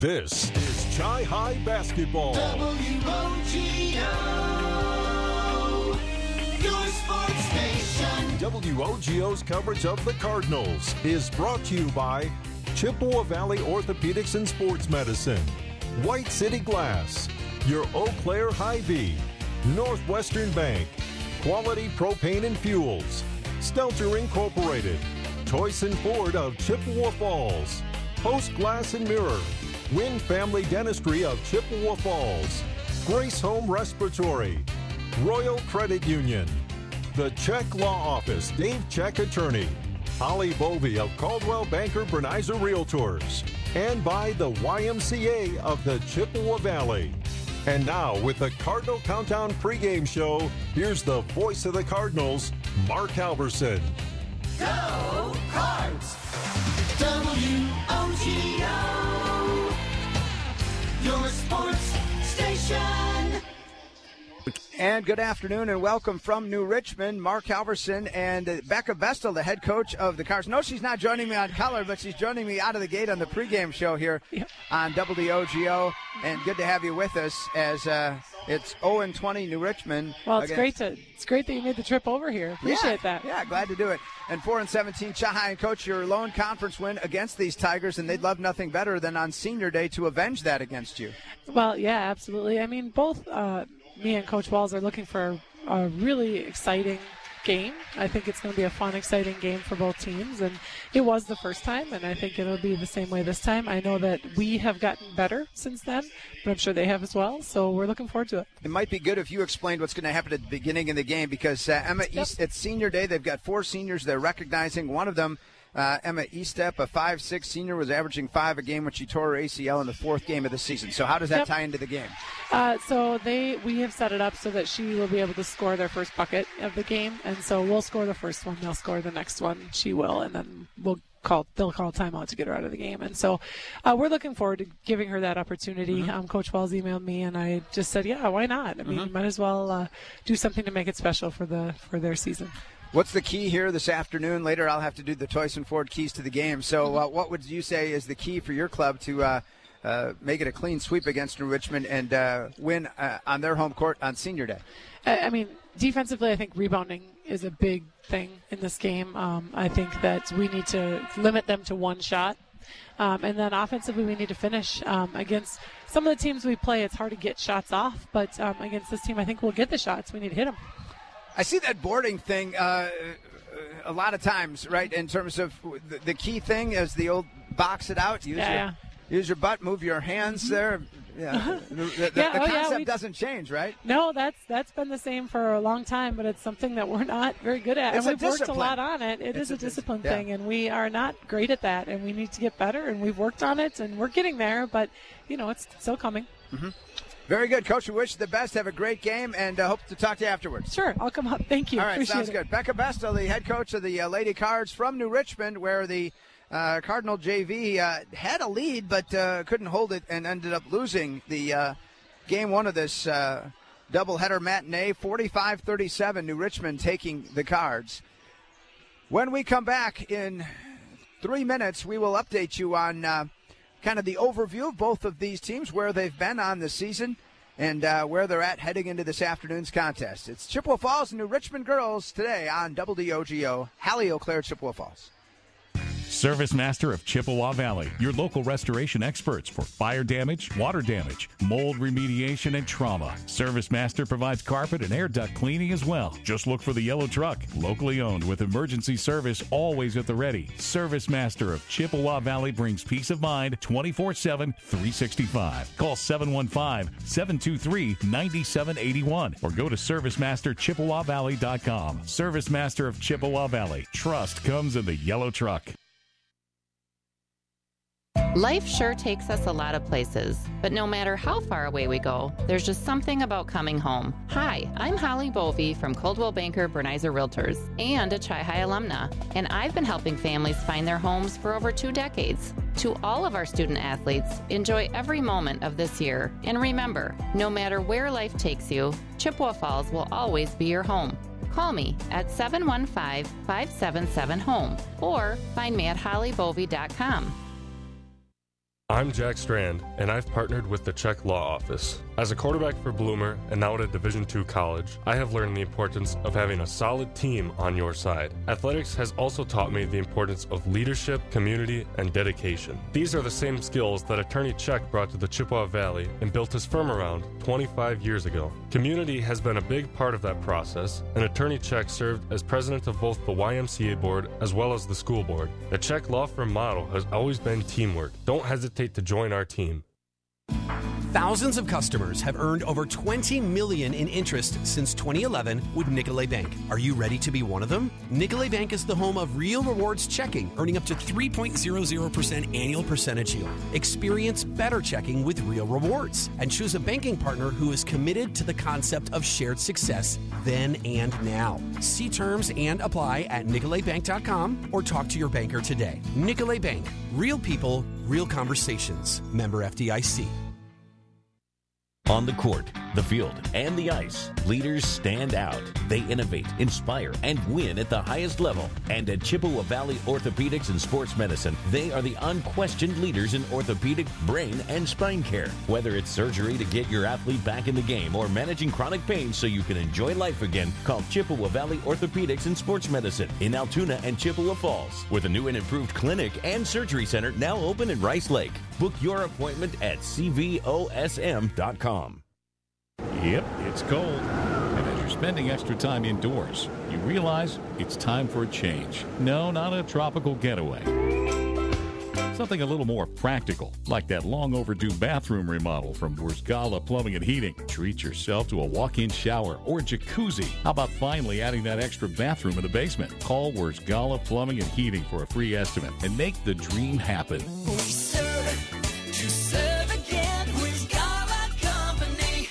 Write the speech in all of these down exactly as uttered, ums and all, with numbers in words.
This is Chi High Basketball. W O G O, your sports station. W O G O's coverage of the Cardinals is brought to you by Chippewa Valley Orthopedics and Sports Medicine, White City Glass, your Eau Claire Hy-Vee, Northwestern Bank, Quality Propane and Fuels, Stelter Incorporated, Toyson Ford of Chippewa Falls, Post Glass and Mirror, Wynn Family Dentistry of Chippewa Falls, Grace Home Respiratory, Royal Credit Union, the Check Law Office, Dave Check Attorney, Holly Bovey of Caldwell Banker Bernizer Realtors, and by the Y M C A of the Chippewa Valley. And now, with the Cardinal Countdown pregame show, here's the voice of the Cardinals, Mark Halverson. Go Cards! W O G O, your sports station. And good afternoon and welcome from New Richmond, Mark Halverson and uh, Becca Bestel, the head coach of the Cards. No, she's not joining me on color, but she's joining me out of the gate on the pregame show here yep. on W O G O. And good to have you with us as uh, it's oh and twenty New Richmond. Well, it's against... great to it's great that you made the trip over here. Appreciate yeah, that. Yeah, glad to do it. And four and seventeen, Chi High, and coach, your lone conference win against these Tigers, and they'd love nothing better than on Senior Day to avenge that against you. Well, yeah, absolutely. I mean, both. Uh, Me and Coach Walls are looking for a really exciting game. I think it's going to be a fun, exciting game for both teams, and it was the first time, and I think it'll be the same way this time. I know that we have gotten better since then, but I'm sure they have as well, so we're looking forward to it. It might be good if you explained what's going to happen at the beginning of the game, because uh, Emma yep. East, it's Senior Day. They've got four seniors they're recognizing. One of them, Uh, Emma Estep, a five six senior, was averaging five a game when she tore her A C L in the fourth game of the season. So how does that yep. tie into the game? Uh, so they we have set it up so that she will be able to score their first bucket of the game, and so we'll score the first one, they'll score the next one, she will, and then we'll call they'll call timeout to get her out of the game. And so uh, we're looking forward to giving her that opportunity. Mm-hmm. Um, Coach Wells emailed me, and I just said, yeah, why not? I mean, mm-hmm. might as well uh, do something to make it special for the for their season. What's the key here this afternoon? Later I'll have to do the Toyson Ford keys to the game. So uh, what would you say is the key for your club to uh, uh, make it a clean sweep against New Richmond and uh, win uh, on their home court on Senior Day? I mean, defensively, I think rebounding is a big thing in this game. Um, I think that we need to limit them to one shot. Um, and then offensively, we need to finish. Um, against some of the teams we play, it's hard to get shots off. But um, against this team, I think we'll get the shots. We need to hit them. I see that boarding thing uh, a lot of times, right, in terms of the, the key thing is the old box it out. Use, yeah. your, use your butt, move your hands there. Yeah, the, the, yeah, the oh, concept yeah, doesn't change, right? No, that's that's been the same for a long time, but it's something that we're not very good at. It's and we've a worked a lot on it. It it's is a, a discipline yeah. thing, and we are not great at that, and we need to get better, and we've worked on it, and we're getting there, but, you know, it's still coming. Mm-hmm. Very good. Coach, we wish you the best. Have a great game, and uh, hope to talk to you afterwards. Sure. I'll come up. Thank you. All right. Appreciate sounds it. good. Becca Bestel, the head coach of the uh, Lady Cards from New Richmond, where the uh, Cardinal J V uh, had a lead but uh, couldn't hold it and ended up losing the uh, game one of this uh, doubleheader matinee, forty-five thirty-seven, New Richmond taking the Cards. When we come back in three minutes, we will update you on uh, kind of the overview of both of these teams, where they've been on the season, and uh, where they're at heading into this afternoon's contest. It's Chippewa Falls and New Richmond girls today on W O G O, Hallie Eau Claire, Chippewa Falls. Service Master of Chippewa Valley, your local restoration experts for fire damage, water damage, mold remediation, and trauma. Service Master provides carpet and air duct cleaning as well. Just look for the yellow truck, locally owned with emergency service always at the ready. Service Master of Chippewa Valley brings peace of mind twenty-four seven, three sixty-five. Call seven one five, seven two three, nine seven eight one or go to service master chippewa valley dot com. Service Master of Chippewa Valley. Trust comes in the yellow truck. Life sure takes us a lot of places, but no matter how far away we go, there's just something about coming home. Hi, I'm Holly Bovey from Coldwell Banker Bernizer Realtors and a Chi High alumna, and I've been helping families find their homes for over two decades. To all of our student athletes, enjoy every moment of this year, and remember, no matter where life takes you, Chippewa Falls will always be your home. Call me at seven one five, five seven seven, HOME or find me at holly bovey dot com. I'm Jack Strand, and I've partnered with the Czech Law Office. As a quarterback for Bloomer and now at a Division two college, I have learned the importance of having a solid team on your side. Athletics has also taught me the importance of leadership, community, and dedication. These are the same skills that Attorney Czech brought to the Chippewa Valley and built his firm around twenty-five years ago. Community has been a big part of that process, and Attorney Czech served as president of both the Y M C A board as well as the school board. The Czech law firm motto has always been teamwork. Don't hesitate to join our team. Thousands of customers have earned over twenty million dollars in interest since twenty eleven with Nicolet Bank. Are you ready to be one of them? Nicolet Bank is the home of Real Rewards Checking, earning up to three point zero zero percent annual percentage yield. Experience better checking with Real Rewards and choose a banking partner who is committed to the concept of shared success then and now. See terms and apply at nicolet bank dot com or talk to your banker today. Nicolet Bank. Real people, real conversations. Member F D I C. On the court, the field, and the ice, leaders stand out. They innovate, inspire, and win at the highest level. And at Chippewa Valley Orthopedics and Sports Medicine, they are the unquestioned leaders in orthopedic, brain, and spine care. Whether it's surgery to get your athlete back in the game or managing chronic pain so you can enjoy life again, call Chippewa Valley Orthopedics and Sports Medicine in Altoona and Chippewa Falls, with a new and improved clinic and surgery center now open in Rice Lake. Book your appointment at c v o s m dot com. Yep, it's cold. And as you're spending extra time indoors, you realize it's time for a change. No, not a tropical getaway. Something a little more practical, like that long overdue bathroom remodel from Wurzgala Plumbing and Heating. Treat yourself to a walk-in shower or jacuzzi. How about finally adding that extra bathroom in the basement? Call Wurzgala Plumbing and Heating for a free estimate and make the dream happen. We serve to serve again. Wurzgala Company.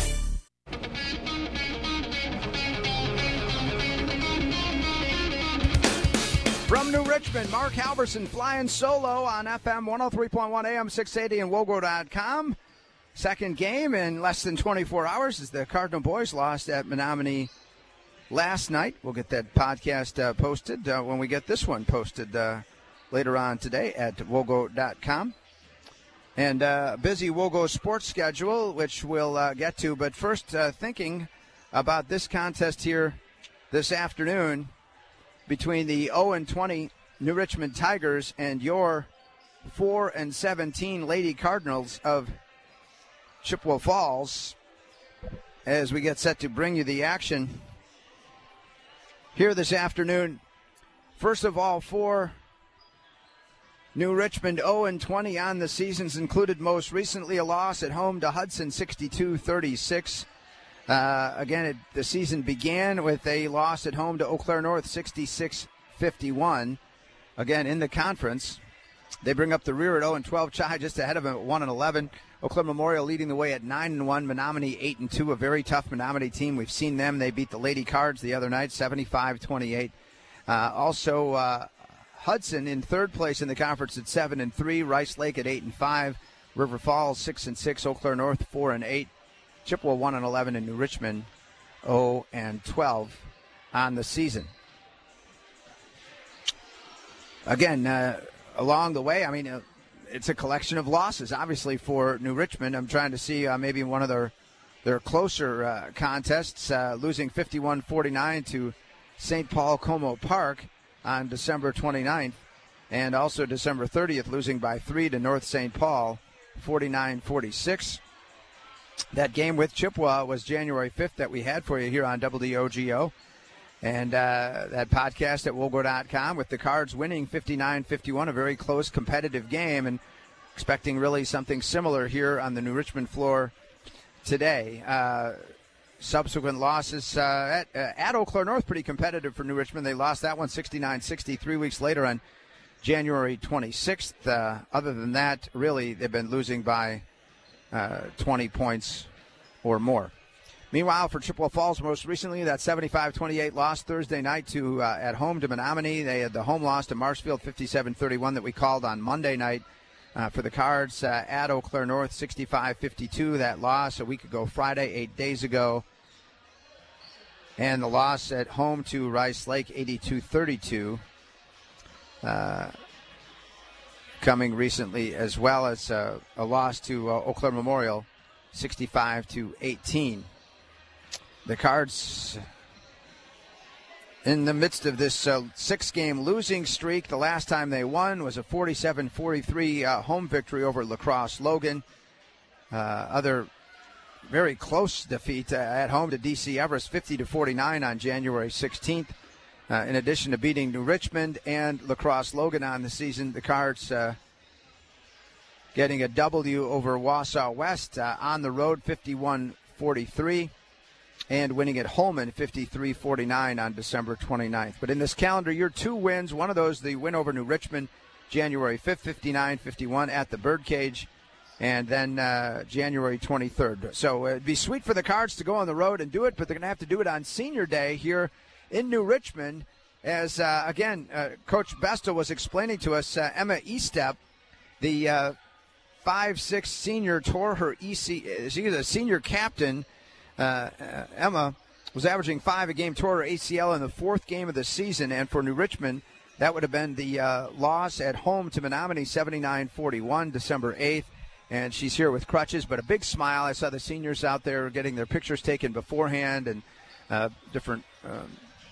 From New Richmond, Mark Halverson flying solo on F M one oh three point one A M six eighty and Wogo dot com. Second game in less than twenty-four hours as the Cardinal boys lost at Menominee last night. We'll get that podcast uh, posted uh, when we get this one posted uh, later on today at Wogo dot com. And uh, a busy Wogo sports schedule, which we'll uh, get to. But first, uh, thinking about this contest here this afternoon between the oh and twenty New Richmond Tigers and your four and seventeen Lady Cardinals of Chippewa Falls, as we get set to bring you the action here this afternoon. First of all, for New Richmond, oh and twenty on the seasons included most recently a loss at home to Hudson, sixty-two thirty-six. Uh, again, it, the season began with a loss at home to Eau Claire North, sixty-six fifty-one. Again, in the conference, they bring up the rear at oh and twelve. Chai just ahead of them at one and eleven. Eau Claire Memorial leading the way at nine and one. Menominee eight and two, a very tough Menominee team. We've seen them. They beat the Lady Cards the other night, seventy-five twenty-eight. Uh, also, uh, Hudson in third place in the conference at seven and three. Rice Lake at eight and five. River Falls six and six. Eau Claire North four and eight. Chippewa one and eleven, and New Richmond oh and twelve on the season. Again, uh, along the way, I mean, uh, it's a collection of losses, obviously, for New Richmond. I'm trying to see uh, maybe one of their their closer uh, contests, uh, losing fifty-one forty-nine to Saint Paul Como Park on December twenty-ninth, and also December thirtieth, losing by three to North Saint Paul, forty-nine forty-six. That game with Chippewa was January fifth that we had for you here on W D O G O. And uh, that podcast at Wogo dot com with the Cards winning fifty-nine fifty-one, a very close competitive game, and expecting really something similar here on the New Richmond floor today. Uh, subsequent losses uh, at, uh, at Eau Claire North, pretty competitive for New Richmond. They lost that one sixty-nine sixty three weeks later on January twenty-sixth. Uh, other than that, really, they've been losing by uh, twenty points or more. Meanwhile, for Chippewa Falls, most recently, that seventy-five twenty-eight loss Thursday night to uh, at home to Menominee. They had the home loss to Marshfield, fifty-seven thirty-one, that we called on Monday night uh, for the Cards. Uh, at Eau Claire North, sixty-five fifty-two, that loss a week ago Friday, eight days ago. And the loss at home to Rice Lake, eighty-two thirty-two. Uh, coming recently, as well as uh, a loss to uh, Eau Claire Memorial, sixty-five to eighteen. The Cards in the midst of this uh, six-game losing streak. The last time they won was a forty-seven forty-three uh, home victory over La Crosse Logan. Uh, other very close defeat uh, at home to D C Everest, fifty to forty-nine on January sixteenth. Uh, in addition to beating New Richmond and La Crosse Logan on the season, the Cards uh, getting a W over Wausau West uh, on the road, fifty-one forty-three, and winning at Holman, fifty-three forty-nine on December twenty-ninth. But in this calendar year, two wins. One of those, the win over New Richmond, January fifth, fifty-nine fifty-one at the Birdcage, and then uh, January twenty-third. So it'd be sweet for the Cards to go on the road and do it, but they're going to have to do it on Senior Day here in New Richmond. As, uh, again, uh, Coach Besta was explaining to us, uh, Emma Estep, the uh, five six senior, tore her E C. She was a senior captain. Uh, uh, Emma was averaging five a game, tore her A C L in the fourth game of the season, and for New Richmond, that would have been the uh, loss at home to Menominee, seventy-nine forty-one, December eighth. And she's here with crutches, but a big smile. I saw the seniors out there getting their pictures taken beforehand, and uh, different um,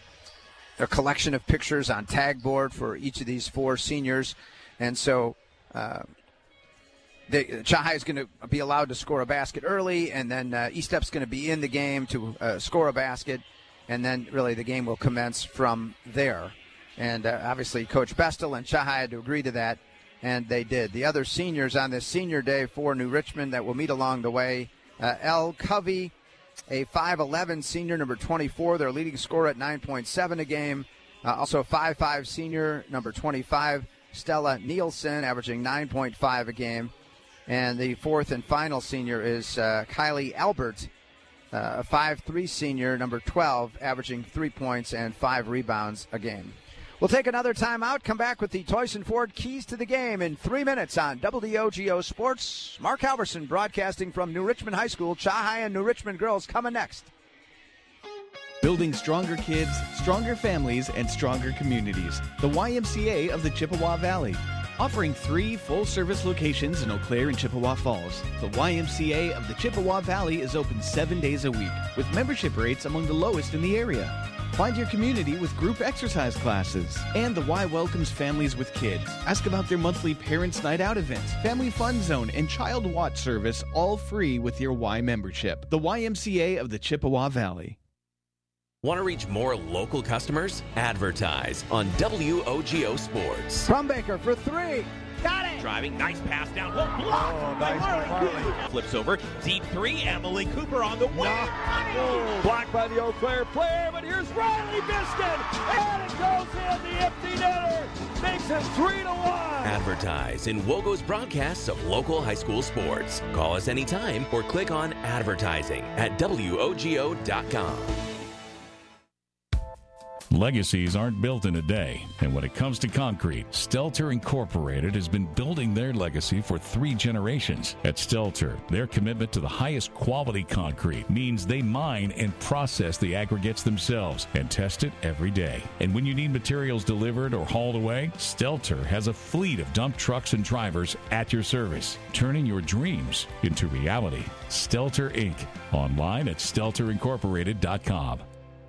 a collection of pictures on tag board for each of these four seniors. And so uh, they, Chahai is going to be allowed to score a basket early, and then uh, Estep's going to be in the game to uh, score a basket, and then really the game will commence from there. And uh, obviously Coach Bestel and Chahai had to agree to that, and they did. The other seniors on this Senior Day for New Richmond that will meet along the way, uh, Elle Covey, a five eleven senior, number twenty-four, their leading scorer at nine point seven a game. Uh, also a five five senior, number twenty-five, Stella Nielsen, averaging nine point five a game. And the fourth and final senior is uh, Kylie Albert, uh, a five three senior, number twelve, averaging three points and five rebounds a game. We'll take another timeout, come back with the Toyson Ford Keys to the Game in three minutes on W D O G O Sports. Mark Halverson broadcasting from New Richmond High School. Chahai and New Richmond girls coming next. Building stronger kids, stronger families, and stronger communities. The Y M C A of the Chippewa Valley. Offering three full-service locations in Eau Claire and Chippewa Falls, the Y M C A of the Chippewa Valley is open seven days a week, with membership rates among the lowest in the area. Find your community with group exercise classes. And the Y welcomes families with kids. Ask about their monthly Parents' Night Out events, Family Fun Zone, and Child Watch service, all free with your Y membership. The Y M C A of the Chippewa Valley. Want to reach more local customers? Advertise on W O G O Sports. Crumbaker for three. Got it. Driving, nice pass down. Blocked oh, nice by Marley. Flips over, deep three. Emily Cooper on the way. No. Blocked by the Eau Claire player, but here's Riley Biscuit, and it goes in. The empty netter makes it three to one. Advertise in Wogo's broadcasts of local high school sports. Call us anytime or click on advertising at W O G O dot com. Legacies aren't built in a day, and when it comes to concrete, Stelter Incorporated has been building their legacy for three generations. At Stelter, their commitment to the highest quality concrete means they mine and process the aggregates themselves and test it every day. And when you need materials delivered or hauled away, Stelter has a fleet of dump trucks and drivers at your service, turning your dreams into reality. Stelter Incorporated. Online at stelter incorporated dot com.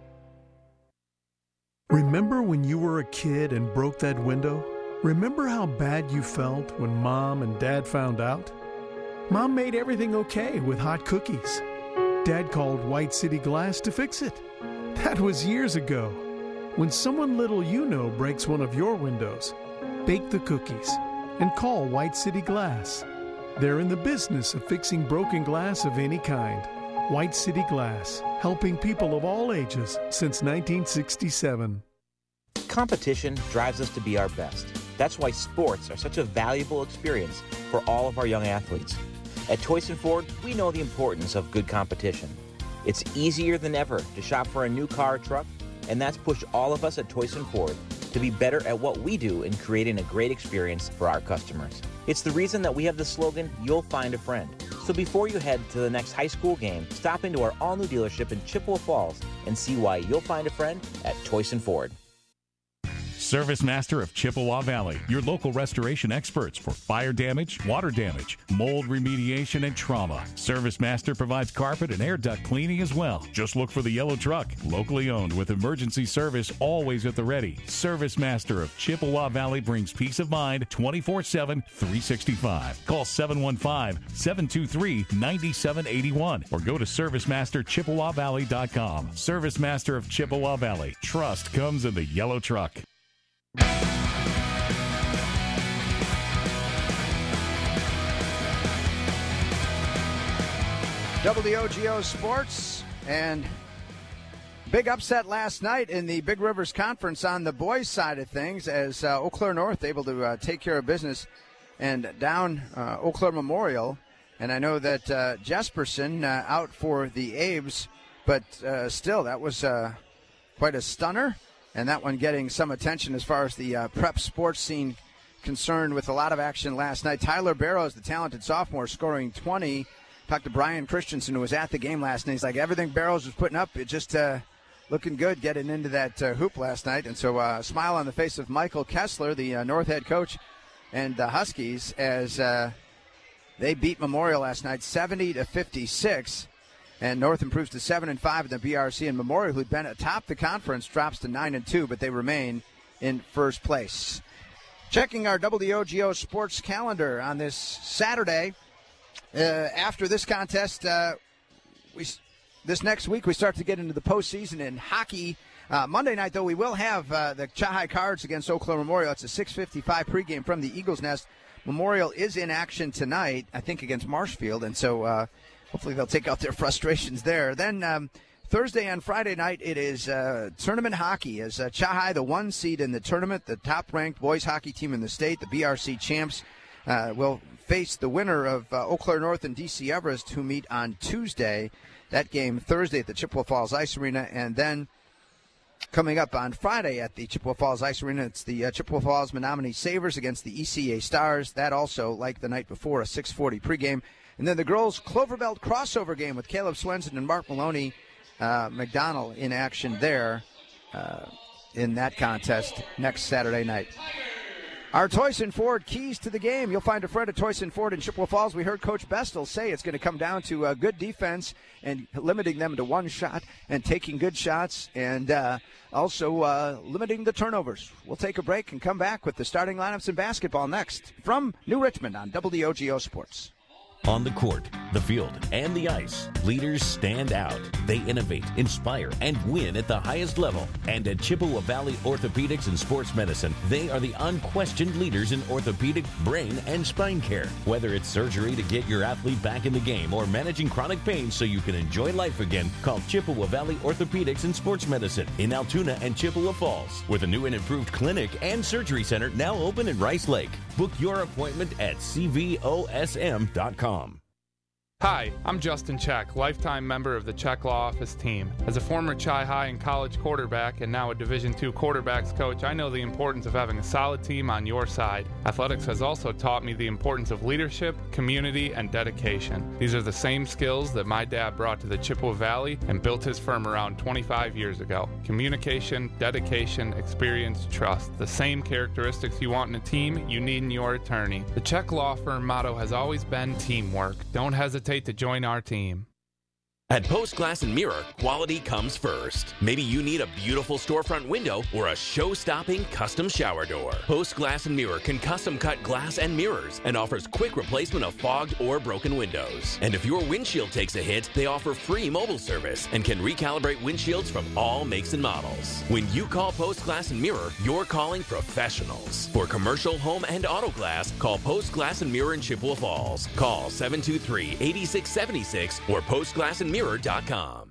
Remember when you were a kid and broke that window? Remember how bad you felt when Mom and Dad found out? Mom made everything okay with hot cookies. Dad called White City Glass to fix it. That was years ago. When someone little you know breaks one of your windows, bake the cookies and call White City Glass. They're in the business of fixing broken glass of any kind. White City Glass, helping people of all ages since nineteen sixty-seven. Competition drives us to be our best. That's why sports are such a valuable experience for all of our young athletes. At Toyson Ford, we know the importance of good competition. It's easier than ever to shop for a new car or truck, and that's pushed all of us at Toyson Ford to be better at what we do in creating a great experience for our customers. It's the reason that we have the slogan, "You'll find a friend." So before you head to the next high school game, stop into our all-new dealership in Chippewa Falls and see why you'll find a friend at Toyson Ford. Service Master of Chippewa Valley, your local restoration experts for fire damage, water damage, mold remediation, and trauma. Service Master provides carpet and air duct cleaning as well. Just look for the yellow truck, locally owned with emergency service always at the ready. Service Master of Chippewa Valley brings peace of mind twenty-four seven, three sixty-five. Call seven one five, seven two three, nine seven eight one or go to service master chippewa valley dot com. Service Master of Chippewa Valley. Trust comes in the yellow truck. W O G O Sports, and big upset last night in the Big Rivers Conference on the boys' side of things as uh, Eau Claire North able to uh, take care of business and down uh, Eau Claire Memorial. And I know that uh, Jesperson uh, out for the Abes, but uh, still, that was uh, quite a stunner. And that one getting some attention as far as the uh, prep sports scene concerned, with a lot of action last night. Tyler Barrows, the talented sophomore, scoring twenty. Talked to Brian Christensen, who was at the game last night. He's like, everything Barrows was putting up, it just uh, looking good getting into that uh, hoop last night. And so uh, smile on the face of Michael Kessler, the uh, North head coach, and the Huskies, as uh, they beat Memorial last night seventy to fifty-six. And North improves to seven and five in the B R C, and Memorial, who'd been atop the conference, drops to nine and two, but they remain in first place. Checking our W O G O sports calendar on this Saturday. Uh, after this contest, uh, we this next week we start to get into the postseason in hockey. Uh, Monday night, though, we will have uh, the Chahai Cards against Eau Claire Memorial. It's a six fifty-five pregame from the Eagles Nest. Memorial is in action tonight, I think, against Marshfield, and so uh, hopefully they'll take out their frustrations there. Then um, Thursday and Friday night, it is uh, tournament hockey as uh, Chahai, the one seed in the tournament, the top-ranked boys hockey team in the state, the B R C champs, uh, will face the winner of uh, Eau Claire North and D C Everest, who meet on Tuesday. That game Thursday at the Chippewa Falls Ice Arena, and then coming up on Friday at the Chippewa Falls Ice Arena, it's the uh, Chippewa Falls Menominee Sabres against the E C A Stars. That also, like the night before, a six forty pregame. And then the girls' Cloverbelt crossover game with Caleb Swenson and Mark Maloney uh, McDonald in action there uh, in that contest next Saturday night. Our Toyson Ford keys to the game. You'll find a friend at Toyson Ford in Chippewa Falls. We heard Coach Bestel say it's going to come down to uh, good defense and limiting them to one shot and taking good shots, and uh, also uh, limiting the turnovers. We'll take a break and come back with the starting lineups in basketball next from New Richmond on W O G O Sports. On the court, the field, and the ice, leaders stand out. They innovate, inspire, and win at the highest level. And at Chippewa Valley Orthopedics and Sports Medicine, they are the unquestioned leaders in orthopedic, brain, and spine care. Whether it's surgery to get your athlete back in the game or managing chronic pain so you can enjoy life again, call Chippewa Valley Orthopedics and Sports Medicine in Altoona and Chippewa Falls, with a new and improved clinic and surgery center now open in Rice Lake. Book your appointment at c v o s m dot com. Hi, I'm Justin Check, lifetime member of the Check Law Office team. As a former Chi-High and college quarterback and now a Division two quarterbacks coach, I know the importance of having a solid team on your side. Athletics has also taught me the importance of leadership, community, and dedication. These are the same skills that my dad brought to the Chippewa Valley and built his firm around twenty-five years ago. Communication, dedication, experience, trust. The same characteristics you want in a team, you need in your attorney. The Check Law Firm motto has always been teamwork. Don't hesitate to join our team. At Post Glass and Mirror, quality comes first. Maybe you need a beautiful storefront window or a show-stopping custom shower door. Post Glass and Mirror can custom cut glass and mirrors and offers quick replacement of fogged or broken windows. And if your windshield takes a hit, they offer free mobile service and can recalibrate windshields from all makes and models. When you call Post Glass and Mirror, you're calling professionals. For commercial, home, and auto glass, call Post Glass and Mirror in Chippewa Falls. Call seven two three, eight six seven six or post glass and mirror dot com.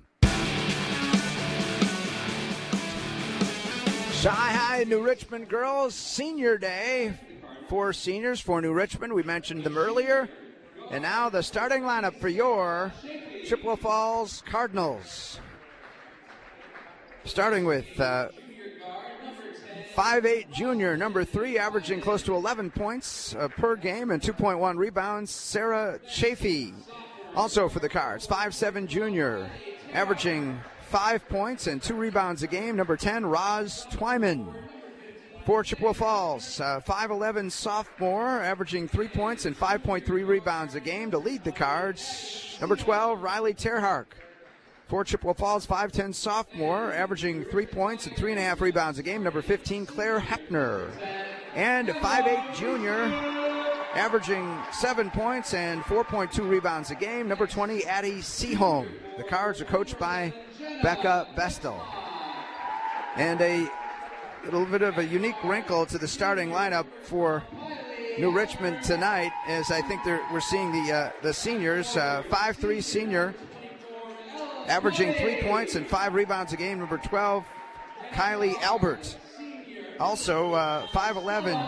Chi-High New Richmond girls senior day for seniors for New Richmond. We mentioned them earlier. And now the starting lineup for your Chippewa Falls Cardinals. Starting with uh, five eight junior, number three, averaging close to eleven points uh, per game and two point one rebounds, Sarah Chafee. Also for the Cards, five seven junior, averaging five points and two rebounds a game, number ten, Roz Twyman. For Chippewa Falls, uh, five eleven sophomore, averaging three points and five point three rebounds a game to lead the Cards. Number twelve, Riley Terhark. For Chippewa Falls, five ten sophomore, averaging three points and three and a half rebounds a game. Number fifteen, Claire Hepner. And five eight junior, averaging seven points and four point two rebounds a game. Number twenty, Addie Seaholm. The Cards are coached by Becca Bestel. And a little bit of a unique wrinkle to the starting lineup for New Richmond tonight, as I think they're, we're seeing the uh, the seniors. Uh, five three senior, averaging three points and five rebounds a game. Number twelve, Kylie Albert. Also, uh, five eleven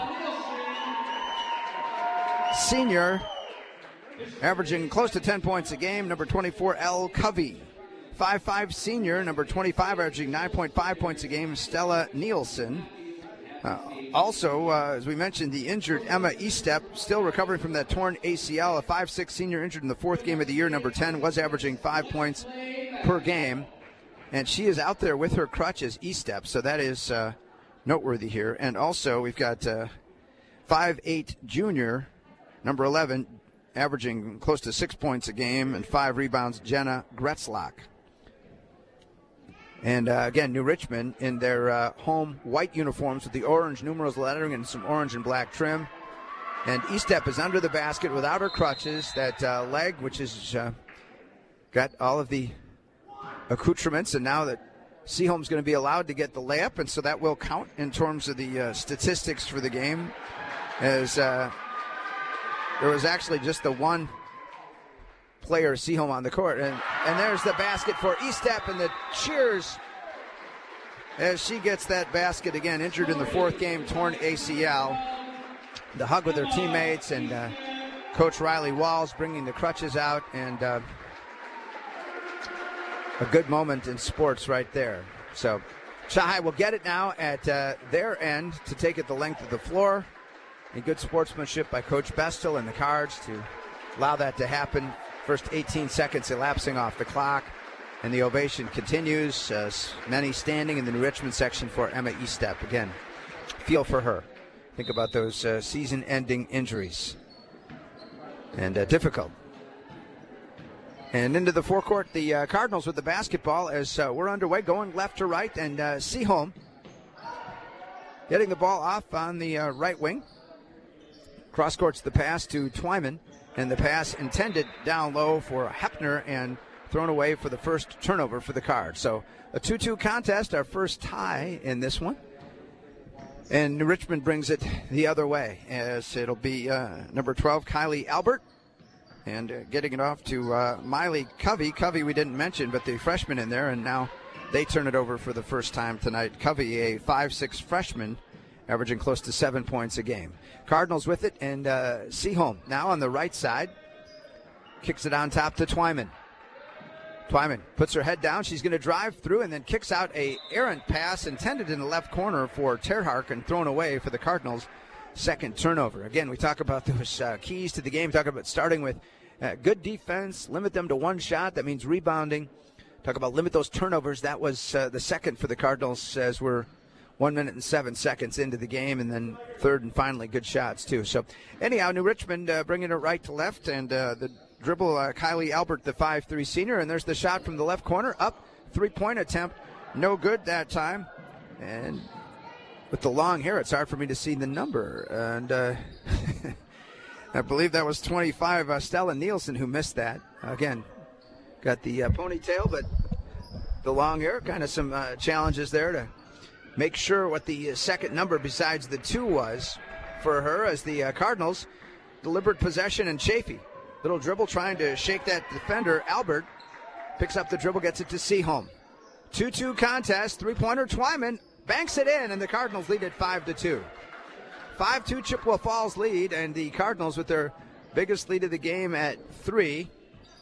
senior, averaging close to ten points a game. Number twenty-four, Elle Covey. five five senior, number twenty-five, averaging nine point five points a game, Stella Nielsen. Uh, also, uh, as we mentioned, the injured Emma Estep, still recovering from that torn A C L. A five six senior injured in the fourth game of the year. Number ten was averaging five points per game. And she is out there with her crutches, Estep, so that is uh, noteworthy here. And also, we've got uh, five eight junior, number eleven, averaging close to six points a game and five rebounds, Jenna Gretzlock. And uh, again, New Richmond in their uh, home white uniforms with the orange numerals lettering and some orange and black trim. And Estep is under the basket without her crutches. That uh, leg, which has uh, got all of the accoutrements, and now that Seaholm's going to be allowed to get the layup, and so that will count in terms of the uh, statistics for the game. As uh, there was actually just the one player, Seaholm, on the court. And, and there's the basket for Estep, and the cheers as she gets that basket again, injured in the fourth game, torn A C L. The hug with her teammates, and uh, Coach Riley Walls bringing the crutches out, and uh, a good moment in sports right there. So Chi will get it now at uh, their end to take it the length of the floor. And good sportsmanship by Coach Bestel and the Cards to allow that to happen. First eighteen seconds elapsing off the clock, and the ovation continues. Uh, many standing in the New Richmond section for Emma Estep. Again, feel for her. Think about those uh, season-ending injuries. And uh, difficult. And into the forecourt, the uh, Cardinals with the basketball as uh, we're underway, going left to right, and uh, Seaholm getting the ball off on the uh, right wing. Cross court's the pass to Twyman, and the pass intended down low for Hepner and thrown away for the first turnover for the Cards. So a two two contest, our first tie in this one. And New Richmond brings it the other way, as it'll be uh, number twelve, Kylie Albert, and uh, getting it off to uh, Miley Covey. Covey we didn't mention, but the freshman in there, and now they turn it over for the first time tonight. Covey, a five six freshman, averaging close to seven points a game. Cardinals with it, and uh, Seaholm now on the right side. Kicks it on top to Twyman. Twyman puts her head down. She's going to drive through and then kicks out a errant pass intended in the left corner for Terhark and thrown away for the Cardinals' second turnover. Again, we talk about those uh, keys to the game. Talk about starting with uh, good defense, limit them to one shot. That means rebounding. Talk about limit those turnovers. That was uh, the second for the Cardinals as we're one minute and seven seconds into the game, and then third and finally good shots too. So anyhow, New Richmond uh, bringing it right to left, and uh, the dribble, uh, Kylie Albert, the five three senior, and there's the shot from the left corner, up, three-point attempt, no good that time. And with the long hair, it's hard for me to see the number, and uh, I believe that was twenty-five, uh, Stella Nielsen, who missed that. Again, got the uh, ponytail, but the long hair, kind of some uh, challenges there to make sure what the second number besides the two was for her, as the uh, Cardinals deliberate possession, and Chafee, little dribble trying to shake that defender. Albert picks up the dribble, gets it to Seaholm. two two contest, three-pointer. Twyman banks it in, and the Cardinals lead at five to two. five two Chippewa Falls lead, and the Cardinals with their biggest lead of the game at three.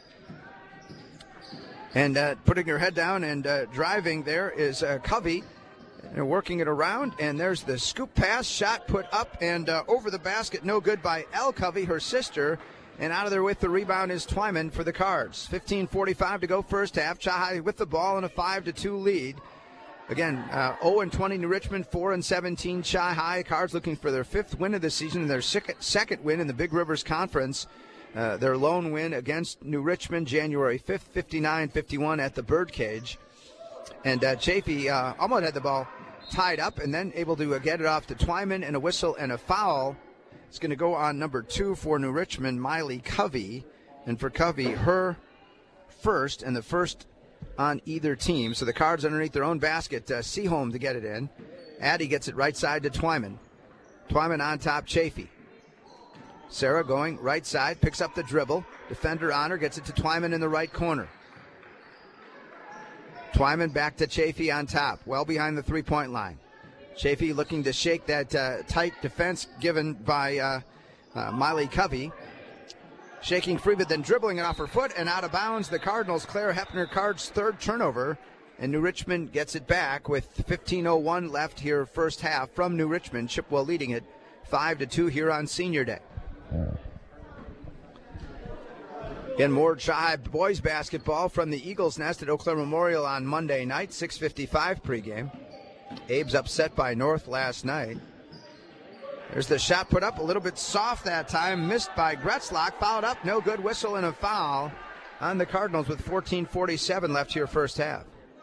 And uh, putting her head down and uh, driving there is uh, Covey. They're working it around, and there's the scoop pass, shot put up and uh, over the basket, no good by Elle Covey, her sister. And out of there with the rebound is Twyman for the Cards. fifteen forty-five to go first half. Chi with the ball in a five to two lead. Again, uh, oh and twenty New Richmond, four and seventeen Chi-Hi. Cards looking for their fifth win of the season and their second win in the Big Rivers Conference. Uh, their lone win against New Richmond, January fifth, fifty-nine fifty-one at the Birdcage. And uh, Chafee uh, almost had the ball tied up and then able to uh, get it off to Twyman, and a whistle and a foul. It's going to go on number two for New Richmond, Miley Covey. And for Covey, her first, and the first on either team. So the Cards underneath their own basket. Uh, Seaholm to get it in. Addy gets it right side to Twyman. Twyman on top, Chafee. Sarah going right side, picks up the dribble. Defender on her, gets it to Twyman in the right corner. Twyman back to Chafee on top, well behind the three-point line. Chafee looking to shake that uh, tight defense given by uh, uh, Miley Covey. Shaking free, but then dribbling it off her foot and out of bounds. The Cardinals, Claire Hepner, Cards' third turnover. And New Richmond gets it back with fifteen oh one left here first half from New Richmond. Chippewa leading it five to two here on Senior Day. Again, more Chi boys basketball from the Eagles Nest at Eau Claire Memorial on Monday night, six fifty-five pregame. Abe's upset by North last night. There's the shot put up, a little bit soft that time, missed by Gretzlock, fouled up, no good, whistle and a foul on the Cardinals with fourteen forty-seven left here first half.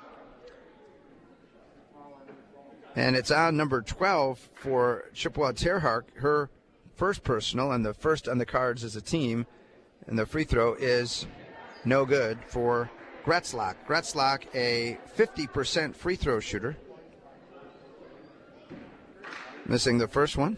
And it's on number twelve for Chippewa Terhark, her first personal and the first on the Cards as a team. And the free throw is no good for Gretzlock. Gretzlock, a fifty percent free throw shooter. Missing the first one.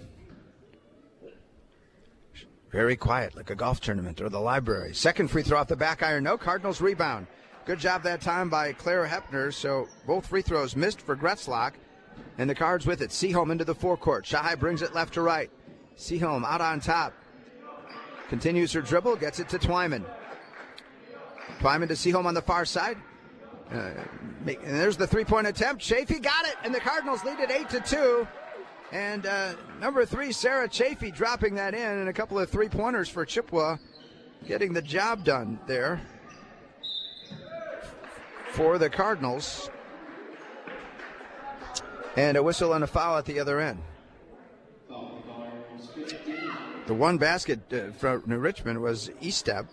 Very quiet, like a golf tournament or the library. Second free throw off the back iron. No, Cardinals rebound. Good job that time by Claire Hepner. So both free throws missed for Gretzlock. And the Cards with it. Seaholm into the forecourt. Chi brings it left to right. Seaholm out on top. Continues her dribble, gets it to Twyman. Twyman to Seaholm on the far side. Uh, make, and there's the three-point attempt. Chafee got it, and the Cardinals lead it eight to two. And uh, number three, Sarah Chafee, dropping that in, and a couple of three-pointers for Chippewa, getting the job done there for the Cardinals. And a whistle and a foul at the other end. The one basket uh, from New Richmond was Estep.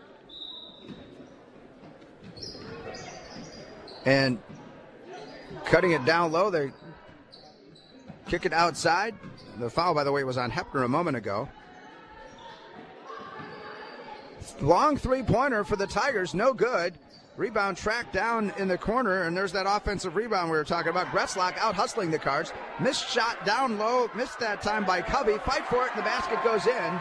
And cutting it down low, they kick it outside. The foul, by the way, was on Hepner a moment ago. Long three-pointer for the Tigers, no good. Rebound tracked down in the corner, and there's that offensive rebound we were talking about. Gretzlock out hustling the Cards. Missed shot down low, missed that time by Covey. Fight for it, and the basket goes in.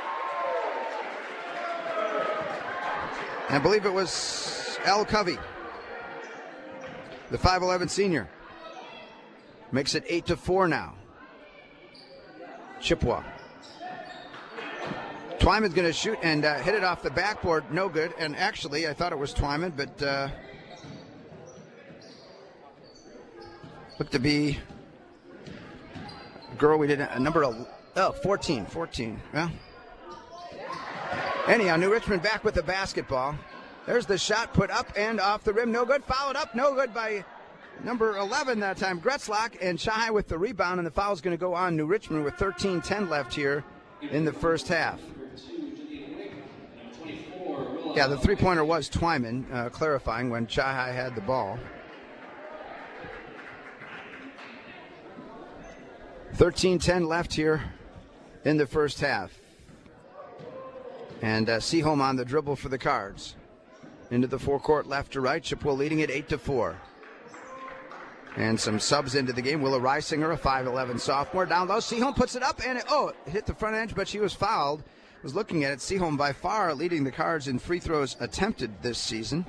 And I believe it was Al Covey, the five eleven senior. Makes it eight to four now. Chippewa. Twyman's going to shoot and uh, hit it off the backboard. No good. And actually, I thought it was Twyman, but uh, looked to be a girl we didn't. A number of, oh, fourteen. fourteen. Well, anyhow, New Richmond back with the basketball. There's the shot put up and off the rim. No good. Fouled up. No good by number eleven that time, Gretzlock. And Chi with the rebound, and the foul's going to go on New Richmond with thirteen ten left here in the first half. Yeah, the three-pointer was Twyman, uh, clarifying when Chi had the ball. thirteen ten left here in the first half. And uh, Seaholm on the dribble for the Cards. Into the forecourt left to right. Chippewa leading it eight to four. And some subs into the game. Willa Reisinger, a five eleven sophomore. Down low, Seaholm puts it up, and it, oh, it hit the front edge, but she was fouled. Was looking at it. Seaholm by far leading the Cards in free throws attempted this season.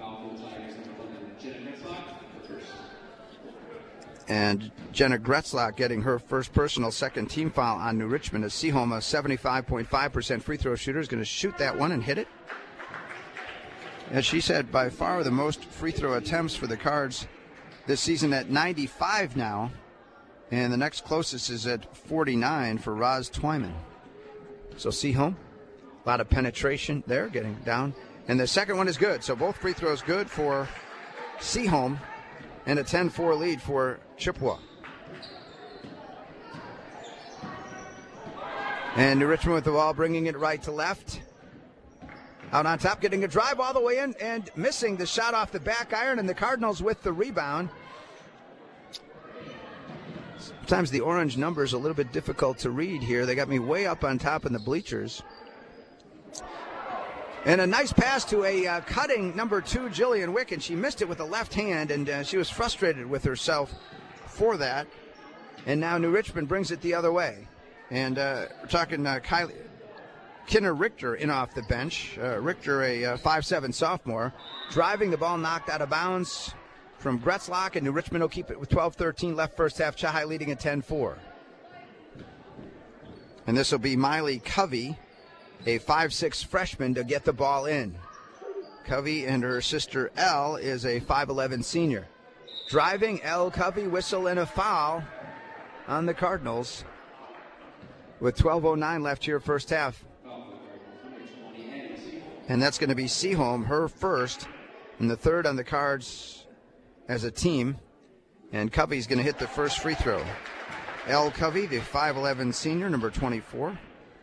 And Jenna Gretzlock getting her first personal second team foul on New Richmond as Seaholm, a seventy-five point five percent free throw shooter, is going to shoot that one and hit it. As she said, by far the most free throw attempts for the Cards this season at ninety-five now. And the next closest is at forty-nine for Roz Twyman. So Seaholm, a lot of penetration there, getting down. And the second one is good. So both free throws good for Seaholm. and a ten four lead for Chippewa. And New Richmond with the ball, bringing it right to left. Out on top, getting a drive all the way in and missing the shot off the back iron, and the Cardinals with the rebound. Sometimes the orange number is a little bit difficult to read here. They got me way up on top in the bleachers. And a nice pass to a uh, cutting number two, Jillian Wick, and she missed it with the left hand, and uh, she was frustrated with herself for that. And now New Richmond brings it the other way. And uh, we're talking uh, Kylie Kinner Richter in off the bench. Uh, Richter, a uh, five seven sophomore, driving the ball, knocked out of bounds from Gretzlock, and New Richmond will keep it with twelve thirteen left first half. Chahai leading at ten four. And this will be Miley Covey, a five six freshman, to get the ball in. Covey and her sister Elle is a five eleven senior. Driving, Elle Covey, whistle and a foul on the Cardinals with twelve oh nine left here first half. And that's going to be Seaholm, her first, and the third on the Cards as a team. And Covey's going to hit the first free throw. Elle Covey, the five eleven senior, number twenty-four.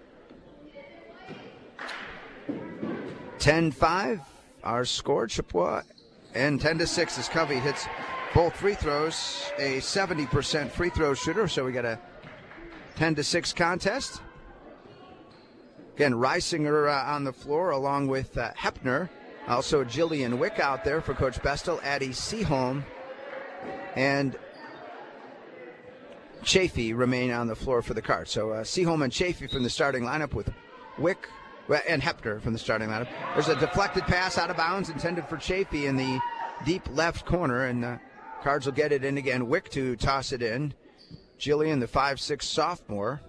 ten five, our score, Chippewa, and ten to six as Covey hits both free throws, a seventy percent free throw shooter, so we got a ten to six contest. Again, Reisinger uh, on the floor along with uh, Hepner. Also Jillian Wick out there for Coach Bestel, Addie Seaholm, and Chafee remain on the floor for the Cards. So uh, Seaholm and Chafee from the starting lineup with Wick and Hepner from the starting lineup. There's a deflected pass out of bounds intended for Chafee in the deep left corner, and the Cards will get it in again. Wick to toss it in. Jillian, the five six sophomore,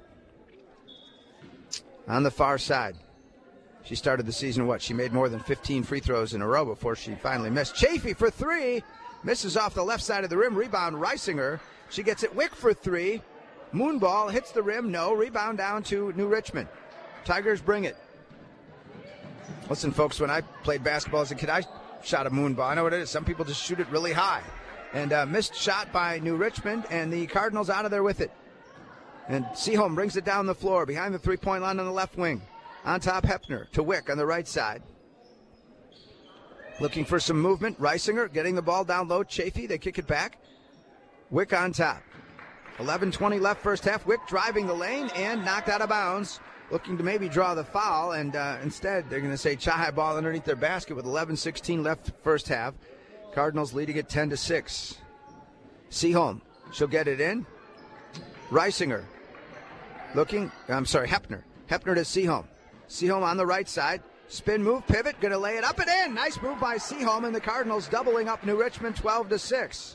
on the far side. She started the season, what? She made more than fifteen free throws in a row before she finally missed. Chafee for three. Misses off the left side of the rim. Rebound, Reisinger. She gets it. Wick for three. Moonball hits the rim. No. Rebound down to New Richmond. Tigers bring it. Listen, folks, when I played basketball as a kid, I shot a moonball. I know what it is. Some people just shoot it really high. And uh, missed shot by New Richmond, and the Cardinals out of there with it. And Seaholm brings it down the floor behind the three-point line on the left wing. On top, Hepner to Wick on the right side. Looking for some movement. Reisinger getting the ball down low. Chafee, they kick it back. Wick on top. eleven twenty left first half. Wick driving the lane and knocked out of bounds. Looking to maybe draw the foul, and uh, instead they're going to say Chahai ball underneath their basket with eleven sixteen left first half. Cardinals leading it ten to six. Seaholm, she'll get it in. Reisinger looking, I'm sorry, Hepner. Hepner to Seaholm. Seaholm on the right side. Spin move, pivot, going to lay it up and in. Nice move by Seaholm, and the Cardinals doubling up New Richmond twelve to six.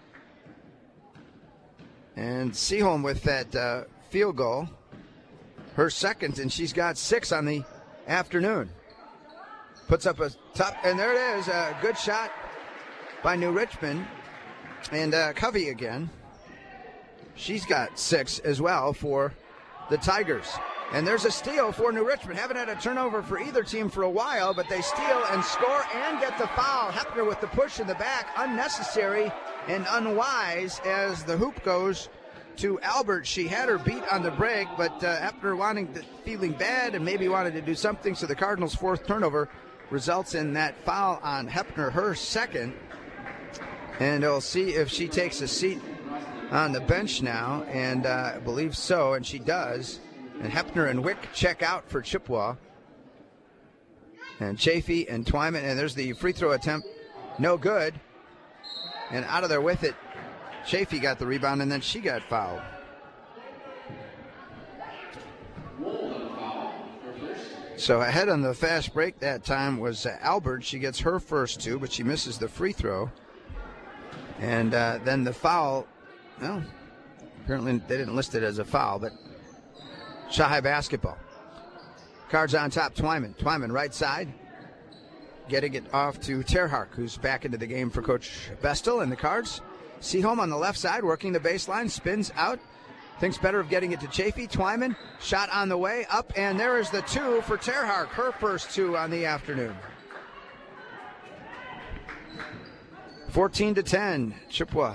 And Seaholm with that uh, field goal, her second, and she's got six on the afternoon. Puts up a top, and there it is, a good shot by New Richmond. And uh, Covey again. She's got six as well for the Tigers. And there's a steal for New Richmond. Haven't had a turnover for either team for a while, but they steal and score and get the foul. Hepner with the push in the back, unnecessary and unwise as the hoop goes to Albert. She had her beat on the break, but uh, Hepner wanting to, feeling bad and maybe wanted to do something, so the Cardinals' fourth turnover results in that foul on Hepner, her second. And we'll see if she takes a seat on the bench now, and uh, I believe so, and she does. And Hepner and Wick check out for Chippewa. And Chafee and Twyman, and there's the free throw attempt. No good. And out of there with it. Chafee got the rebound, and then she got fouled. So ahead on the fast break that time was uh, Albert. She gets her first two, but she misses the free throw. And uh, then the foul, well, apparently they didn't list it as a foul, but Chahai basketball. Cards on top, Twyman. Twyman right side. Getting it off to Terhark, who's back into the game for Coach Bestel and the Cards. Seaholm on the left side, working the baseline, spins out. Thinks better of getting it to Chafee. Twyman, shot on the way, up, and there is the two for Terhark, her first two on the afternoon. fourteen to ten, Chippewa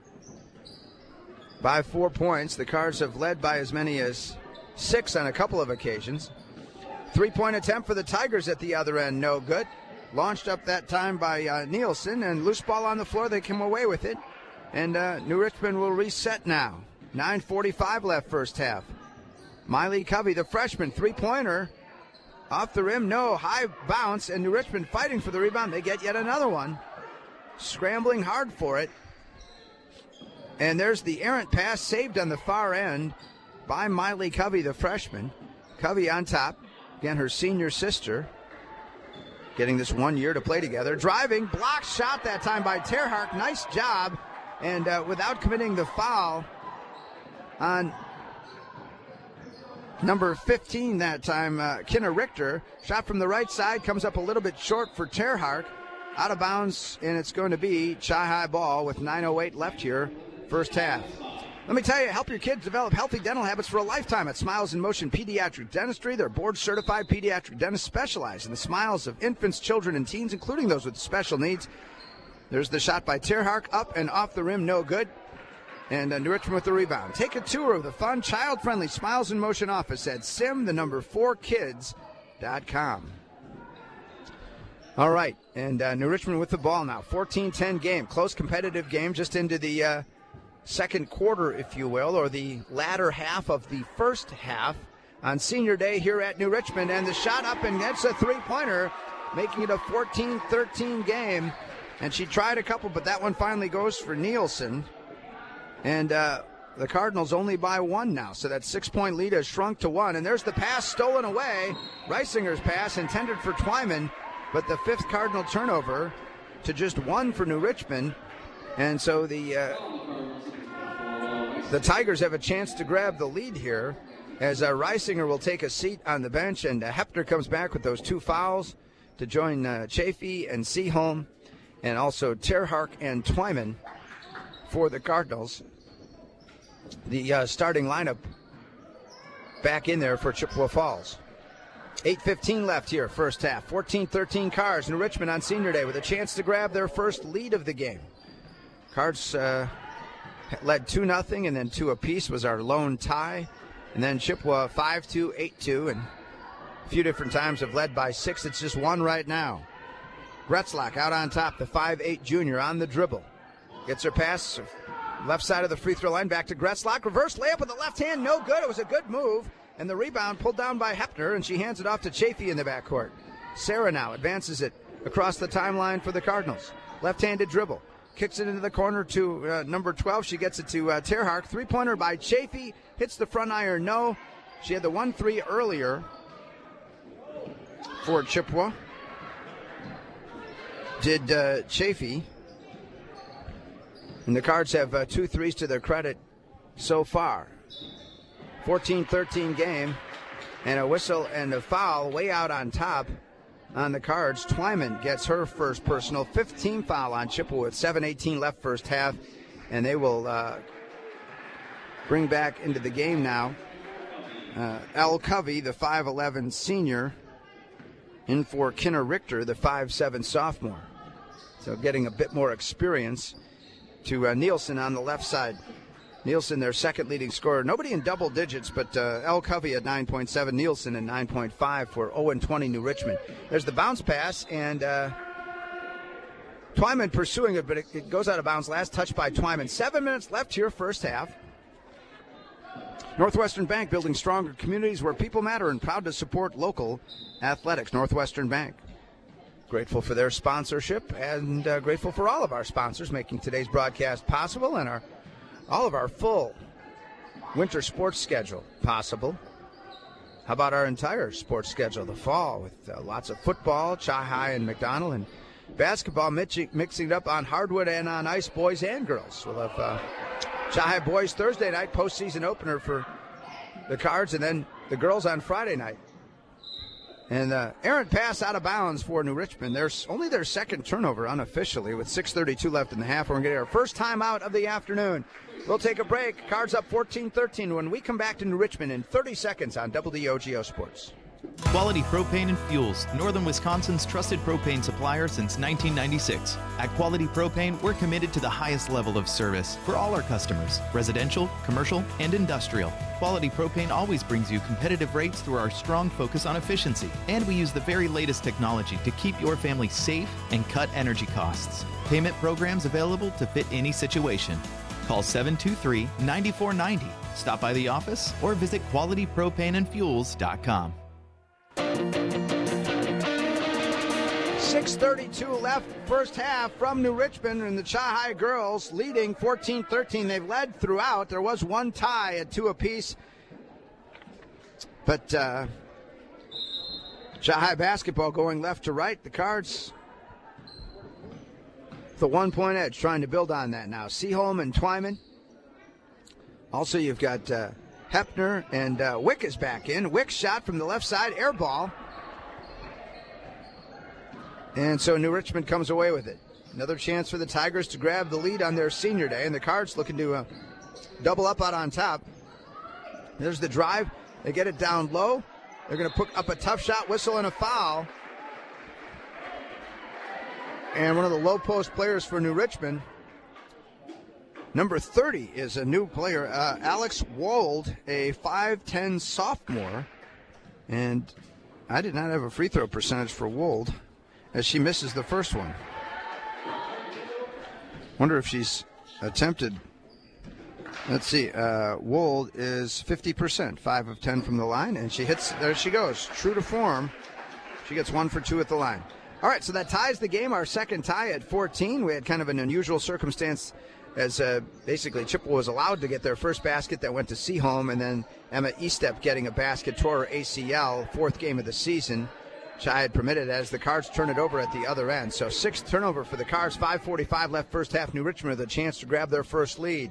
by four points. The Cards have led by as many as six on a couple of occasions. Three-point attempt for the Tigers at the other end, no good. Launched up that time by uh, Nielsen, and loose ball on the floor. They come away with it. And uh, New Richmond will reset now. nine forty-five left first half. Miley Covey, the freshman, three-pointer. Off the rim, no, high bounce, and New Richmond fighting for the rebound. They get yet another one. Scrambling hard for it. And there's the errant pass saved on the far end by Miley Covey, the freshman. Covey on top. Again, her senior sister getting this one year to play together. Driving, blocked shot that time by Terhark. Nice job. And uh, without committing the foul on number fifteen that time, uh, Kenna Richter. Shot from the right side, comes up a little bit short for Terhark. Out of bounds, and it's going to be Chi-High ball with nine oh eight left here, first half. Let me tell you, help your kids develop healthy dental habits for a lifetime at Smiles in Motion Pediatric Dentistry. They're board-certified pediatric dentists specialized in the smiles of infants, children, and teens, including those with special needs. There's the shot by Terhark, up and off the rim, no good. And uh, New Richmond with the rebound. Take a tour of the fun, child-friendly Smiles in Motion office at sim, the number four kids dot com. All right, and uh, New Richmond with the ball now. fourteen ten game, close competitive game, just into the uh, second quarter, if you will, or the latter half of the first half on senior day here at New Richmond. And the shot up, and that's a three-pointer, making it a fourteen thirteen game. And she tried a couple, but that one finally goes for Nielsen. And uh, the Cardinals only by one now, so that six-point lead has shrunk to one. And there's the pass stolen away. Reisinger's pass intended for Twyman, but the fifth Cardinal turnover to just one for New Richmond. And so the uh, the Tigers have a chance to grab the lead here as uh, Reisinger will take a seat on the bench, and uh, Hepner comes back with those two fouls to join uh, Chafee and Seaholm, and also Terhark and Twyman for the Cardinals. The uh, starting lineup back in there for Chippewa Falls. eight fifteen left here, first half. fourteen thirteen Cards. New Richmond on senior day with a chance to grab their first lead of the game. Cards uh, led two nothing, and then two apiece was our lone tie. And then Chippewa five two, eight two, and a few different times have led by six. It's just one right now. Gretzlock out on top, the five eight junior on the dribble. Gets her pass left side of the free throw line, back to Gretzlock. Reverse layup with the left hand, no good. It was a good move. And the rebound pulled down by Hepner, and she hands it off to Chafee in the backcourt. Sarah now advances it across the timeline for the Cardinals. Left-handed dribble. Kicks it into the corner to uh, number twelve. She gets it to uh, Terhark. Three-pointer by Chafee. Hits the front iron, no. She had the one three earlier for Chippewa. Did uh, Chafee. And the Cards have uh, two threes to their credit so far. fourteen thirteen game, and a whistle and a foul way out on top on the Cards. Twyman gets her first personal. fifteen foul on Chippewa with seven eighteen left first half, and they will uh, bring back into the game now uh, Elle Covey, the five eleven senior, in for Kenna Richter, the five seven sophomore. So getting a bit more experience to uh, Nielsen on the left side. Nielsen, their second leading scorer. Nobody in double digits, but uh, Elle Covey at nine point seven, Nielsen at nine point five for oh and twenty New Richmond. There's the bounce pass, and uh, Twyman pursuing it, but it, it goes out of bounds. Last touch by Twyman. Seven minutes left here, first half. Northwestern Bank, building stronger communities where people matter, and proud to support local athletics. Northwestern Bank. Grateful for their sponsorship, and uh, grateful for all of our sponsors making today's broadcast possible, and our all of our full winter sports schedule possible. How about our entire sports schedule, the fall, with uh, lots of football, Chi-High and McDonald, and basketball mixing, mixing it up on hardwood and on ice, boys and girls. We'll have uh, Chi-High boys Thursday night, postseason opener for the Cards, and then the girls on Friday night. And uh, errant pass out of bounds for New Richmond. There's only their second turnover unofficially with six thirty-two left in the half. We're going to get our first time out of the afternoon. We'll take a break. Cards up fourteen thirteen when we come back to New Richmond in thirty seconds on W D O G O Sports. Quality Propane and Fuels, Northern Wisconsin's trusted propane supplier since nineteen ninety-six. At Quality Propane, we're committed to the highest level of service for all our customers, residential, commercial, and industrial. Quality Propane always brings you competitive rates through our strong focus on efficiency, and we use the very latest technology to keep your family safe and cut energy costs. Payment programs available to fit any situation. Call seven two three, nine four nine zero. Stop by the office or visit quality propane and fuels dot com. six thirty-two left, first half from New Richmond, and the Chi-Hi girls leading fourteen thirteen. They've led throughout. There was one tie at two apiece. But uh, Chi-Hi basketball going left to right. The Cards, the one-point edge, trying to build on that now. Seaholm and Twyman. Also, you've got uh, Hepner, and uh, Wick is back in. Wick shot from the left side, air ball. And so New Richmond comes away with it. Another chance for the Tigers to grab the lead on their senior day, and the Cards looking to uh, double up out on top. There's the drive. They get it down low. They're going to put up a tough shot, whistle, and a foul. And one of the low post players for New Richmond, number thirty, is a new player, uh, Alex Wold, a five ten sophomore. And I did not have a free throw percentage for Wold, as she misses the first one. Wonder if she's attempted. Let's see. Uh, Wold is fifty percent, five of ten from the line, and she hits. There she goes. True to form. She gets one for two at the line. All right, so that ties the game, our second tie at fourteen. We had kind of an unusual circumstance as uh, basically Chippewa was allowed to get their first basket that went to Seaholm, and then Emma Estep getting a basket, tore her A C L, fourth game of the season. Chi had permitted as the Cards turn it over at the other end. So sixth turnover for the Cards, five forty-five left first half. New Richmond with a chance to grab their first lead.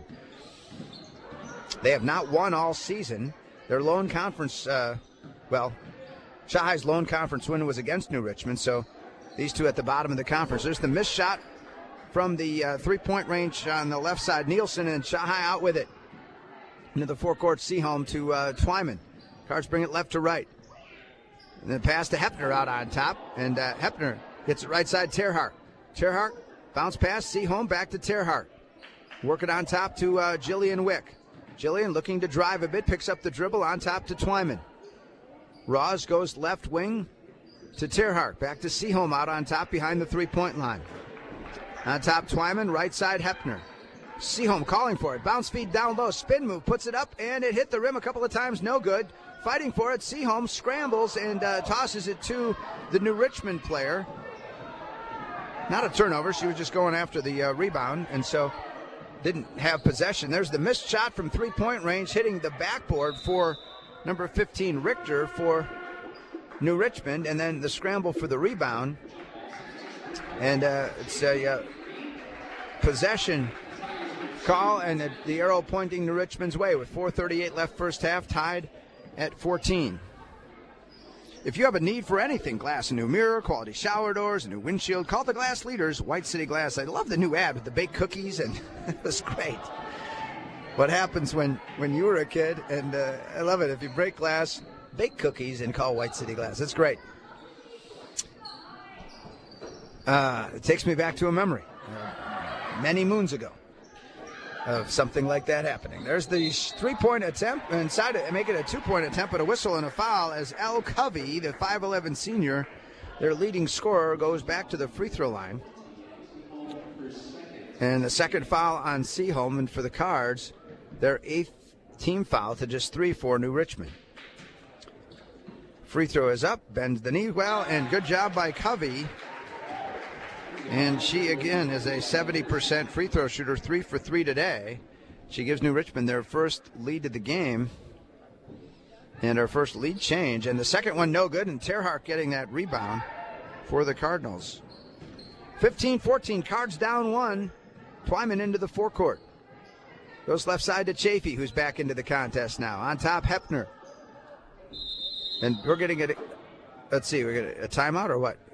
They have not won all season. Their lone conference, uh, well, Chi-Hi's lone conference win was against New Richmond, so these two at the bottom of the conference. There's the missed shot from the uh, three-point range on the left side. Nielsen, and Chi-Hi out with it. Into the forecourt, Seaholm to uh, Twyman. Cards bring it left to right. And then pass to Hepner out on top. And uh, Hepner gets it right side, Terhart. Terhart, bounce pass, Seaholm, back to Terhart. Working on top to uh, Jillian Wick. Jillian looking to drive a bit, picks up the dribble on top to Twyman. Ross goes left wing to Terhart. Back to Seaholm out on top behind the three-point line. On top, Twyman, right side, Hepner. Seaholm calling for it. Bounce feed down low, spin move, puts it up, and it hit the rim a couple of times, no good. Fighting for it, Seaholm scrambles and uh, tosses it to the New Richmond player. Not a turnover, she was just going after the uh, rebound, and so didn't have possession. There's the missed shot from three-point range, hitting the backboard for number fifteen, Richter, for New Richmond, and then the scramble for the rebound. And uh, it's a uh, possession call, and the, the arrow pointing New Richmond's way with four thirty-eight left first half, tied at fourteen. If you have a need for anything, glass, a new mirror, quality shower doors, a new windshield, call the Glass Leaders, White City Glass. I love the new ad with the baked cookies, and it was great. What happens when, when you were a kid, and uh, I love it. If you break glass, bake cookies and call White City Glass. It's great. Uh, it takes me back to a memory uh, many moons ago of something like that happening. There's the three-point attempt inside it, and make it a two-point attempt, but a whistle and a foul as Elle Covey, the five eleven senior, their leading scorer, goes back to the free throw line. And the second foul on Seaholm, and for the Cards, their eighth team foul to just three for New Richmond. Free throw is up, bends the knee well, and good job by Covey. And she, again, is a seventy percent free throw shooter, three for three today. She gives New Richmond their first lead of the game and her first lead change. And the second one no good, and Terhart getting that rebound for the Cardinals. fifteen fourteen, Cards down one. Twyman into the forecourt. Goes left side to Chafee, who's back into the contest now. On top, Hepner. And we're getting a, let's see, we're getting a timeout or what?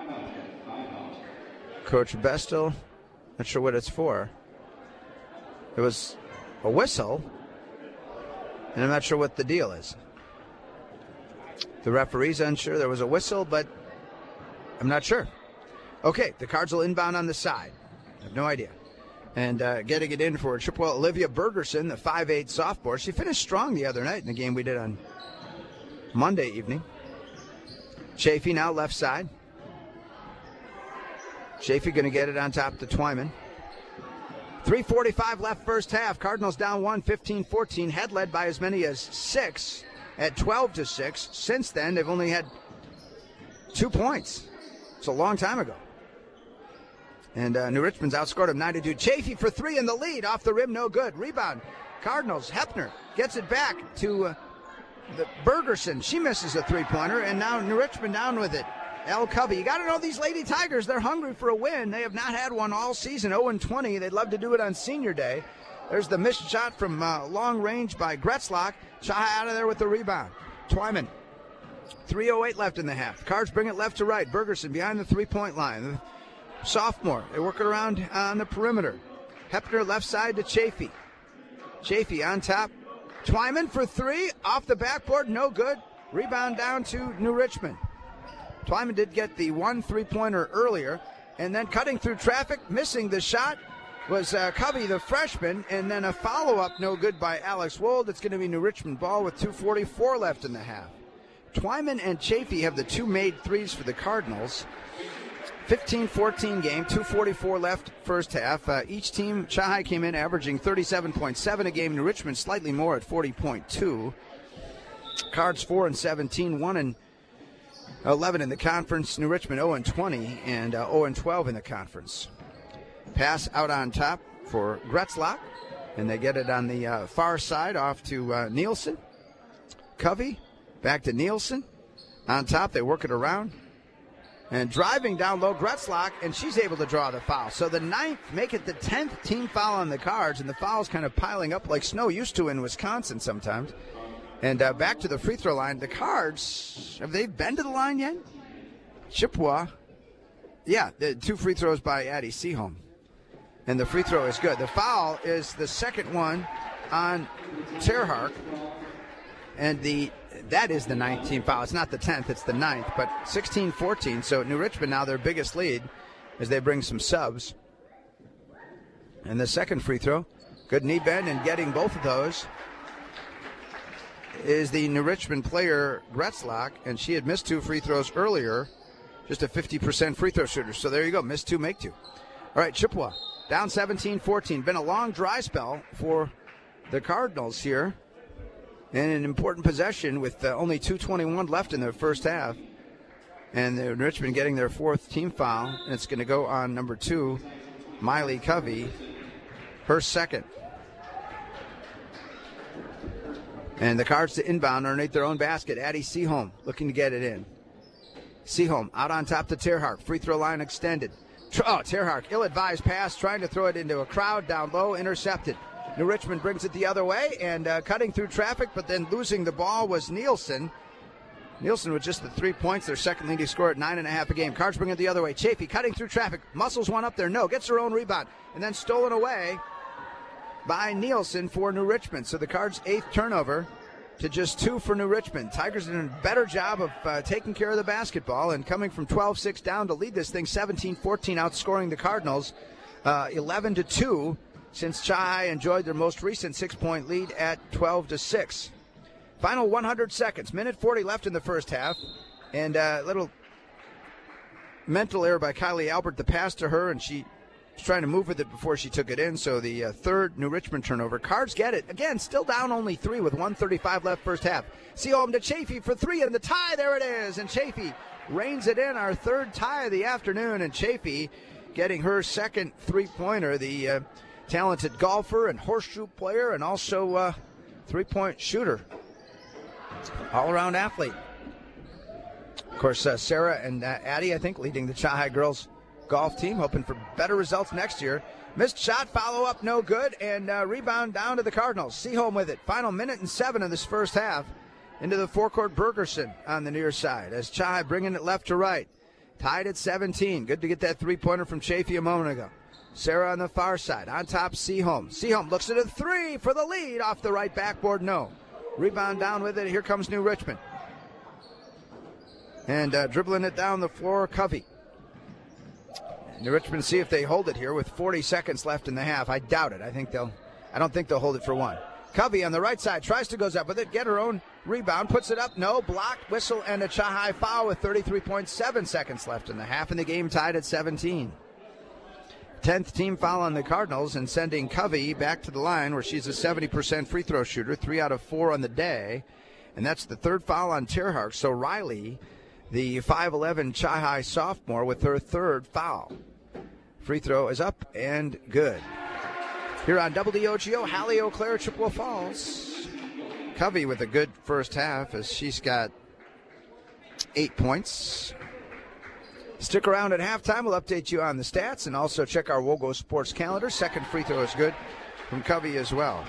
Coach Bestel, not sure what it's for. It was a whistle, and I'm not sure what the deal is. The referee's unsure. There was a whistle, but I'm not sure. Okay, the Cards will inbound on the side. I have no idea. And uh, getting it in for Chippewa, Olivia Bergerson, the five eight sophomore. She finished strong the other night in the game we did on Monday evening. Chafee now left side. Chafee going to get it on top to Twyman. three forty-five left first half. Cardinals down one, fifteen fourteen. Head led by as many as six at twelve to six. Since then, they've only had two points. It's a long time ago. And uh, New Richmond's outscored them nine to two. Chafee for three in the lead. Off the rim, no good. Rebound. Cardinals. Hepner gets it back to uh, the Bergerson. She misses a three-pointer, and now New Richmond down with it. L. Covey. You got to know these Lady Tigers. They're hungry for a win. They have not had one all season. oh and twenty. They'd love to do it on Senior Day. There's the missed shot from uh, long range by Gretzlock. Chai out of there with the rebound. Twyman. three oh eight left in the half. Cards bring it left to right. Bergerson behind the three-point line. The sophomore. They work it around on the perimeter. Hepner left side to Chafee. Chafee on top. Twyman for three. Off the backboard. No good. Rebound down to New Richmond. Twyman did get the one three-pointer earlier. And then cutting through traffic, missing the shot, was uh, Covey, the freshman. And then a follow-up no good by Alex Wold. It's going to be New Richmond ball with two forty-four left in the half. Twyman and Chafee have the two made threes for the Cardinals. fifteen fourteen game, two forty-four left first half. Uh, each team, Chai came in averaging thirty-seven point seven a game. New Richmond slightly more at forty point two. Cards four and seventeen, one and eleven in the conference. New Richmond oh and twenty and uh, oh and twelve in the conference. Pass out on top for Gretzlock, and they get it on the uh, far side off to uh, Nielsen. Covey, back to Nielsen. On top, they work it around. And driving down low, Gretzlock, and she's able to draw the foul. So the ninth, make it the tenth team foul on the Cards, and the foul's kind of piling up like snow used to in Wisconsin sometimes. And uh, back to the free throw line. The Cards, have they been to the line yet? Chippewa. Yeah, the two free throws by Addie Seaholm. And the free throw is good. The foul is the second one on Terhark. And the that is the ninth team foul. It's not the tenth, it's the ninth. But sixteen fourteen, so New Richmond now their biggest lead as they bring some subs. And the second free throw, good knee bend, and getting both of those is the New Richmond player, Gretzlock, and she had missed two free throws earlier, just a fifty percent free throw shooter. So there you go, miss two, make two. All right, Chippewa, down seventeen fourteen. Been a long dry spell for the Cardinals here. And an important possession with uh, only two twenty-one left in the first half. And the Richmond getting their fourth team foul. And it's going to go on number two, Miley Covey, her second. And the Cards to inbound underneath their own basket. Addie Seaholm looking to get it in. Seaholm out on top to Terhark. Free throw line extended. Oh, Terhark, ill-advised pass, trying to throw it into a crowd down low, intercepted. New Richmond brings it the other way and uh, cutting through traffic, but then losing the ball was Nielsen. Nielsen with just the three points, their second leading score at nine and a half a game. Cards bring it the other way. Chafee cutting through traffic, muscles one up there, no, gets her own rebound, and then stolen away by Nielsen for New Richmond. So the Cards' eighth turnover to just two for New Richmond. Tigers did a better job of uh, taking care of the basketball and coming from twelve six down to lead this thing seventeen fourteen, outscoring the Cardinals uh, eleven to two. Since Chai enjoyed their most recent six-point lead at twelve to six. Final one hundred seconds. Minute forty left in the first half. And a uh, little mental error by Kylie Albert. The pass to her, and she was trying to move with it before she took it in. So the uh, third New Richmond turnover. Cards get it. Again, still down only three with one thirty-five left first half. Seaholm to Chafee for three, and the tie. There it is. And Chafee reins it in. Our third tie of the afternoon. And Chafee getting her second three-pointer. The Uh, talented golfer and horseshoe player and also uh, three-point shooter. All-around athlete. Of course, uh, Sarah and uh, Addie, I think, leading the Chai girls golf team, hoping for better results next year. Missed shot, follow-up, no good, and uh, rebound down to the Cardinals. Seaholm with it. Final minute and seven of this first half. Into the forecourt, Bergerson on the near side as Chai bringing it left to right. Tied at seventeen. Good to get that three-pointer from Chafee a moment ago. Sarah on the far side. On top, Seaholm. Seaholm looks at a three for the lead. Off the right backboard, no. Rebound down with it. Here comes New Richmond. And uh, dribbling it down the floor, Covey. New Richmond see if they hold it here with forty seconds left in the half. I doubt it. I think they'll. I don't think they'll hold it for one. Covey on the right side tries to goes up with it, get her own rebound, puts it up, no, blocked, whistle, and a Chi-Hi foul with thirty-three point seven seconds left in the half, and the game tied at seventeen. tenth team foul on the Cardinals, and sending Covey back to the line where she's a seventy percent free throw shooter, three out of four on the day, and that's the third foul on Terhark. So Riley, the five eleven Chi-Hi sophomore, with her third foul. Free throw is up and good. Here on W D O G O, Hallie Eau Claire, Chippewa Falls. Covey with a good first half as she's got eight points. Stick around at halftime. We'll update you on the stats and also check our Wogo Sports calendar. Second free throw is good from Covey as well.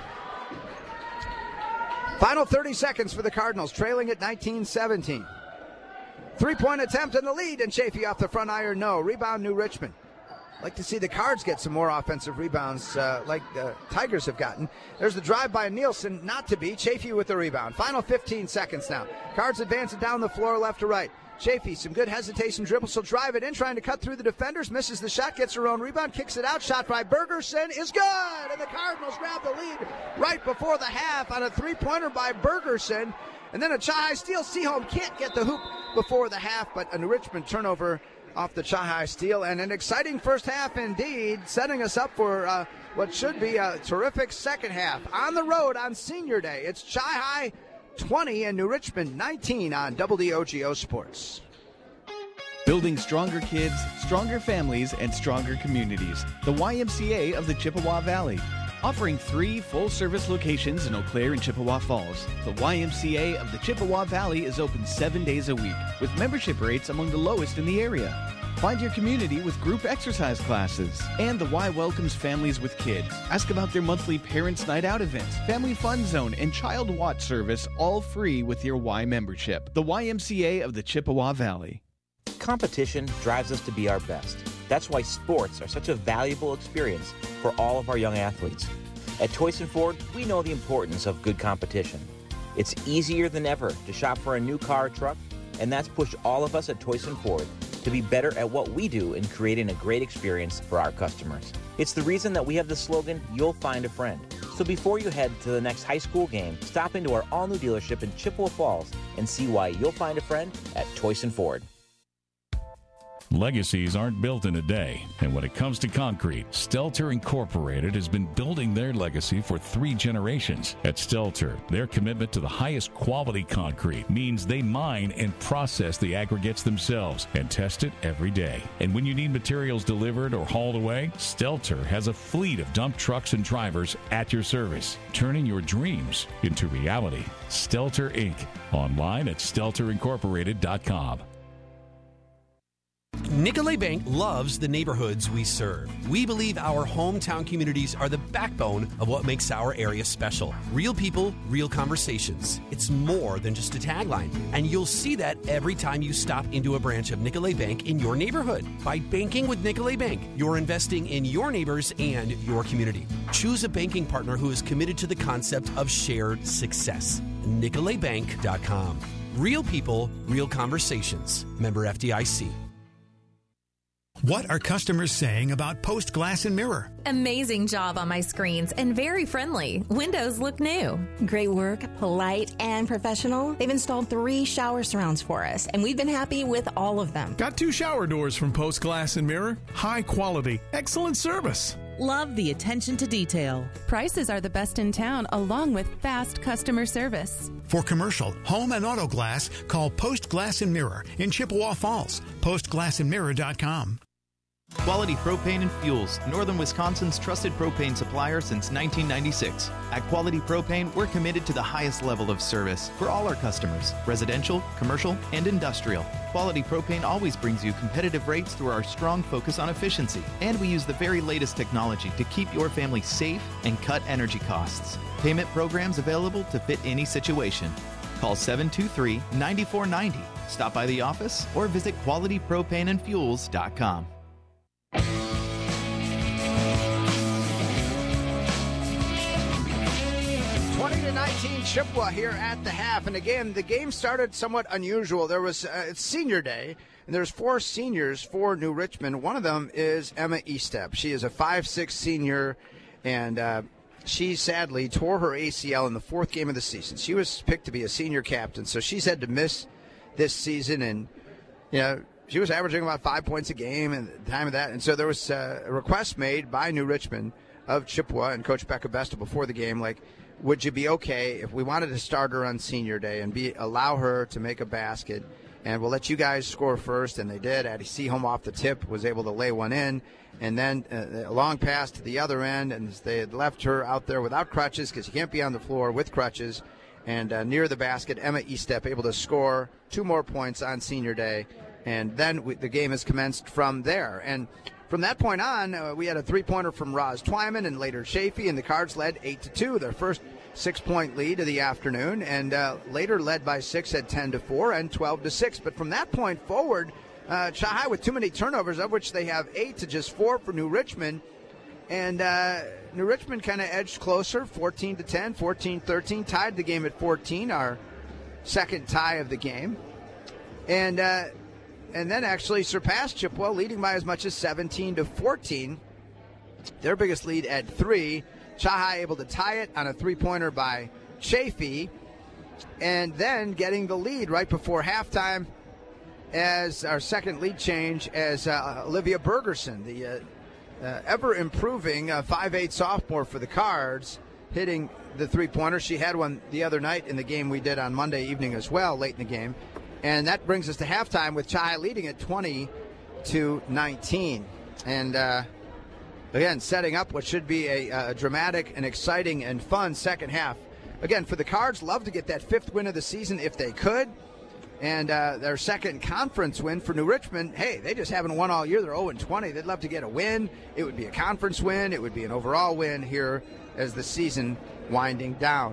Final thirty seconds for the Cardinals, trailing at nineteen seventeen. Three-point attempt in the lead, and Chafee off the front iron, no. Rebound, New Richmond. Like to see the Cards get some more offensive rebounds uh, like the Tigers have gotten. There's the drive by Nielsen, not to be. Chafee with the rebound. Final fifteen seconds now. Cards advancing down the floor left to right. Chafee, some good hesitation dribble. She'll drive it in, trying to cut through the defenders. Misses the shot, gets her own rebound, kicks it out. Shot by Bergerson is good. And the Cardinals grab the lead right before the half on a three-pointer by Bergerson. And then a Chi-Hi steal. Seaholm can't get the hoop before the half, but a New Richmond turnover off the Chi-Hi steal, and an exciting first half indeed, setting us up for uh, what should be a terrific second half. On the road on Senior Day, it's Chi-Hi twenty and New Richmond nineteen on W D O G O Sports. Building stronger kids, stronger families, and stronger communities. The Y M C A of the Chippewa Valley. Offering three full-service locations in Eau Claire and Chippewa Falls, the Y M C A of the Chippewa Valley is open seven days a week, with membership rates among the lowest in the area. Find your community with group exercise classes. And the Y welcomes families with kids. Ask about their monthly Parents' Night Out events, Family Fun Zone, and Child Watch service, all free with your Y membership. The Y M C A of the Chippewa Valley. Competition drives us to be our best. That's why sports are such a valuable experience for all of our young athletes. At Toyson Ford, we know the importance of good competition. It's easier than ever to shop for a new car or truck, and that's pushed all of us at Toyson Ford to be better at what we do in creating a great experience for our customers. It's the reason that we have the slogan, "You'll find a friend." So before you head to the next high school game, stop into our all-new dealership in Chippewa Falls and see why you'll find a friend at Toyson Ford. Legacies aren't built in a day, and when it comes to concrete, Stelter Incorporated has been building their legacy for three generations. At Stelter, their commitment to the highest quality concrete means they mine and process the aggregates themselves and test it every day. And when you need materials delivered or hauled away, Stelter has a fleet of dump trucks and drivers at your service, turning your dreams into reality. Stelter Incorporated. Online at stelter incorporated dot com. Nicolet Bank loves the neighborhoods we serve. We believe our hometown communities are the backbone of what makes our area special. Real people, real conversations. It's more than just a tagline. And you'll see that every time you stop into a branch of Nicolet Bank in your neighborhood. By banking with Nicolet Bank, you're investing in your neighbors and your community. Choose a banking partner who is committed to the concept of shared success. Nicolet Bank dot com. Real people, real conversations. Member F D I C. What are customers saying about Post Glass and Mirror? Amazing job on my screens and very friendly. Windows look new. Great work, polite, and professional. They've installed three shower surrounds for us, and we've been happy with all of them. Got two shower doors from Post Glass and Mirror. High quality, excellent service. Love the attention to detail. Prices are the best in town, along with fast customer service. For commercial, home, and auto glass, call Post Glass and Mirror in Chippewa Falls. post glass and mirror dot com. Quality Propane and Fuels, Northern Wisconsin's trusted propane supplier since nineteen ninety-six. At Quality Propane, we're committed to the highest level of service for all our customers, residential, commercial, and industrial. Quality Propane always brings you competitive rates through our strong focus on efficiency. And we use the very latest technology to keep your family safe and cut energy costs. Payment programs available to fit any situation. Call seven two three, nine four nine zero. Stop by the office or visit quality propane and fuels dot com. twenty to nineteen Chippewa here at the half. And again, the game started somewhat unusual. There was uh, it's senior day, and there's four seniors for New Richmond. One of them is Emma Estep. She is a five six senior, and uh, she sadly tore her A C L in the fourth game of the season. She was picked to be a senior captain, so she's had to miss this season. And, you know, she was averaging about five points a game at the time of that. And so there was uh, a request made by New Richmond of Chippewa and Coach Becca Besta before the game, like, would you be okay if we wanted to start her on senior day and be allow her to make a basket, and we'll let you guys score first? And they did. Addie Seaholm off the tip was able to lay one in, and then uh, a long pass to the other end, and they had left her out there without crutches because you can't be on the floor with crutches. And uh, near the basket, Emma Estep able to score two more points on senior day, and then we, the game has commenced from there. And from that point on, uh, we had a three-pointer from Roz Twyman and later Chafee, and the Cards led eight to two, their first six-point lead of the afternoon, and uh, later led by six at ten to four and twelve to six. But from that point forward, uh, Chi-Hi with too many turnovers, of which they have eight to just four for New Richmond. And uh, New Richmond kind of edged closer, fourteen to ten, fourteen thirteen, tied the game at fourteen, our second tie of the game. And uh, and then actually surpassed Chippewa, leading by as much as seventeen to fourteen. Their biggest lead at three. Chi-Hi able to tie it on a three-pointer by Chafee, and then getting the lead right before halftime as our second lead change as uh, Olivia Bergerson, the uh, uh, ever-improving uh, five eight sophomore for the Cards, hitting the three-pointer. She had one the other night in the game we did on Monday evening as well, late in the game. And that brings us to halftime with Chi-Hi leading at twenty to nineteen. And, uh, again, setting up what should be a, a dramatic and exciting and fun second half. Again, for the Cards, love to get that fifth win of the season if they could. And uh, their second conference win for New Richmond, hey, they just haven't won all year. They're oh and twenty. They'd love to get a win. It would be a conference win. It would be an overall win here as the season winding down.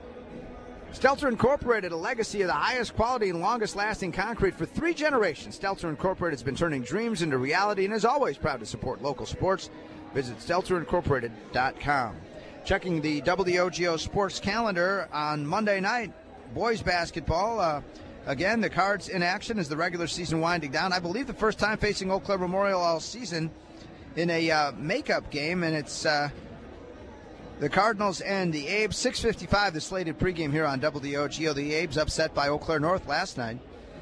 Stelter Incorporated, a legacy of the highest quality and longest-lasting concrete for three generations. Stelter Incorporated has been turning dreams into reality and is always proud to support local sports. Visit stelter incorporated dot com. Checking the W O G O Sports calendar on Monday night, boys basketball. Uh, again, the Cards in action as the regular season winding down. I believe the first time facing Eau Claire Memorial all season in a uh, makeup game, and it's uh, the Cardinals and the Abes. six fifty-five, the slated pregame here on W O G O. The Abes upset by Eau Claire North last night.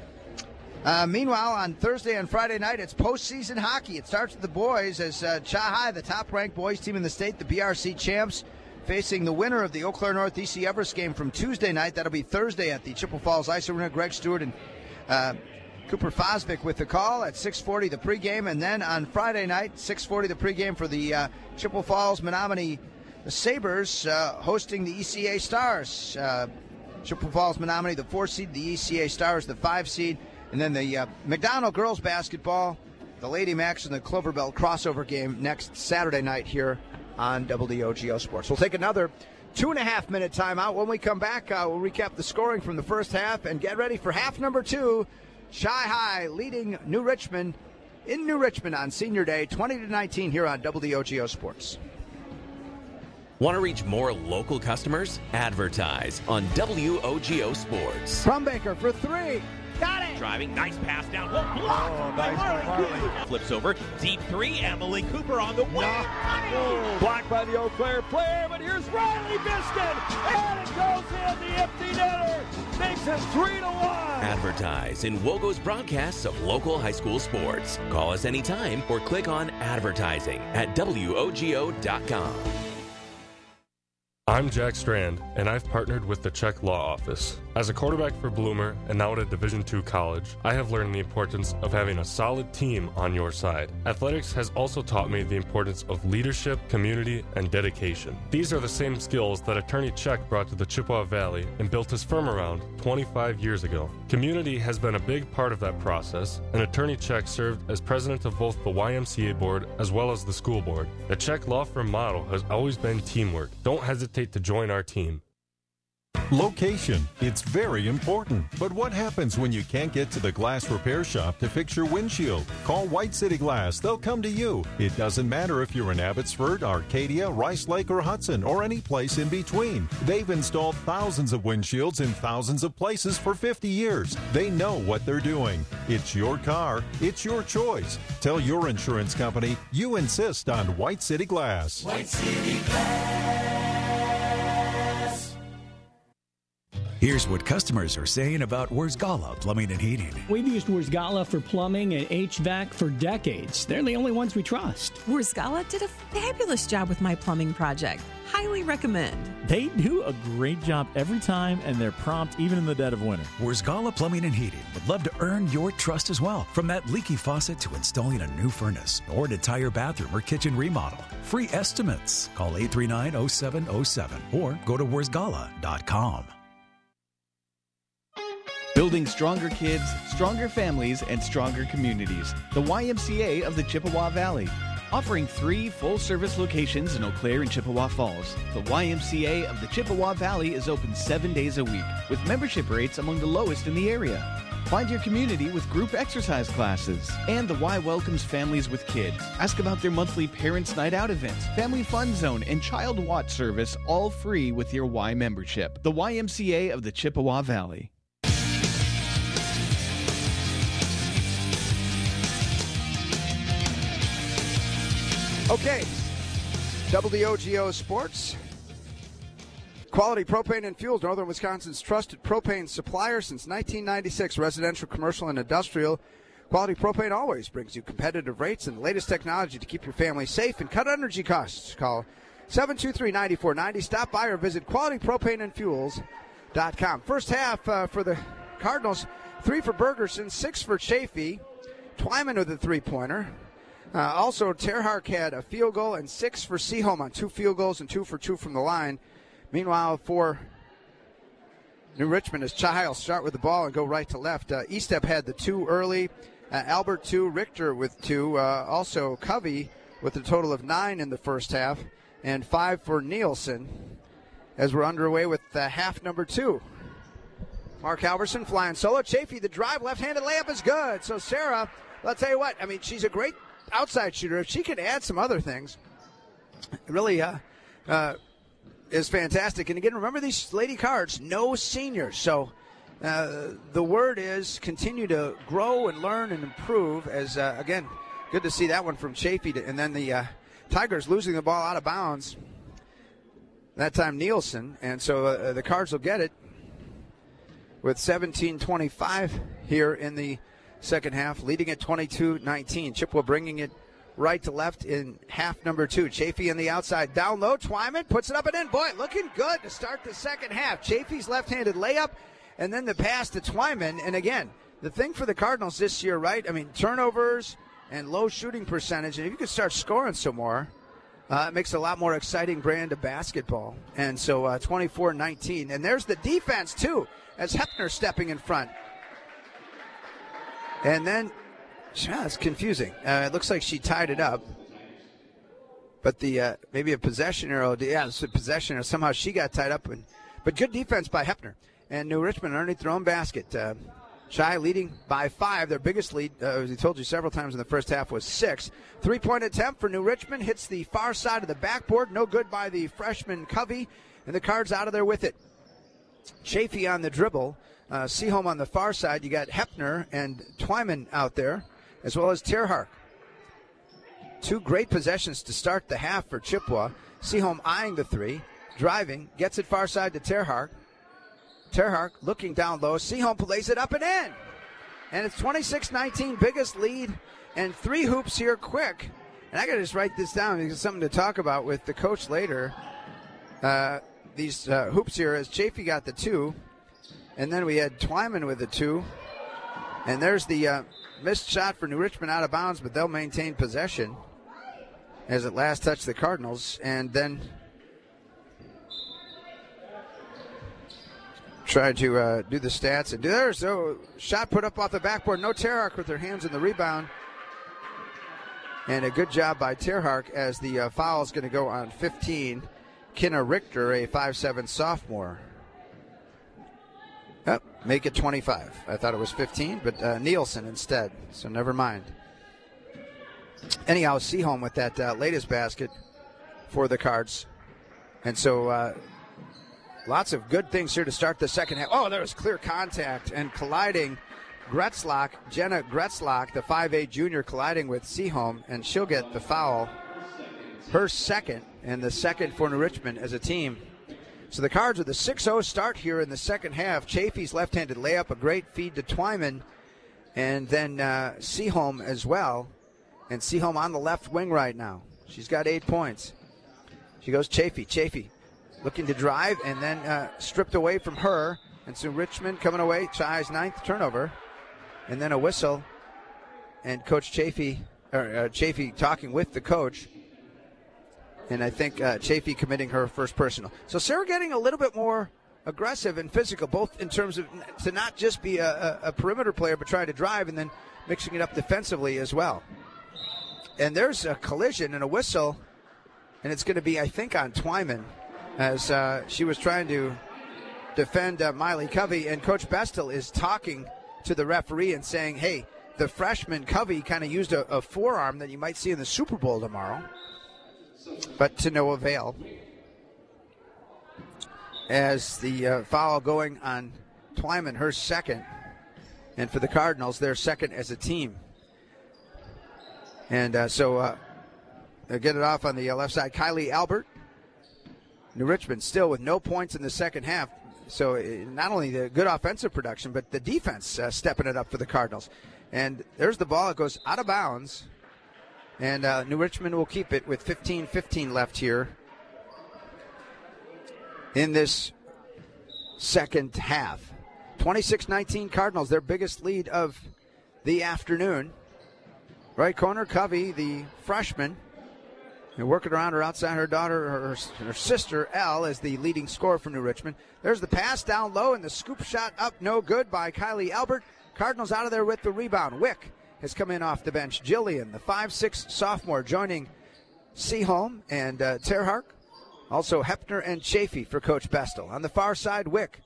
Uh, meanwhile, on Thursday and Friday night, it's postseason hockey. It starts with the boys as uh, Chi-Hi, the top-ranked boys team in the state, the B R C champs, facing the winner of the Eau Claire North E C Everest game from Tuesday night. That'll be Thursday at the Chippewa Falls Ice Arena. Greg Stewart and uh, Cooper Fosvik with the call at six forty the pregame. And then on Friday night, six forty the pregame for the uh, Chippewa Falls Menominee Sabres uh, hosting the E C A Stars. Uh, Chippewa Falls Menominee, the four seed, the E C A Stars, the five seed. And then the uh, McDonald girls basketball, the Lady Macs, and the Clover Belt crossover game next Saturday night here on W O G O Sports. We'll take another two and a half minute timeout. When we come back, uh, we'll recap the scoring from the first half and get ready for half number two. Chi-Hi leading New Richmond in New Richmond on Senior Day, twenty to nineteen here on W O G O Sports. Want to reach more local customers? Advertise on W O G O Sports. From Baker for three. Got it! Driving, nice pass down low, blocked oh, by nice Marley Cooper. Flips over, deep three, Emily Cooper on the way. Oh, blocked by the Eau Claire player, but here's Riley Biscuit, and it goes in the empty netter, makes it three to one. Advertise in Wogo's broadcasts of local high school sports. Call us anytime or click on advertising at W O G O dot com. I'm Jack Strand, and I've partnered with the Czech Law Office. As a quarterback for Bloomer and now at a Division two college, I have learned the importance of having a solid team on your side. Athletics has also taught me the importance of leadership, community, and dedication. These are the same skills that Attorney Czech brought to the Chippewa Valley and built his firm around twenty-five years ago. Community has been a big part of that process, and Attorney Czech served as president of both the Y M C A board as well as the school board. The Czech law firm model has always been teamwork. Don't hesitate to join our team. Location. It's very important. But what happens when you can't get to the glass repair shop to fix your windshield? Call White City Glass. They'll come to you. It doesn't matter if you're in Abbotsford, Arcadia, Rice Lake, or Hudson, or any place in between. They've installed thousands of windshields in thousands of places for fifty years. They know what they're doing. It's your car. It's your choice. Tell your insurance company you insist on White City Glass. White City Glass. Here's what customers are saying about Wurzgala Plumbing and Heating. We've used Wurzgala for plumbing and H V A C for decades. They're the only ones we trust. Wurzgala did a fabulous job with my plumbing project. Highly recommend. They do a great job every time, and they're prompt even in the dead of winter. Wurzgala Plumbing and Heating would love to earn your trust as well. From that leaky faucet to installing a new furnace or an entire bathroom or kitchen remodel. Free estimates. Call eight three nine, oh seven oh seven or go to wurzgala dot com. Building stronger kids, stronger families, and stronger communities. The Y M C A of the Chippewa Valley. Offering three full-service locations in Eau Claire and Chippewa Falls, the Y M C A of the Chippewa Valley is open seven days a week, with membership rates among the lowest in the area. Find your community with group exercise classes. And the Y welcomes families with kids. Ask about their monthly Parents' Night Out events, Family Fun Zone, and Child Watch service, all free with your Y membership. The Y M C A of the Chippewa Valley. Okay, W O G O Sports. Quality Propane and Fuels, Northern Wisconsin's trusted propane supplier since nineteen ninety-six. Residential, commercial, and industrial. Quality Propane always brings you competitive rates and the latest technology to keep your family safe and cut energy costs. Call seven two three, nine four nine zero. Stop by or visit quality propane and fuels dot com. First half uh, for the Cardinals, three for Bergerson, six for Chafee. Twyman with a three-pointer. Uh, also, Terhark had a field goal and six for Seaholm on two field goals and two for two from the line. Meanwhile, for New Richmond, as Child start with the ball and go right to left. Uh, Estep had the two early. Uh, Albert two, Richter with two. Uh, also, Covey with a total of nine in the first half and five for Nielsen as we're underway with uh, half number two. Mark Halverson flying solo. Chafee, the drive, left-handed layup is good. So Sarah, I'll tell you what, I mean, she's a great outside shooter. If she can add some other things, it really uh, uh, is fantastic. And again, remember these Lady Cards, no seniors. So uh, the word is continue to grow and learn and improve. As uh, again, good to see that one from Chafee. To, and then the uh, Tigers losing the ball out of bounds. That time Nielsen. And so uh, the Cards will get it with seventeen twenty-five here in the second half, leading at twenty-two nineteen. Chippewa bringing it right to left in half number two. Chafee on the outside, down low. Twyman puts it up and in. Boy, looking good to start the second half. Chafee's left-handed layup, and then the pass to Twyman. And again, the thing for the Cardinals this year, right? I mean, turnovers and low shooting percentage. And if you could start scoring some more, uh, it makes a lot more exciting brand of basketball. And so uh, twenty-four nineteen. And there's the defense, too, as Hepner stepping in front. And then, yeah, it's confusing. Uh, it looks like she tied it up. But the uh, maybe a possession arrow. Yeah, it's a possession arrow. Somehow she got tied up. And, but good defense by Hepner. And New Richmond underneath their own basket. Uh, Shy leading by five. Their biggest lead, uh, as I told you several times in the first half, was six. Three-point attempt for New Richmond. Hits the far side of the backboard. No good by the freshman Covey. And the Cards out of there with it. Chafee on the dribble. Uh, Seaholm on the far side. You got Hepner and Twyman out there, as well as Terhark. Two great possessions to start the half for Chippewa. Seaholm eyeing the three, driving, gets it far side to Terhark. Terhark looking down low. Seaholm lays it up and in. And it's twenty-six nineteen, biggest lead, and three hoops here quick. And I got to just write this down because it's something to talk about with the coach later. Uh, these uh, hoops here as Chafee got the two. And then we had Twyman with the two. And there's the uh, missed shot for New Richmond out of bounds, but they'll maintain possession as it last touched the Cardinals. And then tried to uh, do the stats. And there's a so shot put up off the backboard. No Terhark with their hands in the rebound. And a good job by Terhark as the uh, foul is going to go on fifteen. Kenna Richter, a five seven sophomore. make it twenty-five. I thought it was fifteen, but uh, Nielsen instead, so never mind. Anyhow, Seaholm with that uh, latest basket for the Cards. And so uh, lots of good things here to start the second half. Oh, there was clear contact and colliding. Gretzlock, Jenna Gretzlock, the five eight junior, colliding with Seaholm, and she'll get the foul. Her second, and the second for New Richmond as a team. So the Cards with a six oh start here in the second half. Chafee's left-handed layup, a great feed to Twyman, and then uh, Seaholm as well. And Seaholm on the left wing right now. She's got eight points. She goes Chafee. Chafee looking to drive, and then uh, stripped away from her. And so Richmond coming away, Chai's ninth turnover. And then a whistle, and Coach Chafee, or uh, Chafee talking with the coach. And I think uh, Chafee committing her first personal. So Sarah getting a little bit more aggressive and physical, both in terms of to not just be a, a, a perimeter player, but try to drive, and then mixing it up defensively as well. And there's a collision and a whistle, and it's going to be, I think, on Twyman, as uh, she was trying to defend uh, Miley Covey, and Coach Bestel is talking to the referee and saying, hey, the freshman Covey kind of used a, a forearm that you might see in the Super Bowl tomorrow, but to no avail. As the uh, foul going on Twyman, her second, and for the Cardinals, their second as a team. And uh, so uh, they'll get it off on the uh, left side. Kylie Albert, New Richmond, still with no points in the second half. So not only the good offensive production, but the defense uh, stepping it up for the Cardinals. And there's the ball. It goes out of bounds. And uh, New Richmond will keep it with fifteen fifteen left here in this second half. twenty-six nineteen Cardinals, their biggest lead of the afternoon. Right corner, Covey, the freshman. And working around her outside, her daughter, her, her sister, Elle, as the leading scorer for New Richmond. There's the pass down low, and the scoop shot up, no good by Kylie Albert. Cardinals out of there with the rebound. Wick has come in off the bench. Jillian, the five six sophomore, joining Seaholm and uh, Terhark. Also Hepner and Chafee for Coach Bestel. On the far side, Wick.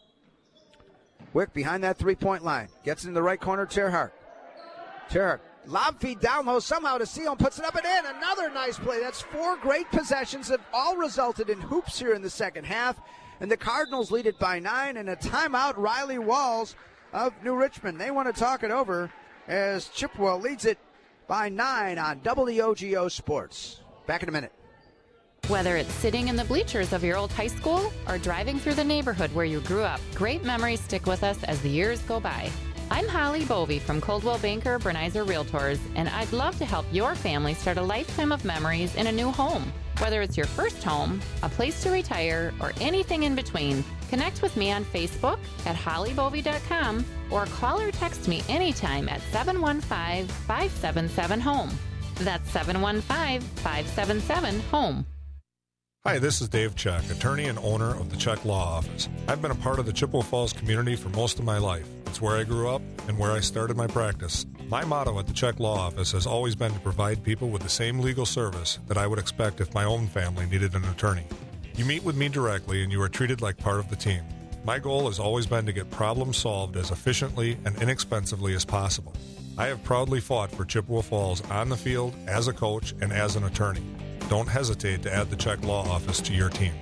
Wick behind that three-point line. Gets in the right corner, Terhark. Terhark. Lob feed down low somehow to Seaholm, puts it up and in. Another nice play. That's four great possessions that all resulted in hoops here in the second half. And the Cardinals lead it by nine, and a timeout, Riley Walls of New Richmond. They want to talk it over as Chippewa leads it by nine on W O G O Sports. Back in a minute. Whether it's sitting in the bleachers of your old high school or driving through the neighborhood where you grew up, great memories stick with us as the years go by. I'm Holly Bovey from Coldwell Banker Bernizer Realtors, and I'd love to help your family start a lifetime of memories in a new home. Whether it's your first home, a place to retire, or anything in between, connect with me on Facebook at holly bovey dot com or call or text me anytime at seven one five, five seven seven, HOME. That's seven one five, five seven seven, HOME. Hi, this is Dave Check, attorney and owner of the Check Law Office. I've been a part of the Chippewa Falls community for most of my life. It's where I grew up and where I started my practice. My motto at the Check Law Office has always been to provide people with the same legal service that I would expect if my own family needed an attorney. You meet with me directly and you are treated like part of the team. My goal has always been to get problems solved as efficiently and inexpensively as possible. I have proudly fought for Chippewa Falls on the field, as a coach, and as an attorney. Don't hesitate to add the Check Law Office to your team.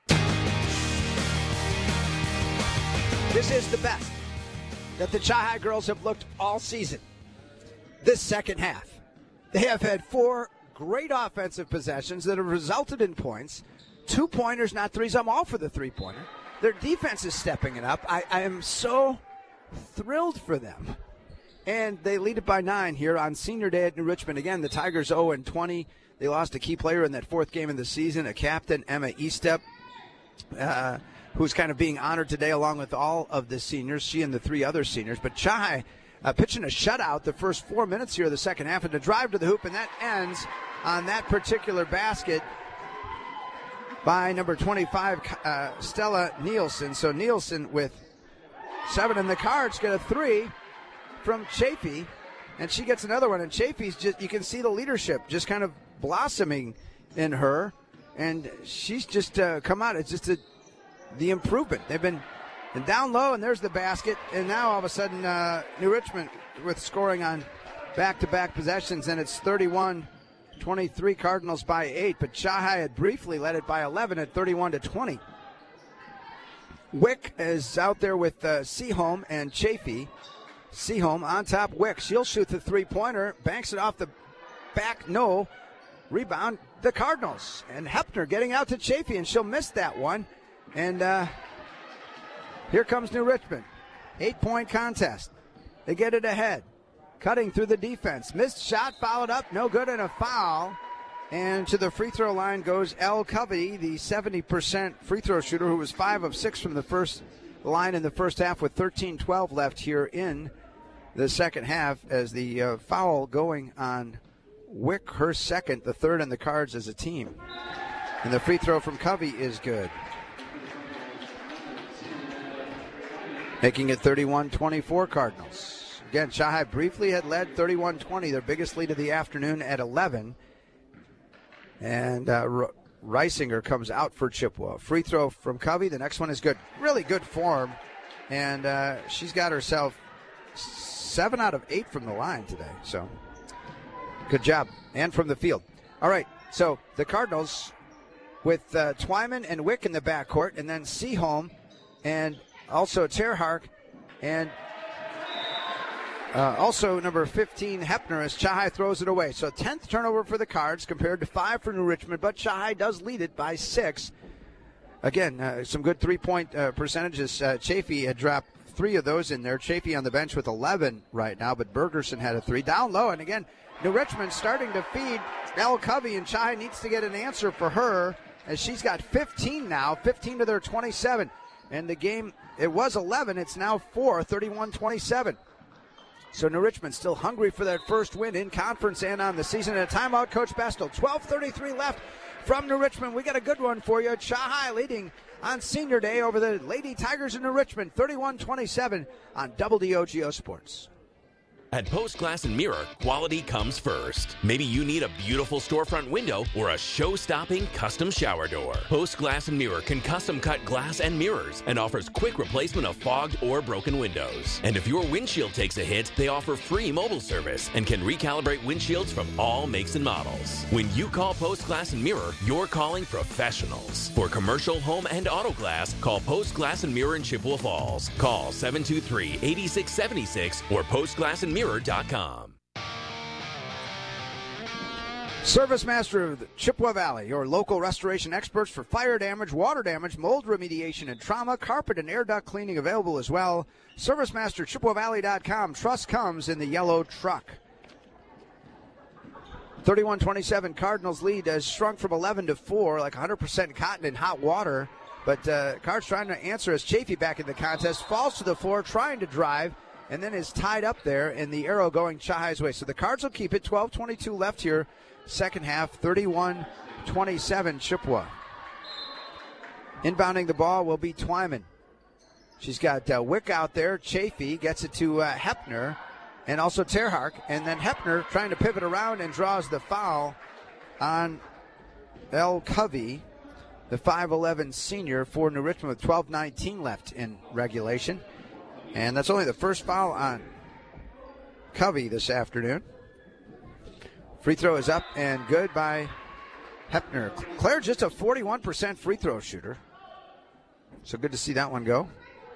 This is the best that the Chi-Hi girls have looked all season. This second half, they have had four great offensive possessions that have resulted in points. Two-pointers, not threes. I'm all for the three-pointer. Their defense is stepping it up. I, I am so thrilled for them. And they lead it by nine here on Senior Day at New Richmond. Again, the Tigers oh and twenty. They lost a key player in that fourth game of the season, a captain, Emma Estep, uh, who's kind of being honored today along with all of the seniors, she and the three other seniors. But Chai uh, pitching a shutout the first four minutes here of the second half, and a drive to the hoop, and that ends on that particular basket by number twenty-five, uh, Stella Nielsen. So Nielsen with seven, and the Cards get a three from Chafee, and she gets another one. And Chafee's just, you can see the leadership just kind of blossoming in her, and she's just uh, come out. It's just a, the improvement. They've been And down low, and there's the basket. And now all of a sudden, uh, New Richmond with scoring on back-to-back possessions, and it's thirty-one twenty-three Cardinals by eight. But Shahai had briefly led it by eleven at thirty-one to twenty. Wick is out there with uh, Seaholm and Chafee. Seaholm on top. Wick, she'll shoot the three-pointer, banks it off the back. No. Rebound, the Cardinals. And Hepner getting out to Chafee, and she'll miss that one. And uh, here comes New Richmond. Eight-point contest. They get it ahead. Cutting through the defense. Missed shot, followed up, no good, and a foul. And to the free throw line goes Elle Covey, the seventy percent free throw shooter, who was five of six from the first line in the first half with thirteen twelve left here in the second half, as the uh, foul going on Wick, her second, the third in the Cards as a team. And the free throw from Covey is good. Making it thirty-one twenty-four Cardinals. Again, Shahai briefly had led thirty-one twenty, their biggest lead of the afternoon at eleven. And uh, R- Reisinger comes out for Chippewa. Free throw from Covey. The next one is good. Really good form. And uh, she's got herself seven out of eight from the line today. So good job. And from the field. All right. So the Cardinals with uh, Twyman and Wick in the backcourt. And then Seaholm and also Terhark and Uh, also, number fifteen, Hepner, as Shahai throws it away. So tenth turnover for the Cards compared to five for New Richmond, but Shahai does lead it by six. Again, uh, some good three-point uh, percentages. Uh, Chafee had dropped three of those in there. Chafee on the bench with eleven right now, but Bergerson had a three. Down low, and again, New Richmond starting to feed Elle Covey, and Shahai needs to get an answer for her, as she's got fifteen now, fifteen to their twenty-seven. And the game, it was eleven, it's now four, thirty-one twenty-seven. So New Richmond still hungry for that first win in conference and on the season. And a timeout, Coach Bestel. twelve thirty-three left from New Richmond. We got a good one for you. Shahai leading on Senior Day over the Lady Tigers in New Richmond, thirty-one twenty-seven on W D O G O Sports. At Post Glass and Mirror, quality comes first. Maybe you need a beautiful storefront window or a show-stopping custom shower door. Post Glass and Mirror can custom cut glass and mirrors and offers quick replacement of fogged or broken windows. And if your windshield takes a hit, they offer free mobile service and can recalibrate windshields from all makes and models. When you call Post Glass and Mirror, you're calling professionals. For commercial, home, and auto glass, call Post Glass and Mirror in Chippewa Falls. Call seven two three, eight six seven six or post glass and mirror dot com. Service Master of the Chippewa Valley, your local restoration experts for fire damage, water damage, mold remediation, and trauma. Carpet and air duct cleaning available as well. Service Master Chippewa Valley dot com. Trust comes in the yellow truck. thirty-one twenty-seven Cardinals lead has shrunk from eleven to four, like one hundred percent cotton in hot water. But uh, Cards trying to answer as Chafee back in the contest, falls to the floor, trying to drive, and then is tied up there, and the arrow going Shahai's way. So the Cards will keep it. twelve twenty-two left here, second half, thirty-one twenty-seven Chippewa. Inbounding the ball will be Twyman. She's got uh, Wick out there. Chafee gets it to uh, Hepner, and also Terhark. And then Hepner trying to pivot around and draws the foul on Elle Covey, the five eleven senior for New Richmond, with twelve nineteen left in regulation. And that's only the first foul on Covey this afternoon. Free throw is up and good by Hepner. Claire just a forty-one percent free throw shooter. So good to see that one go.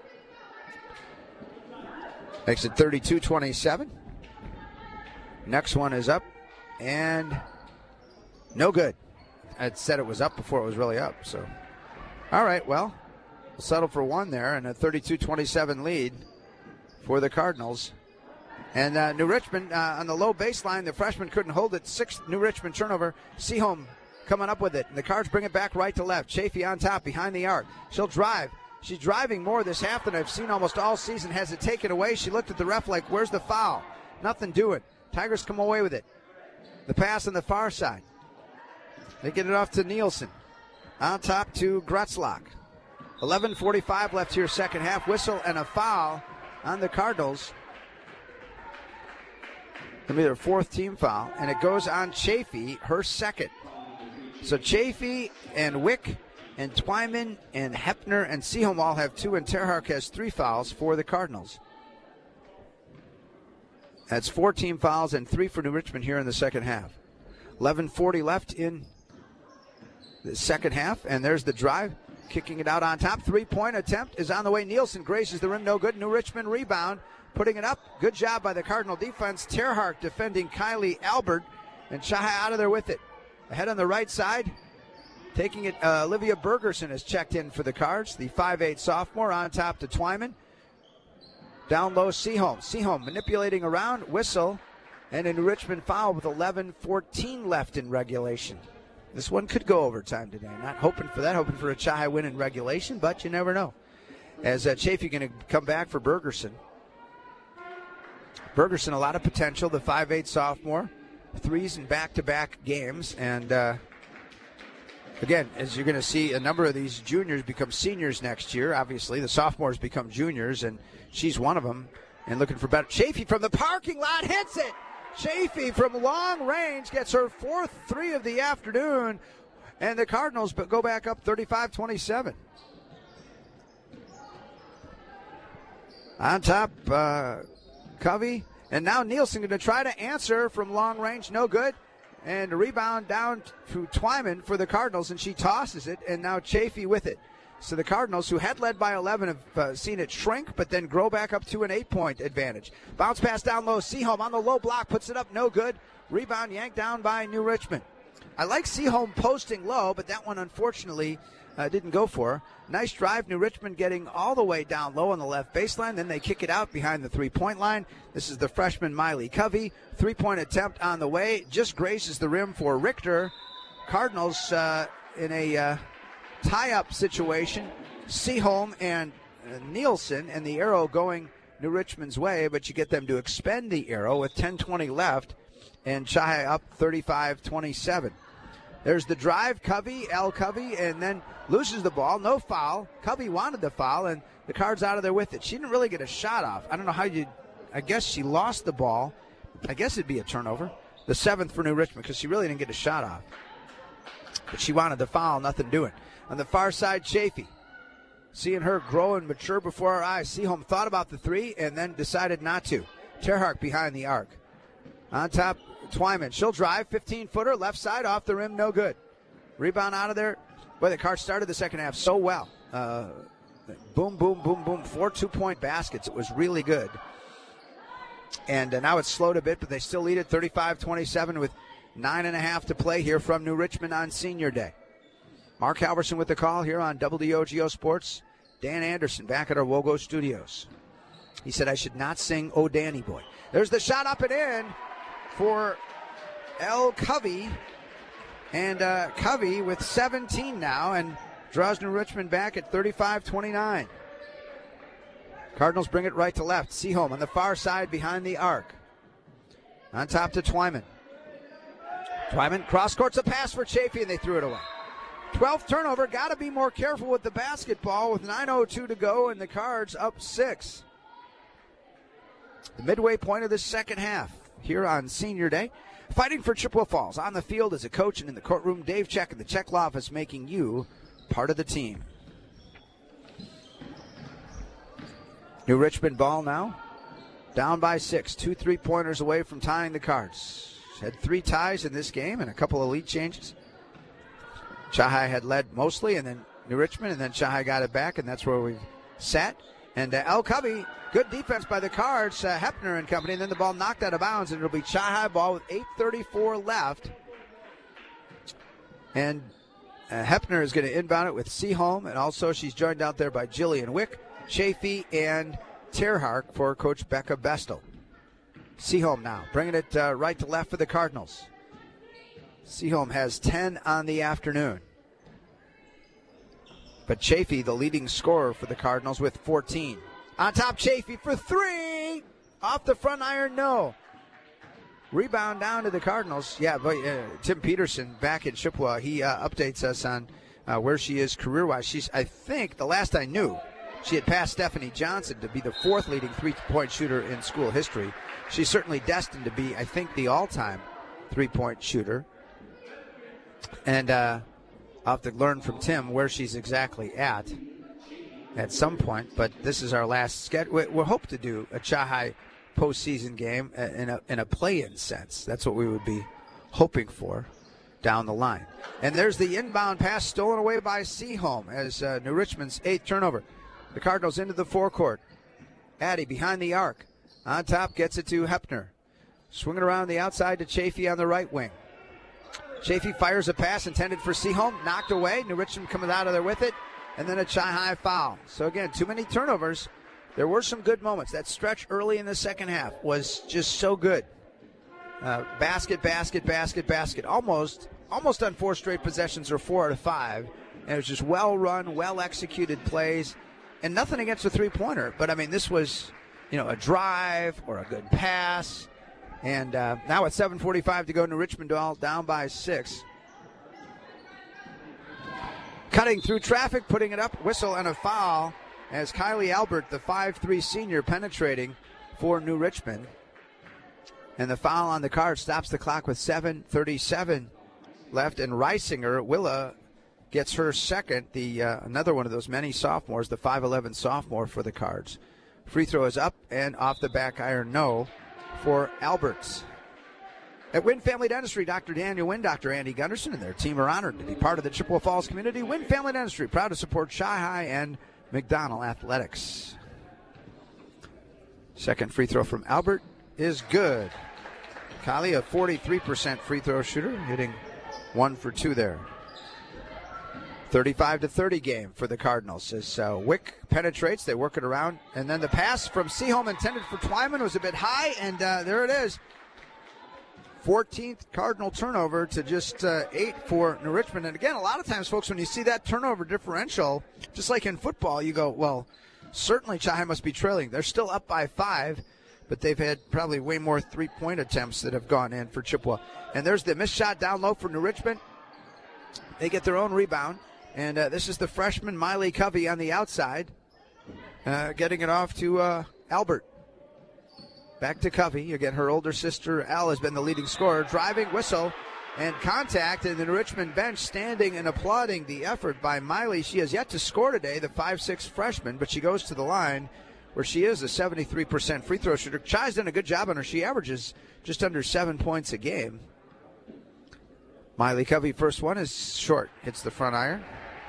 Makes it thirty-two twenty-seven. Next one is up and no good. I said it was up before it was really up. So, all right, well, we'll settle for one there, and a thirty-two twenty-seven lead for the Cardinals. And uh, New Richmond uh, on the low baseline, the freshman couldn't hold it. Sixth New Richmond turnover. Seaholm coming up with it. And the Cards bring it back right to left. Chafee on top behind the arc. She'll drive. She's driving more this half than I've seen almost all season. Has it taken away. She looked at the ref like, where's the foul? Nothing doing. Tigers come away with it. The pass on the far side. They get it off to Nielsen. On top to Grutzlock. eleven forty-five left here, second half. Whistle and a foul on the Cardinals. It'll be their fourth team foul, and it goes on Chafee, her second. So Chafee and Wick and Twyman and Hepner and Seaholm all have two, and Terhark has three fouls for the Cardinals. That's four team fouls and three for New Richmond here in the second half. eleven forty left in the second half, and there's the drive. Kicking it out on top. Three-point attempt is on the way. Nielsen graces the rim. No good. New Richmond rebound. Putting it up. Good job by the Cardinal defense. Terhark defending Kylie Albert, and Chaha out of there with it. Ahead on the right side. Taking it, uh, Olivia Bergerson has checked in for the Cards. The five eight sophomore on top to Twyman. Down low, Seaholm. Seaholm manipulating around. Whistle. And a New Richmond foul with eleven fourteen left in regulation. This one could go overtime today. Not hoping for that. Hoping for a Chaha win in regulation, but you never know. As uh, Chafee going to come back for Bergerson. Bergerson, a lot of potential. The five eight sophomore. Threes in back-to-back games. And, uh, again, as you're going to see, a number of these juniors become seniors next year. Obviously, the sophomores become juniors, and she's one of them. And looking for better. Chafee from the parking lot hits it. Chafee from long range gets her fourth three of the afternoon, and the Cardinals go back up thirty-five twenty-seven. On top, uh, Covey, and now Nielsen going to try to answer from long range, no good, and a rebound down to Twyman for the Cardinals, and she tosses it, and now Chafee with it. So the Cardinals, who had led by eleven, have uh, seen it shrink, but then grow back up to an eight-point advantage. Bounce pass down low. Seaholm on the low block, puts it up, no good. Rebound yanked down by New Richmond. I like Seaholm posting low, but that one, unfortunately, uh, didn't go for her. Nice drive. New Richmond getting all the way down low on the left baseline. Then they kick it out behind the three-point line. This is the freshman Miley Covey. Three-point attempt on the way. Just graces the rim for Richter. Cardinals uh, in a... Uh, tie-up situation. Seaholm and uh, Nielsen, and the arrow going New Richmond's way, but you get them to expend the arrow with ten twenty left, and Chaha up thirty-five twenty-seven. There's the drive, Covey, L. Covey, and then loses the ball. No foul. Covey wanted the foul, and the Card's out of there with it. She didn't really get a shot off. I don't know how you, I guess she lost the ball. I guess it'd be a turnover. The seventh for New Richmond, because she really didn't get a shot off. But she wanted the foul, nothing doing. On the far side, Chafee. Seeing her grow and mature before our eyes. Seaholm thought about the three and then decided not to. Terhark behind the arc. On top, Twyman. She'll drive. fifteen-footer, left side, off the rim, no good. Rebound out of there. Boy, the Cards started the second half so well. Uh, boom, boom, boom, boom. Four two-point baskets. It was really good. And uh, now it's slowed a bit, but they still lead it thirty-five twenty-seven with nine and a half to play here from New Richmond on Senior Day. Mark Halverson with the call here on W D O G O Sports. Dan Anderson back at our Wogo studios. He said I should not sing Oh Danny Boy. There's the shot up and in for L. Covey. And uh, Covey with seventeen now and draws New Richmond back at thirty-five twenty-nine. Cardinals bring it right to left. Seaholm on the far side behind the arc. On top to Twyman. Twyman cross courts a pass for Chafee, and they threw it away. twelfth turnover. Got to be more careful with the basketball with nine oh two to go, and the Cards up six. The midway point of the second half here on Senior Day. Fighting for Chippewa Falls. On the field as a coach and in the courtroom, Dave Check and the Check Law Office making you part of the team. New Richmond ball now. Down by six. Two three-pointers away from tying the Cards. Had three ties in this game and a couple of lead changes. Chaha had led mostly, and then New Richmond, and then Chaha got it back, and that's where we've sat. And uh, El Covey, good defense by the Cards, uh, Hepner and company, and then the ball knocked out of bounds, and it'll be Chaha ball with eight thirty-four left. And uh, Hepner is going to inbound it with Seaholm, and also she's joined out there by Jillian Wick, Chafee, and Terhark for Coach Becca Bestel. Seaholm now, bringing it uh, right to left for the Cardinals. Seaholm has ten on the afternoon. But Chafee, the leading scorer for the Cardinals, with fourteen. On top, Chafee for three. Off the front iron, no. Rebound down to the Cardinals. Yeah, but uh, Tim Peterson back in Chippewa, he uh, updates us on uh, where she is career-wise. She's, I think, the last I knew, she had passed Stephanie Johnson to be the fourth leading three-point shooter in school history. She's certainly destined to be, I think, the all-time three-point shooter. And uh, I'll have to learn from Tim where she's exactly at at some point. But this is our last schedule. We, we hope to do a Chi-Hi postseason game in a, in a play-in sense. That's what we would be hoping for down the line. And there's the inbound pass stolen away by Seaholm as uh, New Richmond's eighth turnover. The Cardinals into the forecourt. Addy behind the arc. On top, gets it to Hepner. Swinging around the outside to Chafee on the right wing. Chafee fires a pass intended for Seaholm. Knocked away. New Richmond coming out of there with it. And then a Chi-Hi foul. So again, too many turnovers. There were some good moments. That stretch early in the second half was just so good. Uh, basket, basket, basket, basket. Almost, almost on four straight possessions or four out of five. And it was just well-run, well-executed plays. And nothing against a three-pointer. But, I mean, this was, you know, a drive or a good pass. And uh, now at seven forty-five to go, New Richmond all down by six. Cutting through traffic, putting it up, whistle and a foul as Kylie Albert, the five three senior, penetrating for New Richmond. And the foul on the card stops the clock with seven thirty-seven left. And Reisinger, Willa, gets her second, the uh, another one of those many sophomores, the five eleven sophomore for the Cards. Free throw is up and off the back iron, no, for Alberts. At Wynn Family Dentistry, Doctor Daniel Wynn, Doctor Andy Gunderson, and their team are honored to be part of the Chippewa Falls community. Wynn Family Dentistry, proud to support Chi-Hi and McDonell Athletics. Second free throw from Albert is good. Kylie, a forty-three percent free throw shooter, hitting one for two there. thirty-five to thirty game for the Cardinals as uh, Wick penetrates. They work it around. And then the pass from Seaholm intended for Twyman was a bit high, and uh, there it is. fourteenth Cardinal turnover to just uh, eight for New Richmond. And again, a lot of times, folks, when you see that turnover differential, just like in football, you go, well, certainly Chi-Hi must be trailing. They're still up by five, but they've had probably way more three-point attempts that have gone in for Chippewa. And there's the missed shot down low for New Richmond. They get their own rebound. And uh, this is the freshman Miley Covey on the outside, uh, getting it off to uh, Albert. Back to Covey. Again, her older sister, Al, has been the leading scorer. Driving, whistle, and contact. And the Richmond bench standing and applauding the effort by Miley. She has yet to score today, the five six freshman, but she goes to the line where she is a seventy-three percent free throw shooter. Chai's done a good job on her. She averages just under seven points a game. Miley Covey, first one, is short. Hits the front iron.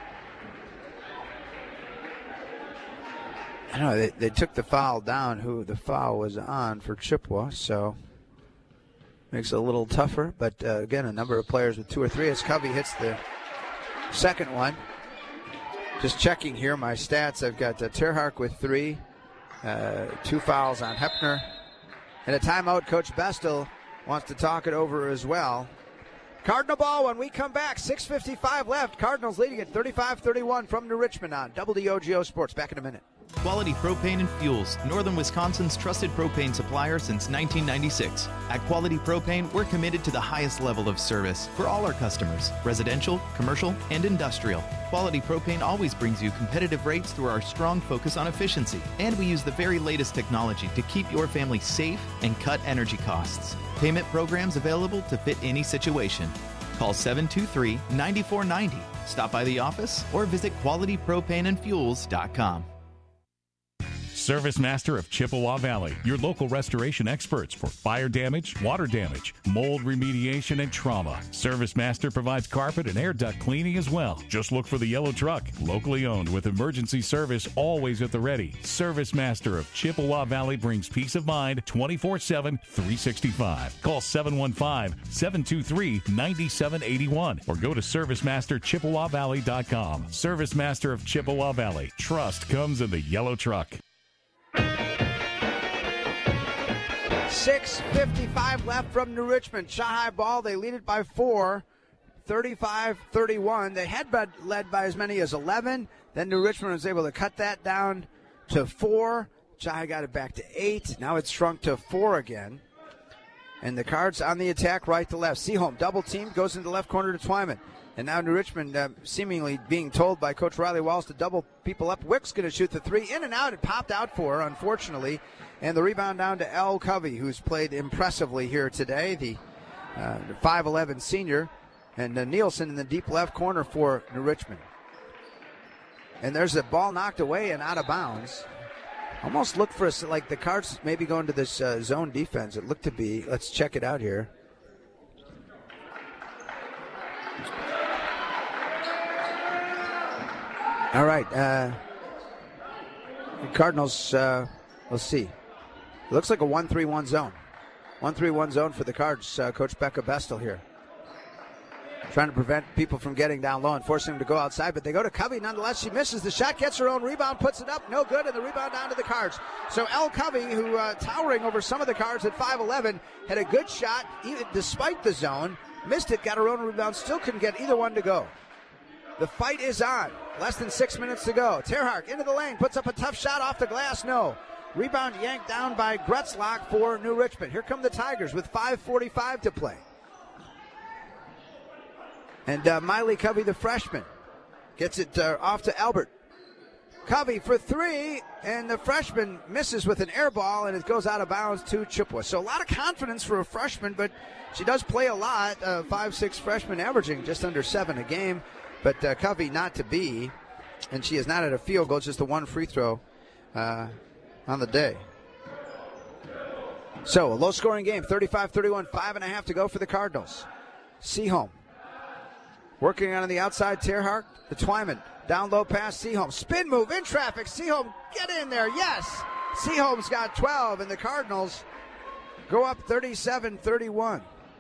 I don't know, they, they took the foul down, who the foul was on for Chippewa, so makes it a little tougher. But, uh, again, a number of players with two or three as Covey hits the second one. Just checking here my stats. I've got uh, Terhark with three, uh, two fouls on Hepner. And a timeout, Coach Bestel wants to talk it over as well. Cardinal ball when we come back. six fifty-five left. Cardinals leading at thirty-five thirty-one from New Richmond on W D O G O Sports. Back in a minute. Quality Propane and Fuels, Northern Wisconsin's trusted propane supplier since nineteen ninety-six. At Quality Propane, we're committed to the highest level of service for all our customers, residential, commercial, and industrial. Quality Propane always brings you competitive rates through our strong focus on efficiency, and we use the very latest technology to keep your family safe and cut energy costs. Payment programs available to fit any situation. Call seven two three, nine four nine zero. Stop by the office or visit quality propane and fuels dot com. Service Master of Chippewa Valley, your local restoration experts for fire damage, water damage, mold remediation, and trauma. Service Master provides carpet and air duct cleaning as well. Just look for the yellow truck, locally owned with emergency service always at the ready. Service Master of Chippewa Valley brings peace of mind twenty-four seven, three sixty-five. Call seven one five, seven two three, nine seven eight one or go to service master chippewa valley dot com. Service Master of Chippewa Valley. Trust comes in the yellow truck. six fifty-five left from New Richmond. Chi-Hi ball. They lead it by four, thirty-five thirty-one. They had been led by as many as eleven. Then New Richmond was able to cut that down to four. Chi-Hi got it back to eight. Now it's shrunk to four again. And the Cards on the attack right to left. Seaholm double team, goes into the left corner to Twyman. And now New Richmond uh, seemingly being told by Coach Riley Walls to double people up. Wick's going to shoot the three. In and out. It popped out for her, unfortunately. And the rebound down to Elle Covey, who's played impressively here today. The uh, five eleven senior And uh, Nielsen in the deep left corner for New Richmond. And there's a ball knocked away and out of bounds. Almost look for us like the Cards maybe going to this uh, zone defense. It looked to be. Let's check it out here. All right. Uh, the Cardinals, uh, let's see. It looks like a one three one zone. one three one zone for the Cards. Uh, Coach Becca Bestel here. Trying to prevent people from getting down low and forcing them to go outside, but they go to Covey. Nonetheless, she misses the shot, gets her own rebound, puts it up, no good, and the rebound down to the Cards. So Elle Covey, who uh, towering over some of the Cards at five eleven, had a good shot even despite the zone, missed it, got her own rebound, still couldn't get either one to go. The fight is on. Less than six minutes to go. Terhark into the lane, puts up a tough shot off the glass, no. Rebound yanked down by Gretzlock for New Richmond. Here come the Tigers with five forty-five to play. And uh, Miley Covey, the freshman, gets it uh, off to Albert. Covey for three, and the freshman misses with an air ball, and it goes out of bounds to Chippewa. So a lot of confidence for a freshman, but she does play a lot. Uh, five six freshman averaging just under seven a game. But uh, Covey not to be, and she is not at a field goal, just a one free throw uh, on the day. So a low-scoring game, thirty-five thirty-one, five and a half to go for the Cardinals. Seaholm working on the outside, Terhark, the Twyman, down low pass, Seaholm, spin move in traffic, Seaholm, get in there, yes! Seaholm's got twelve, and the Cardinals go up thirty-seven thirty-one.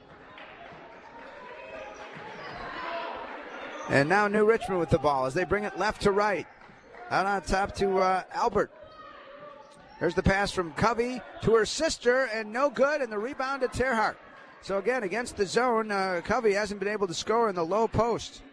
And now New Richmond with the ball as they bring it left to right. Out on top to uh, Albert. There's the pass from Covey to her sister, and no good, and the rebound to Terhark. So again, against the zone, uh, Covey hasn't been able to score in the low post.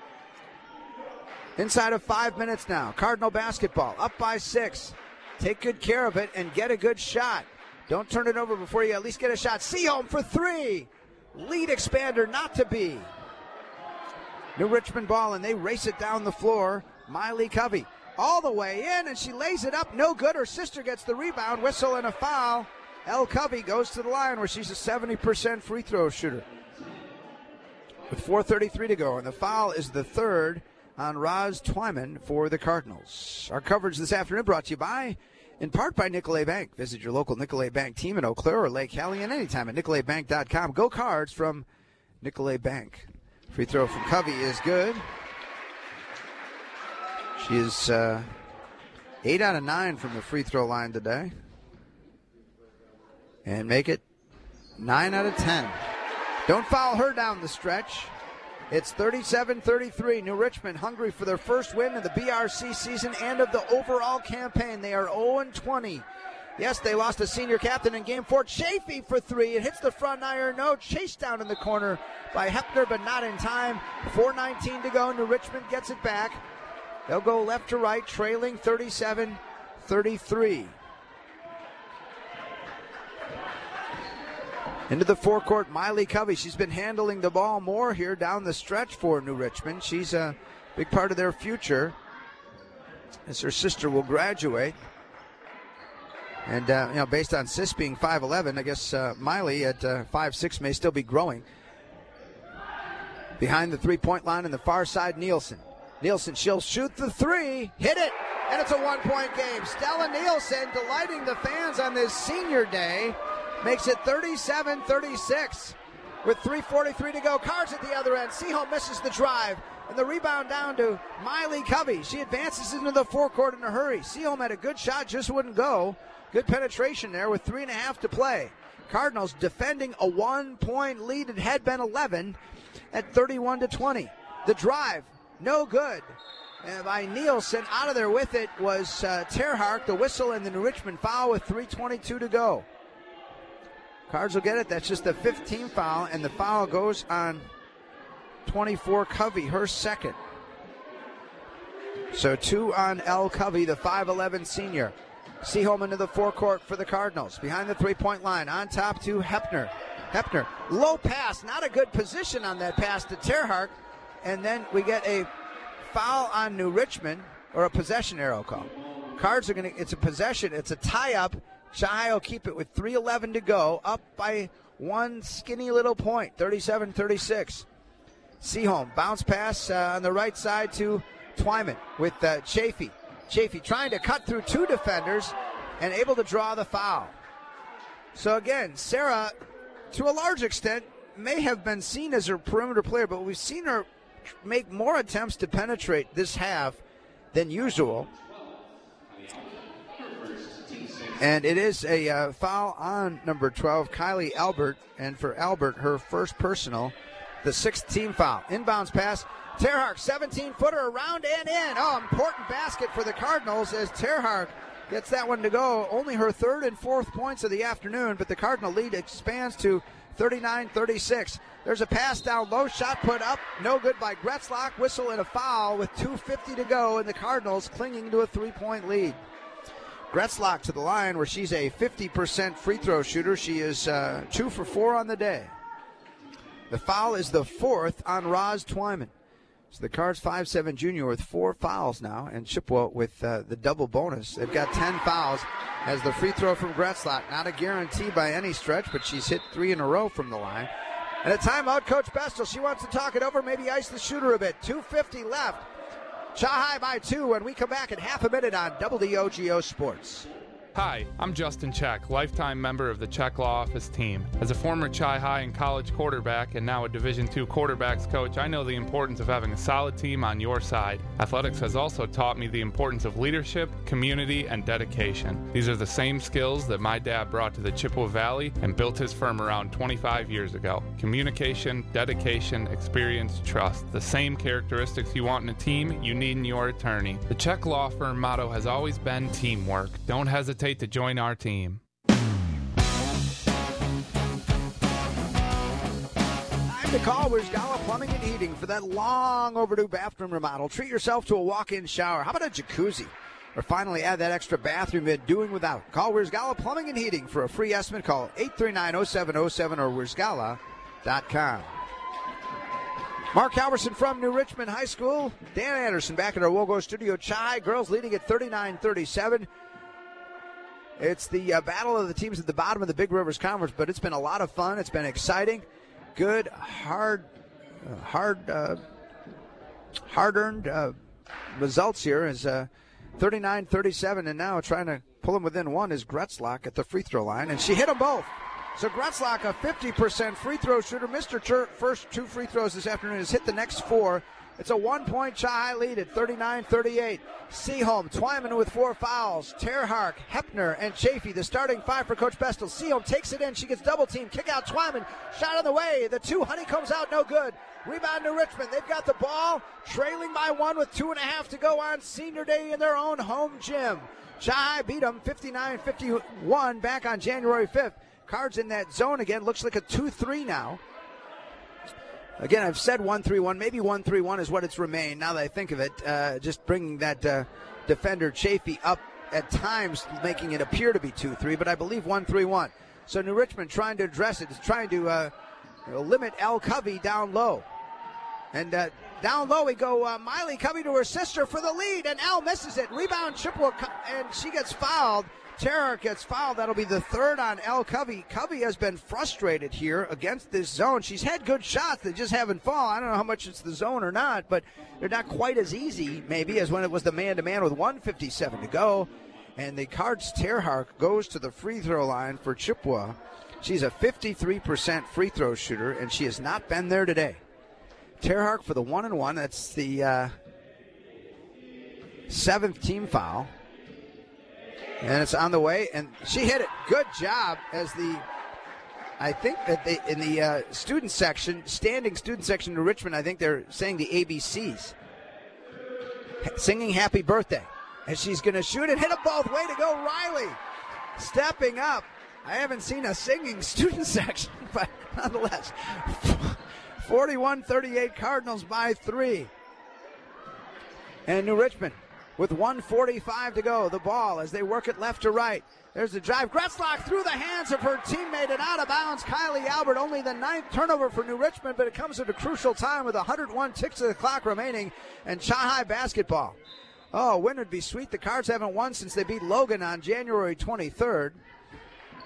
Inside of five minutes now. Cardinal basketball, up by six. Take good care of it and get a good shot. Don't turn it over before you at least get a shot. Seaholm for three. Lead expander not to be. New Richmond ball, and they race it down the floor. Miley Covey all the way in, and she lays it up. No good. Her sister gets the rebound. Whistle and a foul. Elle Covey goes to the line where she's a seventy percent free throw shooter. With four thirty-three to go, and the foul is the third on Roz Twyman for the Cardinals. Our coverage this afternoon brought to you by, in part by Nicolet Bank. Visit your local Nicolet Bank team in Eau Claire or Lake Hellion anytime at nicolet bank dot com. Go Cards from Nicolet Bank. Free throw from Covey is good. She is uh, eight out of nine from the free throw line today. And make it nine out of ten. Don't foul her down the stretch. It's thirty-seven thirty-three. New Richmond hungry for their first win of the B R C season and of the overall campaign. They are oh and twenty. Yes, they lost a senior captain in game four. Chafee for three. It hits the front iron. No, chased down in the corner by Hepner, but not in time. four nineteen to go. New Richmond gets it back. They'll go left to right, trailing thirty-seven thirty-three. Into the forecourt, Miley Covey. She's been handling the ball more here down the stretch for New Richmond. She's a big part of their future as her sister will graduate. And, uh, you know, based on Sis being five eleven, I guess uh, Miley at uh, five six may still be growing. Behind the three-point line on the far side, Nielsen. Nielsen, she'll shoot the three, hit it, and it's a one-point game. Stella Nielsen delighting the fans on this senior day. Makes it thirty-seven thirty-six with three forty-three to go. Cards at the other end. Seaholm misses the drive. And the rebound down to Miley Covey. She advances into the forecourt in a hurry. Seaholm had a good shot, just wouldn't go. Good penetration there with three and a half to play. Cardinals defending a one-point lead. It had been eleven at thirty-one to twenty. The drive, no good. And by Nielsen, out of there with it was uh, Terhark. The whistle and the New Richmond foul with three twenty-two to go. Cards will get it. That's just the fifteenth foul, and the foul goes on twenty-four Covey, her second. So two on Elle Covey, the five eleven senior. Seaholm into the forecourt for the Cardinals. Behind the three-point line, on top to Hepner. Hepner, low pass, not a good position on that pass to Terhark. And then we get a foul on New Richmond, or a possession arrow call. Cards are going to, it's a possession, it's a tie-up. Shanghai will keep it with three eleven to go, up by one skinny little point, thirty-seven thirty-six. Seaholm, bounce pass uh, on the right side to Twyman with uh, Chafee. Chafee trying to cut through two defenders and able to draw the foul. So again, Sarah, to a large extent, may have been seen as her perimeter player, but we've seen her make more attempts to penetrate this half than usual. And it is a uh, foul on number twelve, Kylie Albert. And for Albert, her first personal, the sixth team foul. Inbounds pass. Terhark, seventeen-footer around and in. Oh, important basket for the Cardinals as Terhark gets that one to go. Only her third and fourth points of the afternoon, but the Cardinal lead expands to thirty-nine thirty-six. There's a pass down low, shot put up, no good by Gretzlock. Whistle and a foul with two fifty to go, and the Cardinals clinging to a three-point lead. Gretzlock to the line where she's a fifty percent free throw shooter. She is uh, two for four on the day. The foul is the fourth on Roz Twyman. So the Cards five seven junior with four fouls now, and Chippewa with uh, the double bonus. They've got ten fouls as the free throw from Gretzlock. Not a guarantee by any stretch, but she's hit three in a row from the line. And a timeout, Coach Bestel. She wants to talk it over, maybe ice the shooter a bit. two fifty left. Chi-High by two, and we come back in half a minute on W D O G O Sports. Hi, I'm Justin Check, lifetime member of the Check Law Office team. As a former Chi-High and college quarterback and now a Division two quarterbacks coach, I know the importance of having a solid team on your side. Athletics has also taught me the importance of leadership, community, and dedication. These are the same skills that my dad brought to the Chippewa Valley and built his firm around twenty-five years ago. Communication, dedication, experience, trust. The same characteristics you want in a team, you need in your attorney. The Check Law Firm motto has always been teamwork. Don't hesitate to join our team. Time to call Wisgala Plumbing and Heating for that long overdue bathroom remodel. Treat yourself to a walk-in shower. How about a jacuzzi? Or finally add that extra bathroom you're doing without. Call Wisgala Plumbing and Heating for a free estimate. Call eight three nine, oh seven oh seven or wisgala dot com. Mark Halverson from New Richmond High School. Dan Anderson back at our Wogo studio. Chi girls leading at thirty-nine thirty-seven. It's the uh, battle of the teams at the bottom of the Big Rivers Conference, but it's been a lot of fun. It's been exciting. Good, hard, uh, hard, uh, hard-earned uh, results here as uh, thirty-nine thirty-seven, and now trying to pull them within one is Gretzlock at the free throw line, and she hit them both. So Gretzlock, a fifty percent free throw shooter, missed her ter- first two free throws this afternoon, has hit the next four. It's a one-point Chi-High lead at thirty-nine thirty-eight. Seaholm, Twyman with four fouls. Terhark, Hepner, and Chafee, the starting five for Coach Bestel. Seaholm takes it in. She gets double-teamed. Kick out Twyman. Shot on the way. The two. Honey comes out. No good. Rebound to Richmond. They've got the ball. Trailing by one with two and a half to go on senior day in their own home gym. Chi-High beat them fifty-nine fifty-one back on January fifth. Cards in that zone again. Looks like a two three now. Again, I've said one three one. Maybe one three one is what it's remained now that I think of it. Uh, just bringing that uh, defender Chafee up at times, making it appear to be two three, but I believe one three one. So New Richmond trying to address it, is trying to uh, limit Elle Covey down low. And uh, down low we go, uh, Miley Covey to her sister for the lead, and Elle misses it. Rebound Chippewa, and she gets fouled. Terhark gets fouled. That'll be the third on Elle Covey. Covey has been frustrated here against this zone. She's had good shots. They just haven't fallen. I don't know how much it's the zone or not, but they're not quite as easy, maybe, as when it was the man-to-man with one fifty-seven to go. And the Cards Terhark goes to the free throw line for Chippewa. She's a fifty-three percent free throw shooter, and she has not been there today. Terhark for the one and one. That's the uh, seventh team foul. And it's on the way, and she hit it. Good job as the, I think that they, in the uh, student section, standing student section in Richmond, I think they're saying the A B Cs. Singing happy birthday. And she's going to shoot and hit them both. Way to go, Riley. Stepping up. I haven't seen a singing student section, but nonetheless. forty-one thirty-eight, Cardinals by three. And New Richmond with one forty-five to go. The ball as they work it left to right. There's the drive. Gretzlock through the hands of her teammate and out of bounds. Kylie Albert, only the ninth turnover for New Richmond, but it comes at a crucial time with one hundred one ticks of the clock remaining and Chi-High basketball. Oh, win would be sweet. The Cards haven't won since they beat Logan on January twenty-third,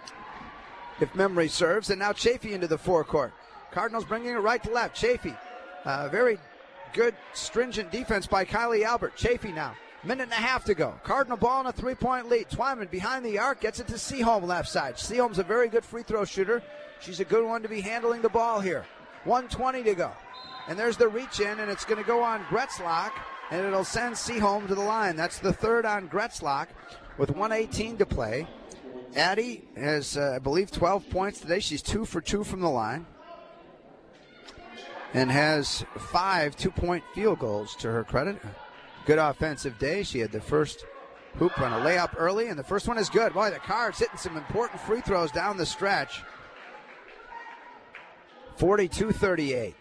if memory serves. And now Chafee into the forecourt. Cardinals bringing it right to left. Chafee Uh, very good, stringent defense by Kylie Albert. Chafee now. Minute and a half to go. Cardinal ball in a three-point lead. Twyman behind the arc gets it to Seaholm left side. Seaholm's a very good free throw shooter. She's a good one to be handling the ball here. one twenty to go. And there's the reach in, and it's going to go on Gretzlock, and it'll send Seaholm to the line. That's the third on Gretzlock with one eighteen to play. Addie has, uh, I believe, twelve points today. She's two for two from the line and has five two-point field goals to her credit. Good offensive day. She had the first hoop on a layup early, and the first one is good. Boy, the Cards hitting some important free throws down the stretch. forty-two thirty-eight.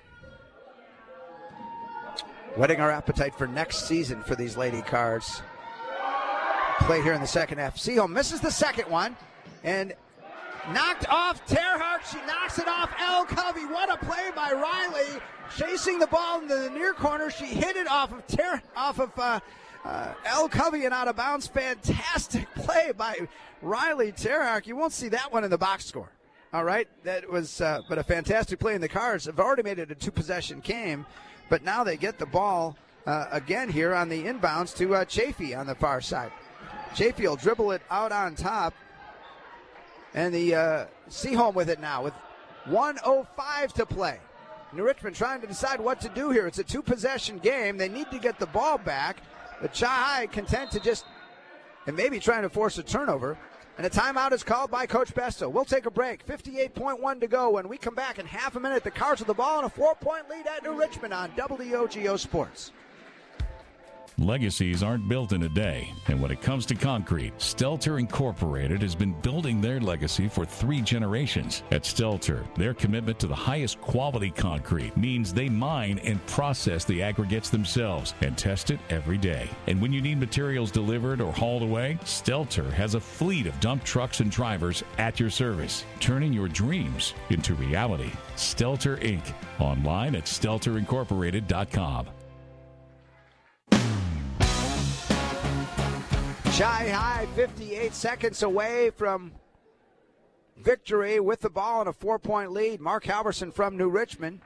Whetting our appetite for next season for these Lady Cards. Play here in the second half. Seaholm misses the second one and knocked off Terhart. She knocks it off Elle Covey. What a play by Riley. Chasing the ball into the near corner. She hit it off of Ter- off of uh, uh, Elle Covey and out of bounds. Fantastic play by Riley Terhart. You won't see that one in the box score. All right, that was uh, but a fantastic play. In the Cards have already made it a two-possession game, but now they get the ball uh, again here on the inbounds to uh, Chafee on the far side. Chafee will dribble it out on top, and the uh, Seaholm with it now with one oh five to play. New Richmond trying to decide what to do here. It's a two-possession game. They need to get the ball back, but Chi-Hi content to just and maybe trying to force a turnover. And a timeout is called by Coach Besto. We'll take a break. fifty-eight point one to go. When we come back in half a minute, the Cards with the ball and a four-point lead at New Richmond on W O G O Sports. Legacies aren't built in a day, and when it comes to concrete, Stelter Incorporated has been building their legacy for three generations. At Stelter, their commitment to the highest quality concrete means they mine and process the aggregates themselves and test it every day. And when you need materials delivered or hauled away, Stelter has a fleet of dump trucks and drivers at your service, turning your dreams into reality. Stelter Incorporated. Online at stelter incorporated dot com. Chi-Hi fifty-eight seconds away from victory with the ball and a four-point lead. Mark Halverson from New Richmond.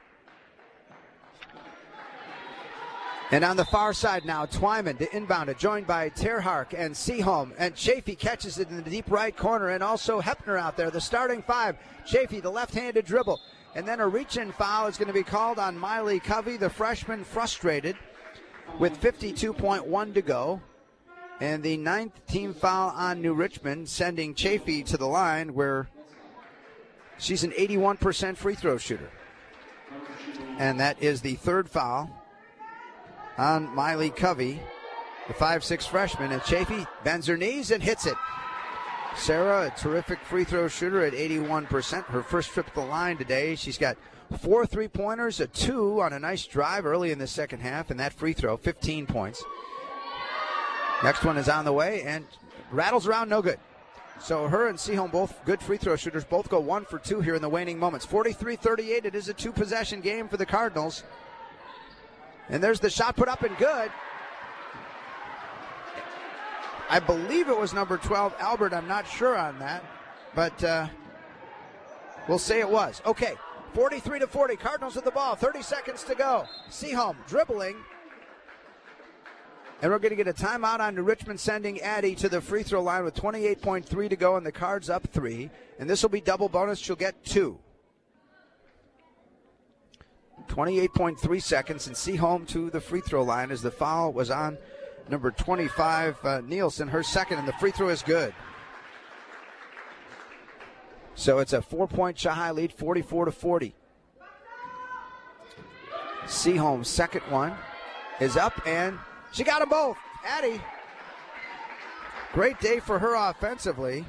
And on the far side now, Twyman to inbound it, joined by Terhart and Seaholm. And Chafee catches it in the deep right corner, and also Hepner out there, the starting five. Chafee, the left-handed dribble. And then a reach-in foul is going to be called on Miley Covey, the freshman, frustrated with fifty-two point one to go. And the ninth team foul on New Richmond, sending Chafee to the line where she's an eighty-one percent free throw shooter. And that is the third foul on Miley Covey, the five six freshman. And Chafee bends her knees and hits it. Sarah, a terrific free throw shooter at eighty-one percent. Her first trip to the line today. She's got four three-pointers, a two on a nice drive early in the second half, and that free throw, fifteen points. Next one is on the way and rattles around, no good. So her and Seaholm, both good free throw shooters, both go one for two here in the waning moments. forty-three thirty-eight, it is a two-possession game for the Cardinals. And there's the shot put up and good. I believe it was number twelve, Albert. I'm not sure on that, but uh, we'll say it was. Okay, forty-three to forty, Cardinals with the ball, thirty seconds to go. Seaholm dribbling. And we're going to get a timeout on New Richmond, sending Addie to the free throw line with twenty-eight point three to go, and the Cards up three. And this will be double bonus. She'll get two. twenty-eight point three seconds, and Seaholm to the free throw line as the foul was on number twenty-five, uh, Nielsen, her second, and the free throw is good. So it's a four-point Chi-Hi lead, forty-four to forty. Seaholm's second one is up, and she got them both. Addie, great day for her offensively.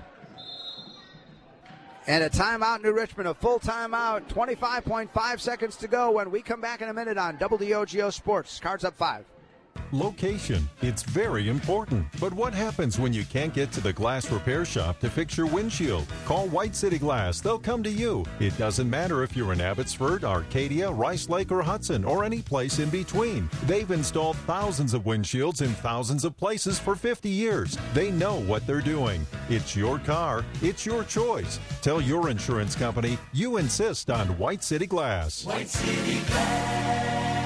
And a timeout, New Richmond, a full timeout. twenty-five point five seconds to go when we come back in a minute on W O G O Sports. Cards up five. Location. It's very important. But what happens when you can't get to the glass repair shop to fix your windshield? Call White City Glass. They'll come to you. It doesn't matter if you're in Abbotsford, Arcadia, Rice Lake, or Hudson, or any place in between. They've installed thousands of windshields in thousands of places for fifty years. They know what they're doing. It's your car. It's your choice. Tell your insurance company you insist on White City Glass. White City Glass.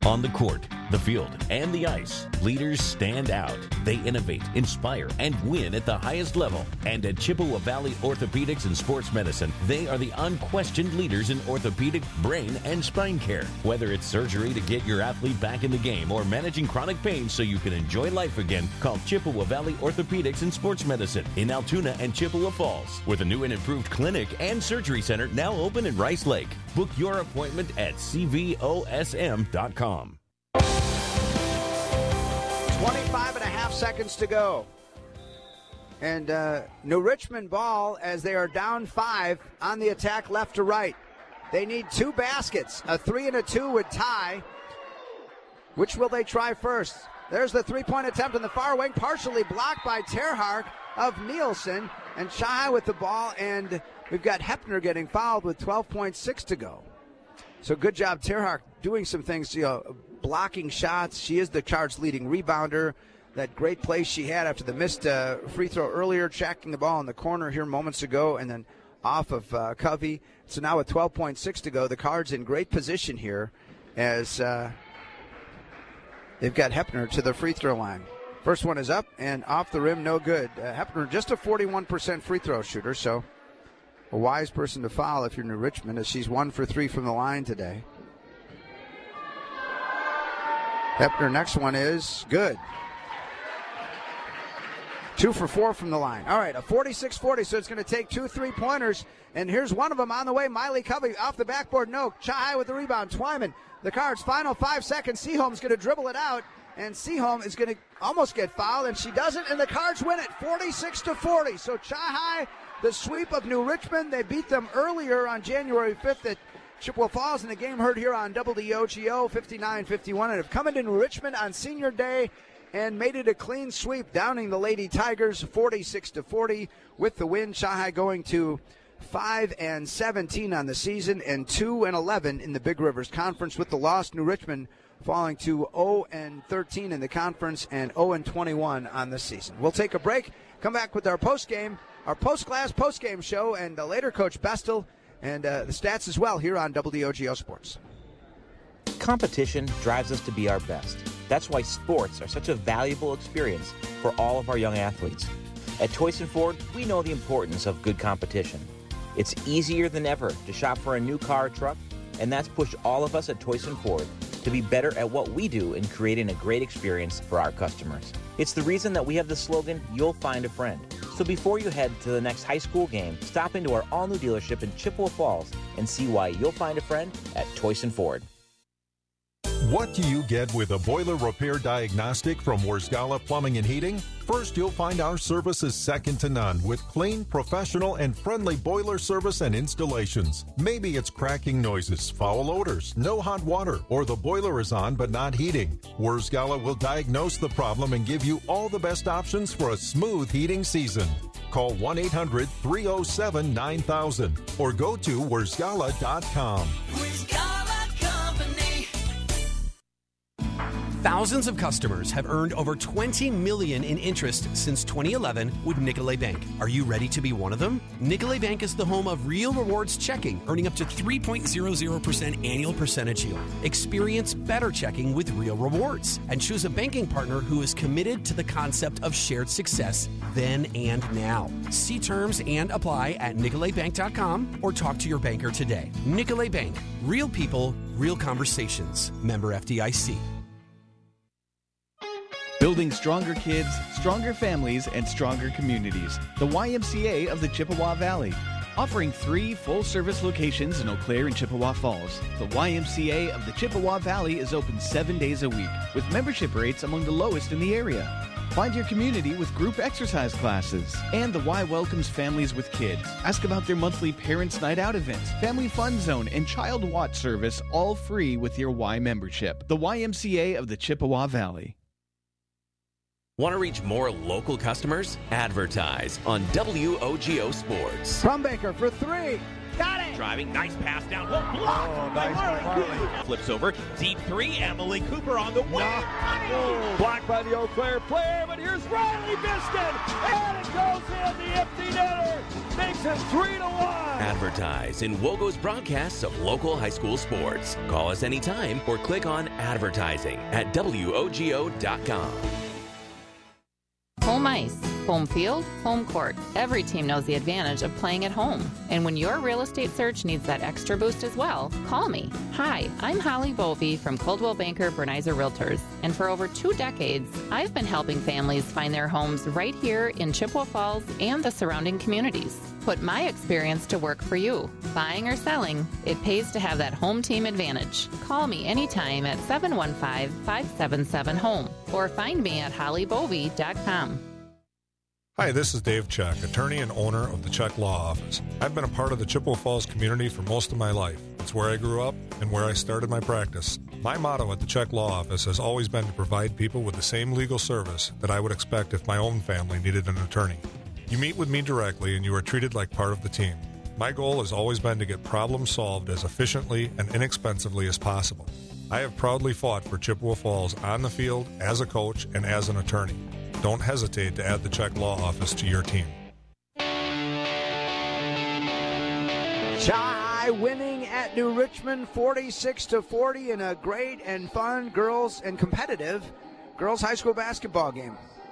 On the court, the field, and the ice, leaders stand out. They innovate, inspire, and win at the highest level. And at Chippewa Valley Orthopedics and Sports Medicine, they are the unquestioned leaders in orthopedic, brain, and spine care. Whether it's surgery to get your athlete back in the game or managing chronic pain so you can enjoy life again, call Chippewa Valley Orthopedics and Sports Medicine in Altoona and Chippewa Falls, with a new and improved clinic and surgery center now open in Rice Lake. Book your appointment at C V O S M dot com. twenty-five and a half seconds to go. And uh, New Richmond ball as they are down five on the attack left to right. They need two baskets. A three and a two would tie. Which will they try first? There's the three-point attempt in the far wing, partially blocked by Terhark of Nielsen. And Shy with the ball, and we've got Hepner getting fouled with twelve point six to go. So good job, Terhark, doing some things, you know, blocking shots. She is the Cards' leading rebounder. That great play she had after the missed uh, free throw earlier, tracking the ball in the corner here moments ago, and then off of uh, Covey. So now with twelve point six to go, the Cards in great position here as uh, they've got Hepner to the free throw line. First one is up and off the rim, no good. Uh, Hepner just a forty-one percent free throw shooter, so a wise person to foul if you're New Richmond, as she's one for three from the line today. Hepner, next one is good. Two for four from the line. All right, a forty-six forty, so it's going to take two three-pointers. And here's one of them on the way. Miley Covey off the backboard. No, Chai with the rebound. Twyman, the Cards' final five seconds. Seaholm's going to dribble it out, and Seaholm is going to almost get fouled, and she doesn't, and the Cards win it forty-six to forty. So Chai, the sweep of New Richmond. They beat them earlier on January fifth at Chippewa Falls in the game heard here on W D O G O fifty-nine fifty-one, and have come into New Richmond on Senior Day and made it a clean sweep, downing the Lady Tigers forty-six to forty with the win. Shanghai going to five and seventeen on the season and two and eleven in the Big Rivers Conference. With the loss, New Richmond falling to oh and thirteen in the conference and oh and twenty-one on the season. We'll take a break, come back with our post-game, our post-class post-game show, and uh, later Coach Bestel and uh, the stats as well here on W D O G O Sports. Competition drives us to be our best. That's why sports are such a valuable experience for all of our young athletes. At Toyson Ford, we know the importance of good competition. It's easier than ever to shop for a new car or truck, and that's pushed all of us at Toyson Ford to be better at what we do in creating a great experience for our customers. It's the reason that we have the slogan, "You'll find a friend." So before you head to the next high school game, stop into our all-new dealership in Chippewa Falls and see why you'll find a friend at Toyson Ford. What do you get with a boiler repair diagnostic from Wurzgala Plumbing and Heating? First, you'll find our service is second to none with clean, professional, and friendly boiler service and installations. Maybe it's cracking noises, foul odors, no hot water, or the boiler is on but not heating. Wurzgala will diagnose the problem and give you all the best options for a smooth heating season. Call one eight hundred three oh seven nine thousand or go to wurzgala dot com. Thousands of customers have earned over twenty million dollars in interest since twenty eleven with Nicolet Bank. Are you ready to be one of them? Nicolet Bank is the home of Real Rewards Checking, earning up to three point zero zero percent annual percentage yield. Experience better checking with Real Rewards and choose a banking partner who is committed to the concept of shared success then and now. See terms and apply at nicolet bank dot com or talk to your banker today. Nicolet Bank. Real people, real conversations. Member F D I C. Building stronger kids, stronger families, and stronger communities. The Y M C A of the Chippewa Valley. Offering three full-service locations in Eau Claire and Chippewa Falls, the Y M C A of the Chippewa Valley is open seven days a week, with membership rates among the lowest in the area. Find your community with group exercise classes. And the Y welcomes families with kids. Ask about their monthly Parents' Night Out events, Family Fun Zone, and Child Watch service, all free with your Y membership. The Y M C A of the Chippewa Valley. Want to reach more local customers? Advertise on W O G O Sports. Crumbaker for three. Got it! Driving, nice pass down. Blocked oh, nice by Marley. Flips over, deep three, Emily Cooper on the way. No. Blocked by the Eau Claire player, but here's Riley Biston, and it goes in the empty netter. makes it three to one. Advertise in Wogo's broadcasts of local high school sports. Call us anytime or click on advertising at W O G O dot com. Home ice, home field, home court. Every team knows the advantage of playing at home. And when your real estate search needs that extra boost as well, call me. Hi, I'm Holly Bovey from Coldwell Banker Bernizer Realtors. And for over two decades, I've been helping families find their homes right here in Chippewa Falls and the surrounding communities. Put my experience to work for you. Buying or selling, it pays to have that home team advantage. Call me anytime at seven one five, five seven seven, HOME or find me at holly bovey dot com. Hi, this is Dave Check, attorney and owner of the Check Law Office. I've been a part of the Chippewa Falls community for most of my life. It's where I grew up and where I started my practice. My motto at the Check Law Office has always been to provide people with the same legal service that I would expect if my own family needed an attorney. You meet with me directly and you are treated like part of the team. My goal has always been to get problems solved as efficiently and inexpensively as possible. I have proudly fought for Chippewa Falls on the field, as a coach, and as an attorney. Don't hesitate to add the Check Law Office to your team. Chai winning at New Richmond forty-six to forty in a great and fun girls and competitive girls high school basketball game.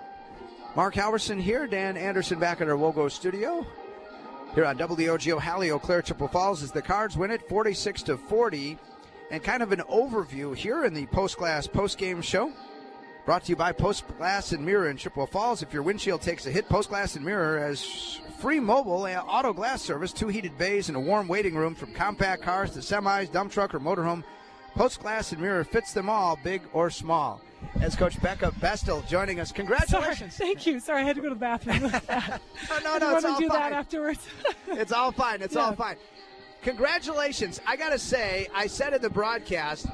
Mark Halverson here, Dan Anderson back at our Wogo studio. Here on W O G O, Hallie Eau Claire, Chippewa Falls, as the Cards win it forty-six to forty. And kind of an overview here in the Post Glass post-game show. Brought to you by Post Glass and Mirror in Chippewa Falls. If your windshield takes a hit, Post Glass and Mirror has free mobile auto glass service, two heated bays, and a warm waiting room from compact cars to semis, dump truck, or motorhome. Post Glass and Mirror fits them all, big or small. As Coach Becca Bestel joining us. Congratulations. Sorry, thank you. Sorry, I had to go to the bathroom. no, no, no, I it's all want to do fine. that afterwards. It's all fine. It's yeah. all fine. Congratulations. I got to say, I said in the broadcast,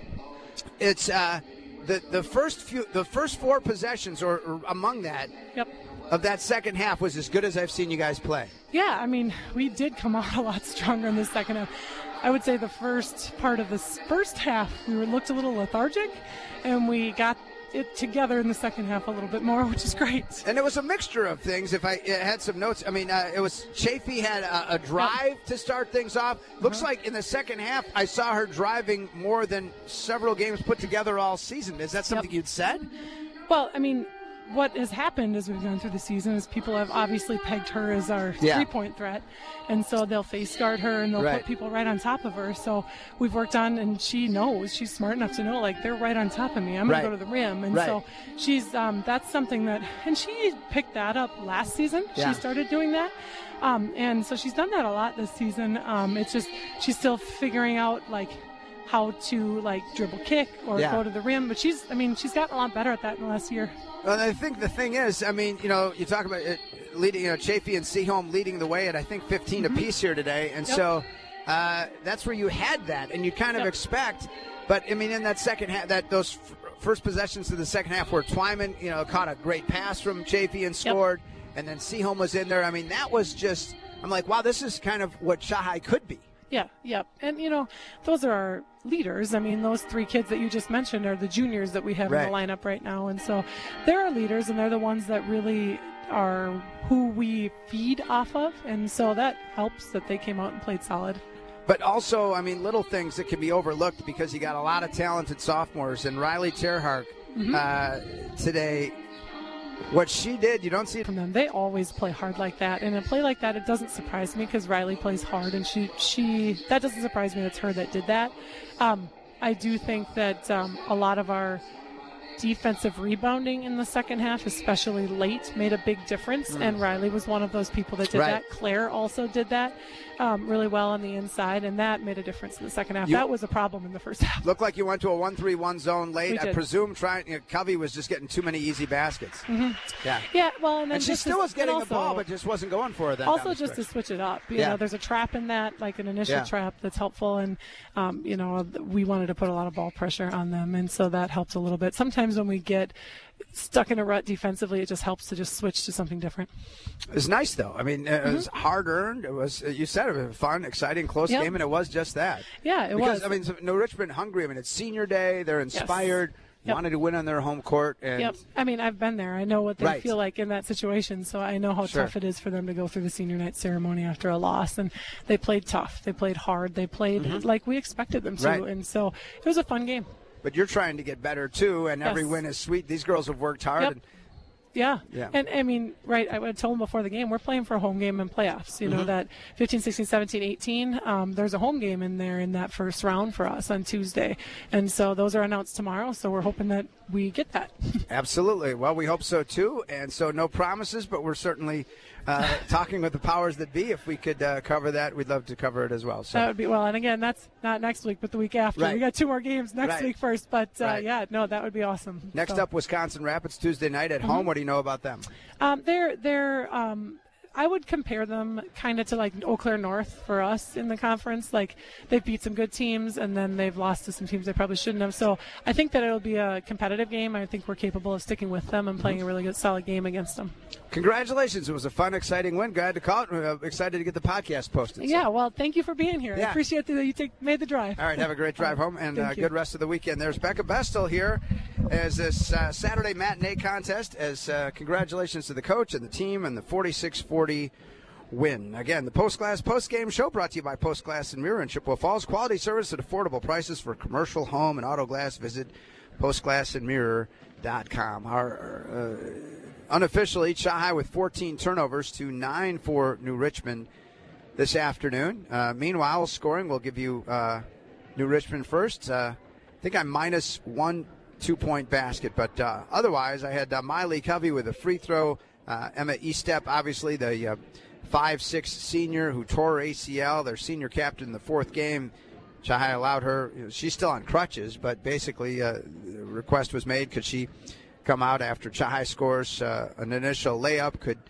it's uh, the the first few, the first four possessions, or, or among that, yep. of that second half was as good as I've seen you guys play. Yeah, I mean, we did come out a lot stronger in the second half. I would say the first part of this first half, we were looked a little lethargic, and we got it together in the second half a little bit more, which is great. And it was a mixture of things. If I had some notes, I mean, uh, it was Chafee had a, a drive yep. to start things off. Looks uh-huh. like in the second half, I saw her driving more than several games put together all season. Is that something yep. you'd said? Well, I mean, what has happened as we've gone through the season is people have obviously pegged her as our yeah. three-point threat, and so they'll face guard her and they'll right. put people right on top of her. So we've worked on, and she knows, she's smart enough to know, like, they're right on top of me. I'm right. going to go to the rim. And right. so she's um, that's something that, and she picked that up last season. Yeah. She started doing that. Um, and so she's done that a lot this season. Um, it's just she's still figuring out, like, how to, like, dribble kick or yeah. go to the rim. But she's, I mean, she's gotten a lot better at that in the last year. Well, I think the thing is, I mean, you know, you talk about it leading, you know, Chafee and Seaholm leading the way at, I think, fifteen mm-hmm. apiece here today. And yep. so uh, that's where you had that, and you kind of yep. expect. But, I mean, in that second half, that those f- first possessions of the second half where Twyman, you know, caught a great pass from Chafee and scored, yep. and then Seaholm was in there. I mean, that was just, I'm like, wow, this is kind of what Shahai could be. Yeah, yeah. And, you know, those are our leaders. I mean, those three kids that you just mentioned are the juniors that we have right. in the lineup right now. And so they're our leaders, and they're the ones that really are who we feed off of. And so that helps that they came out and played solid. But also, I mean, little things that can be overlooked because you got a lot of talented sophomores. And Riley Terhark mm-hmm. uh, today, what she did, you don't see it from them. They always play hard like that. And a play like that, it doesn't surprise me because Riley plays hard. And she, she that doesn't surprise me. It's her that did that. Um, I do think that um, a lot of our defensive rebounding in the second half, especially late, made a big difference. Mm. And Riley was one of those people that did right. that. Claire also did that um, really well on the inside, and that made a difference in the second half. You, that was a problem in the first half. Looked like you went to a one three one zone late. We I did. presume trying, you know, Covey was just getting too many easy baskets. Mm-hmm. Yeah. Yeah, well, and, then and she just still to, was getting also, the ball, but just wasn't going for it. That also, just to switch it up. You yeah. know, there's a trap in that, like an initial yeah. trap that's helpful, and, um, you know, we wanted to put a lot of ball pressure on them, and so that helps a little bit. Sometimes when we get stuck in a rut defensively, it just helps to just switch to something different. It was nice, though. I mean, it mm-hmm. was hard-earned. It was, you said it was a fun, exciting, close yep. game, and it was just that. Yeah, it because, was. I mean, New Richmond hungry. I mean, it's senior day. They're inspired. Yes. yep. wanted to win on their home court. And yep. I mean, I've been there. I know what they right. feel like in that situation, so I know how sure. tough it is for them to go through the senior night ceremony after a loss. And they played tough. They played hard. They played mm-hmm. like we expected them to. Right. And so it was a fun game. But you're trying to get better, too, and yes. every win is sweet. These girls have worked hard. Yep. And Yeah. yeah. And, I mean, right, I would tell them before the game, we're playing for a home game in playoffs. You know, mm-hmm. that fifteen, sixteen, seventeen, eighteen, um, there's a home game in there in that first round for us on Tuesday. And so those are announced tomorrow, so we're hoping that we get that. Absolutely. Well, we hope so, too. And so no promises, but we're certainly uh, talking with the powers that be. If we could uh, cover that, we'd love to cover it as well. So. That would be, well, and again, that's not next week, but the week after. Right. We got two more games next right. week first, but uh, right. yeah, no, that would be awesome. Next so. up, Wisconsin Rapids Tuesday night at mm-hmm. home. What do you know about them? Um, they're, they're, um, I would compare them kind of to like Eau Claire North for us in the conference. Like they've beat some good teams and then they've lost to some teams they probably shouldn't have. So I think that it'll be a competitive game. I think we're capable of sticking with them and playing a really good, solid game against them. Congratulations. It was a fun, exciting win. Glad to call it. We're excited to get the podcast posted. So. Yeah, well, thank you for being here. Yeah. I appreciate that you take, made the drive. All right, have a great drive home and uh, you. good rest of the weekend. There's Becca Bestel here as this uh, Saturday matinee contest. As uh, congratulations to the coach and the team and the forty-six forty win. Again, the Post Glass Post Game Show brought to you by Post Glass and Mirror in Chippewa Falls. Quality service at affordable prices for commercial, home, and auto glass. Visit post glass and mirror dot com. Our uh, unofficial East High with fourteen turnovers to nine for New Richmond this afternoon. Uh, meanwhile, scoring, we'll give you uh, New Richmond first. Uh, I think I'm minus one two-point basket, but uh, otherwise I had uh, Miley Covey with a free throw. Uh, Emma Estep, obviously the uh, five six senior who tore her A C L, their senior captain in the fourth game. Chai allowed her, you know, she's still on crutches, but basically uh, the request was made, could she come out after Chai scores uh, an initial layup? Could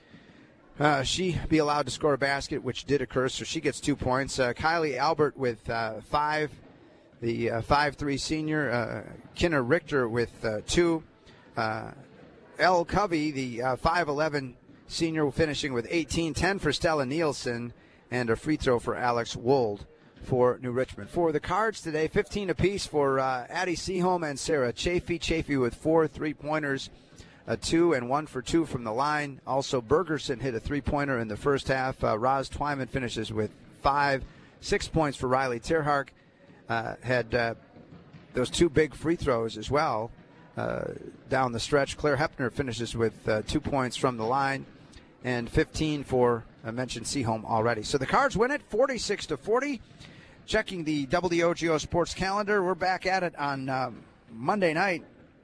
uh, she be allowed to score a basket, which did occur, so she gets two points. Uh, Kylie Albert with uh, five, the uh, five three senior. Uh, Kinna Richter with uh, two. Uh, Elle Covey, the uh, five eleven senior, finishing with eighteen. ten for Stella Nielsen, and a free throw for Alex Wold for New Richmond. For the Cards today, fifteen apiece for uh, Addie Seaholm and Sarah Chafee. Chafee with four three-pointers, a two and one for two from the line. Also, Bergerson hit a three-pointer in the first half. Uh, Roz Twyman finishes with five. Six points for Riley Tierhark. Uh, had uh, those two big free throws as well uh, down the stretch. Claire Hepner finishes with uh, two points from the line. And fifteen for, I mentioned Seaholm already. So the Cards win it forty-six to forty. Checking the W O G O Sports calendar, we're back at it on um, Monday night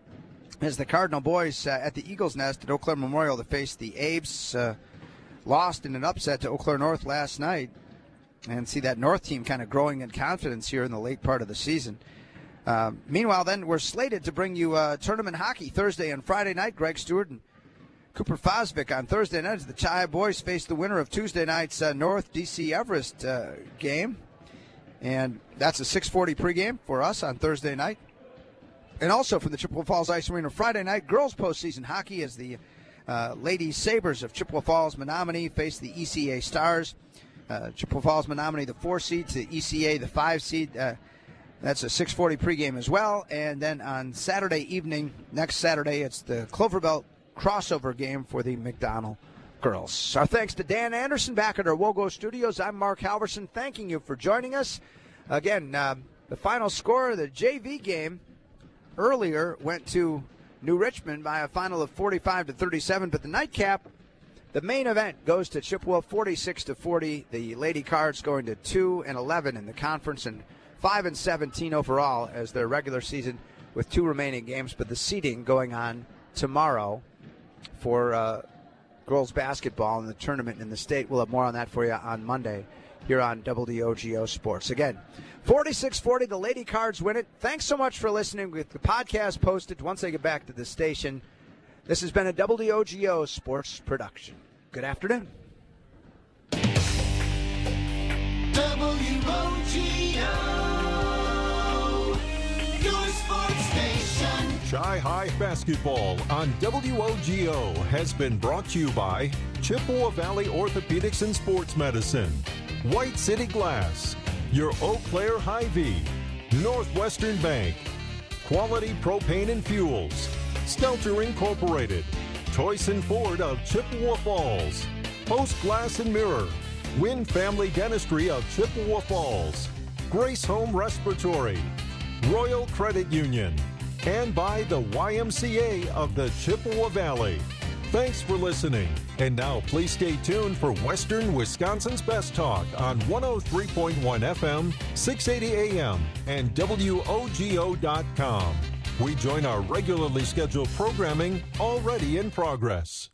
as the Cardinal boys uh, at the Eagles Nest at Eau Claire Memorial to face the Abes. Uh, lost in an upset to Eau Claire North last night. And see that North team kind of growing in confidence here in the late part of the season. Uh, meanwhile, then, we're slated to bring you uh, tournament hockey Thursday and Friday night. Greg Stewart and Cooper Fosvik on Thursday night as the Chai boys face the winner of Tuesday night's uh, North D C Everest uh, game. And that's a six forty pregame for us on Thursday night. And also from the Chippewa Falls Ice Arena Friday night, girls postseason hockey as the uh, Lady Sabres of Chippewa Falls Menominee face the E C A Stars. Uh, Chippewa Falls Menominee, the four seed, to E C A, the five seed. Uh, that's a six forty pregame as well. And then on Saturday evening, next Saturday, it's the Cloverbelt crossover game for the McDonald girls. Our thanks to Dan Anderson back at our Wogo Studios. I'm Mark Halverson, thanking you for joining us. Again, uh, the final score of the J V game earlier went to New Richmond by a final of forty-five to thirty-seven, but the nightcap, the main event, goes to Chippewa forty-six to forty. The Lady Cards going to two and eleven in the conference and five and seventeen overall as their regular season with two remaining games, but the seeding going on tomorrow for uh, girls basketball in the tournament in the state. We'll have more on that for you on Monday here on W O G O Sports. Again, forty-six forty, the Lady Cards win it. Thanks so much for listening. With the podcast posted once I get back to the station. This has been a W O G O Sports production. Good afternoon. W O G O, your sports station. Chi High Basketball on W O G O has been brought to you by Chippewa Valley Orthopedics and Sports Medicine, White City Glass, your Eau Claire Hy-Vee, Northwestern Bank, Quality Propane and Fuels, Stelter Incorporated, Toyson Ford of Chippewa Falls, Post Glass and Mirror, Wynn Family Dentistry of Chippewa Falls, Grace Home Respiratory, Royal Credit Union, and by the Y M C A of the Chippewa Valley. Thanks for listening. And now please stay tuned for Western Wisconsin's Best Talk on one oh three point one F M, six eighty A M, and W O G O dot com. We join our regularly scheduled programming already in progress.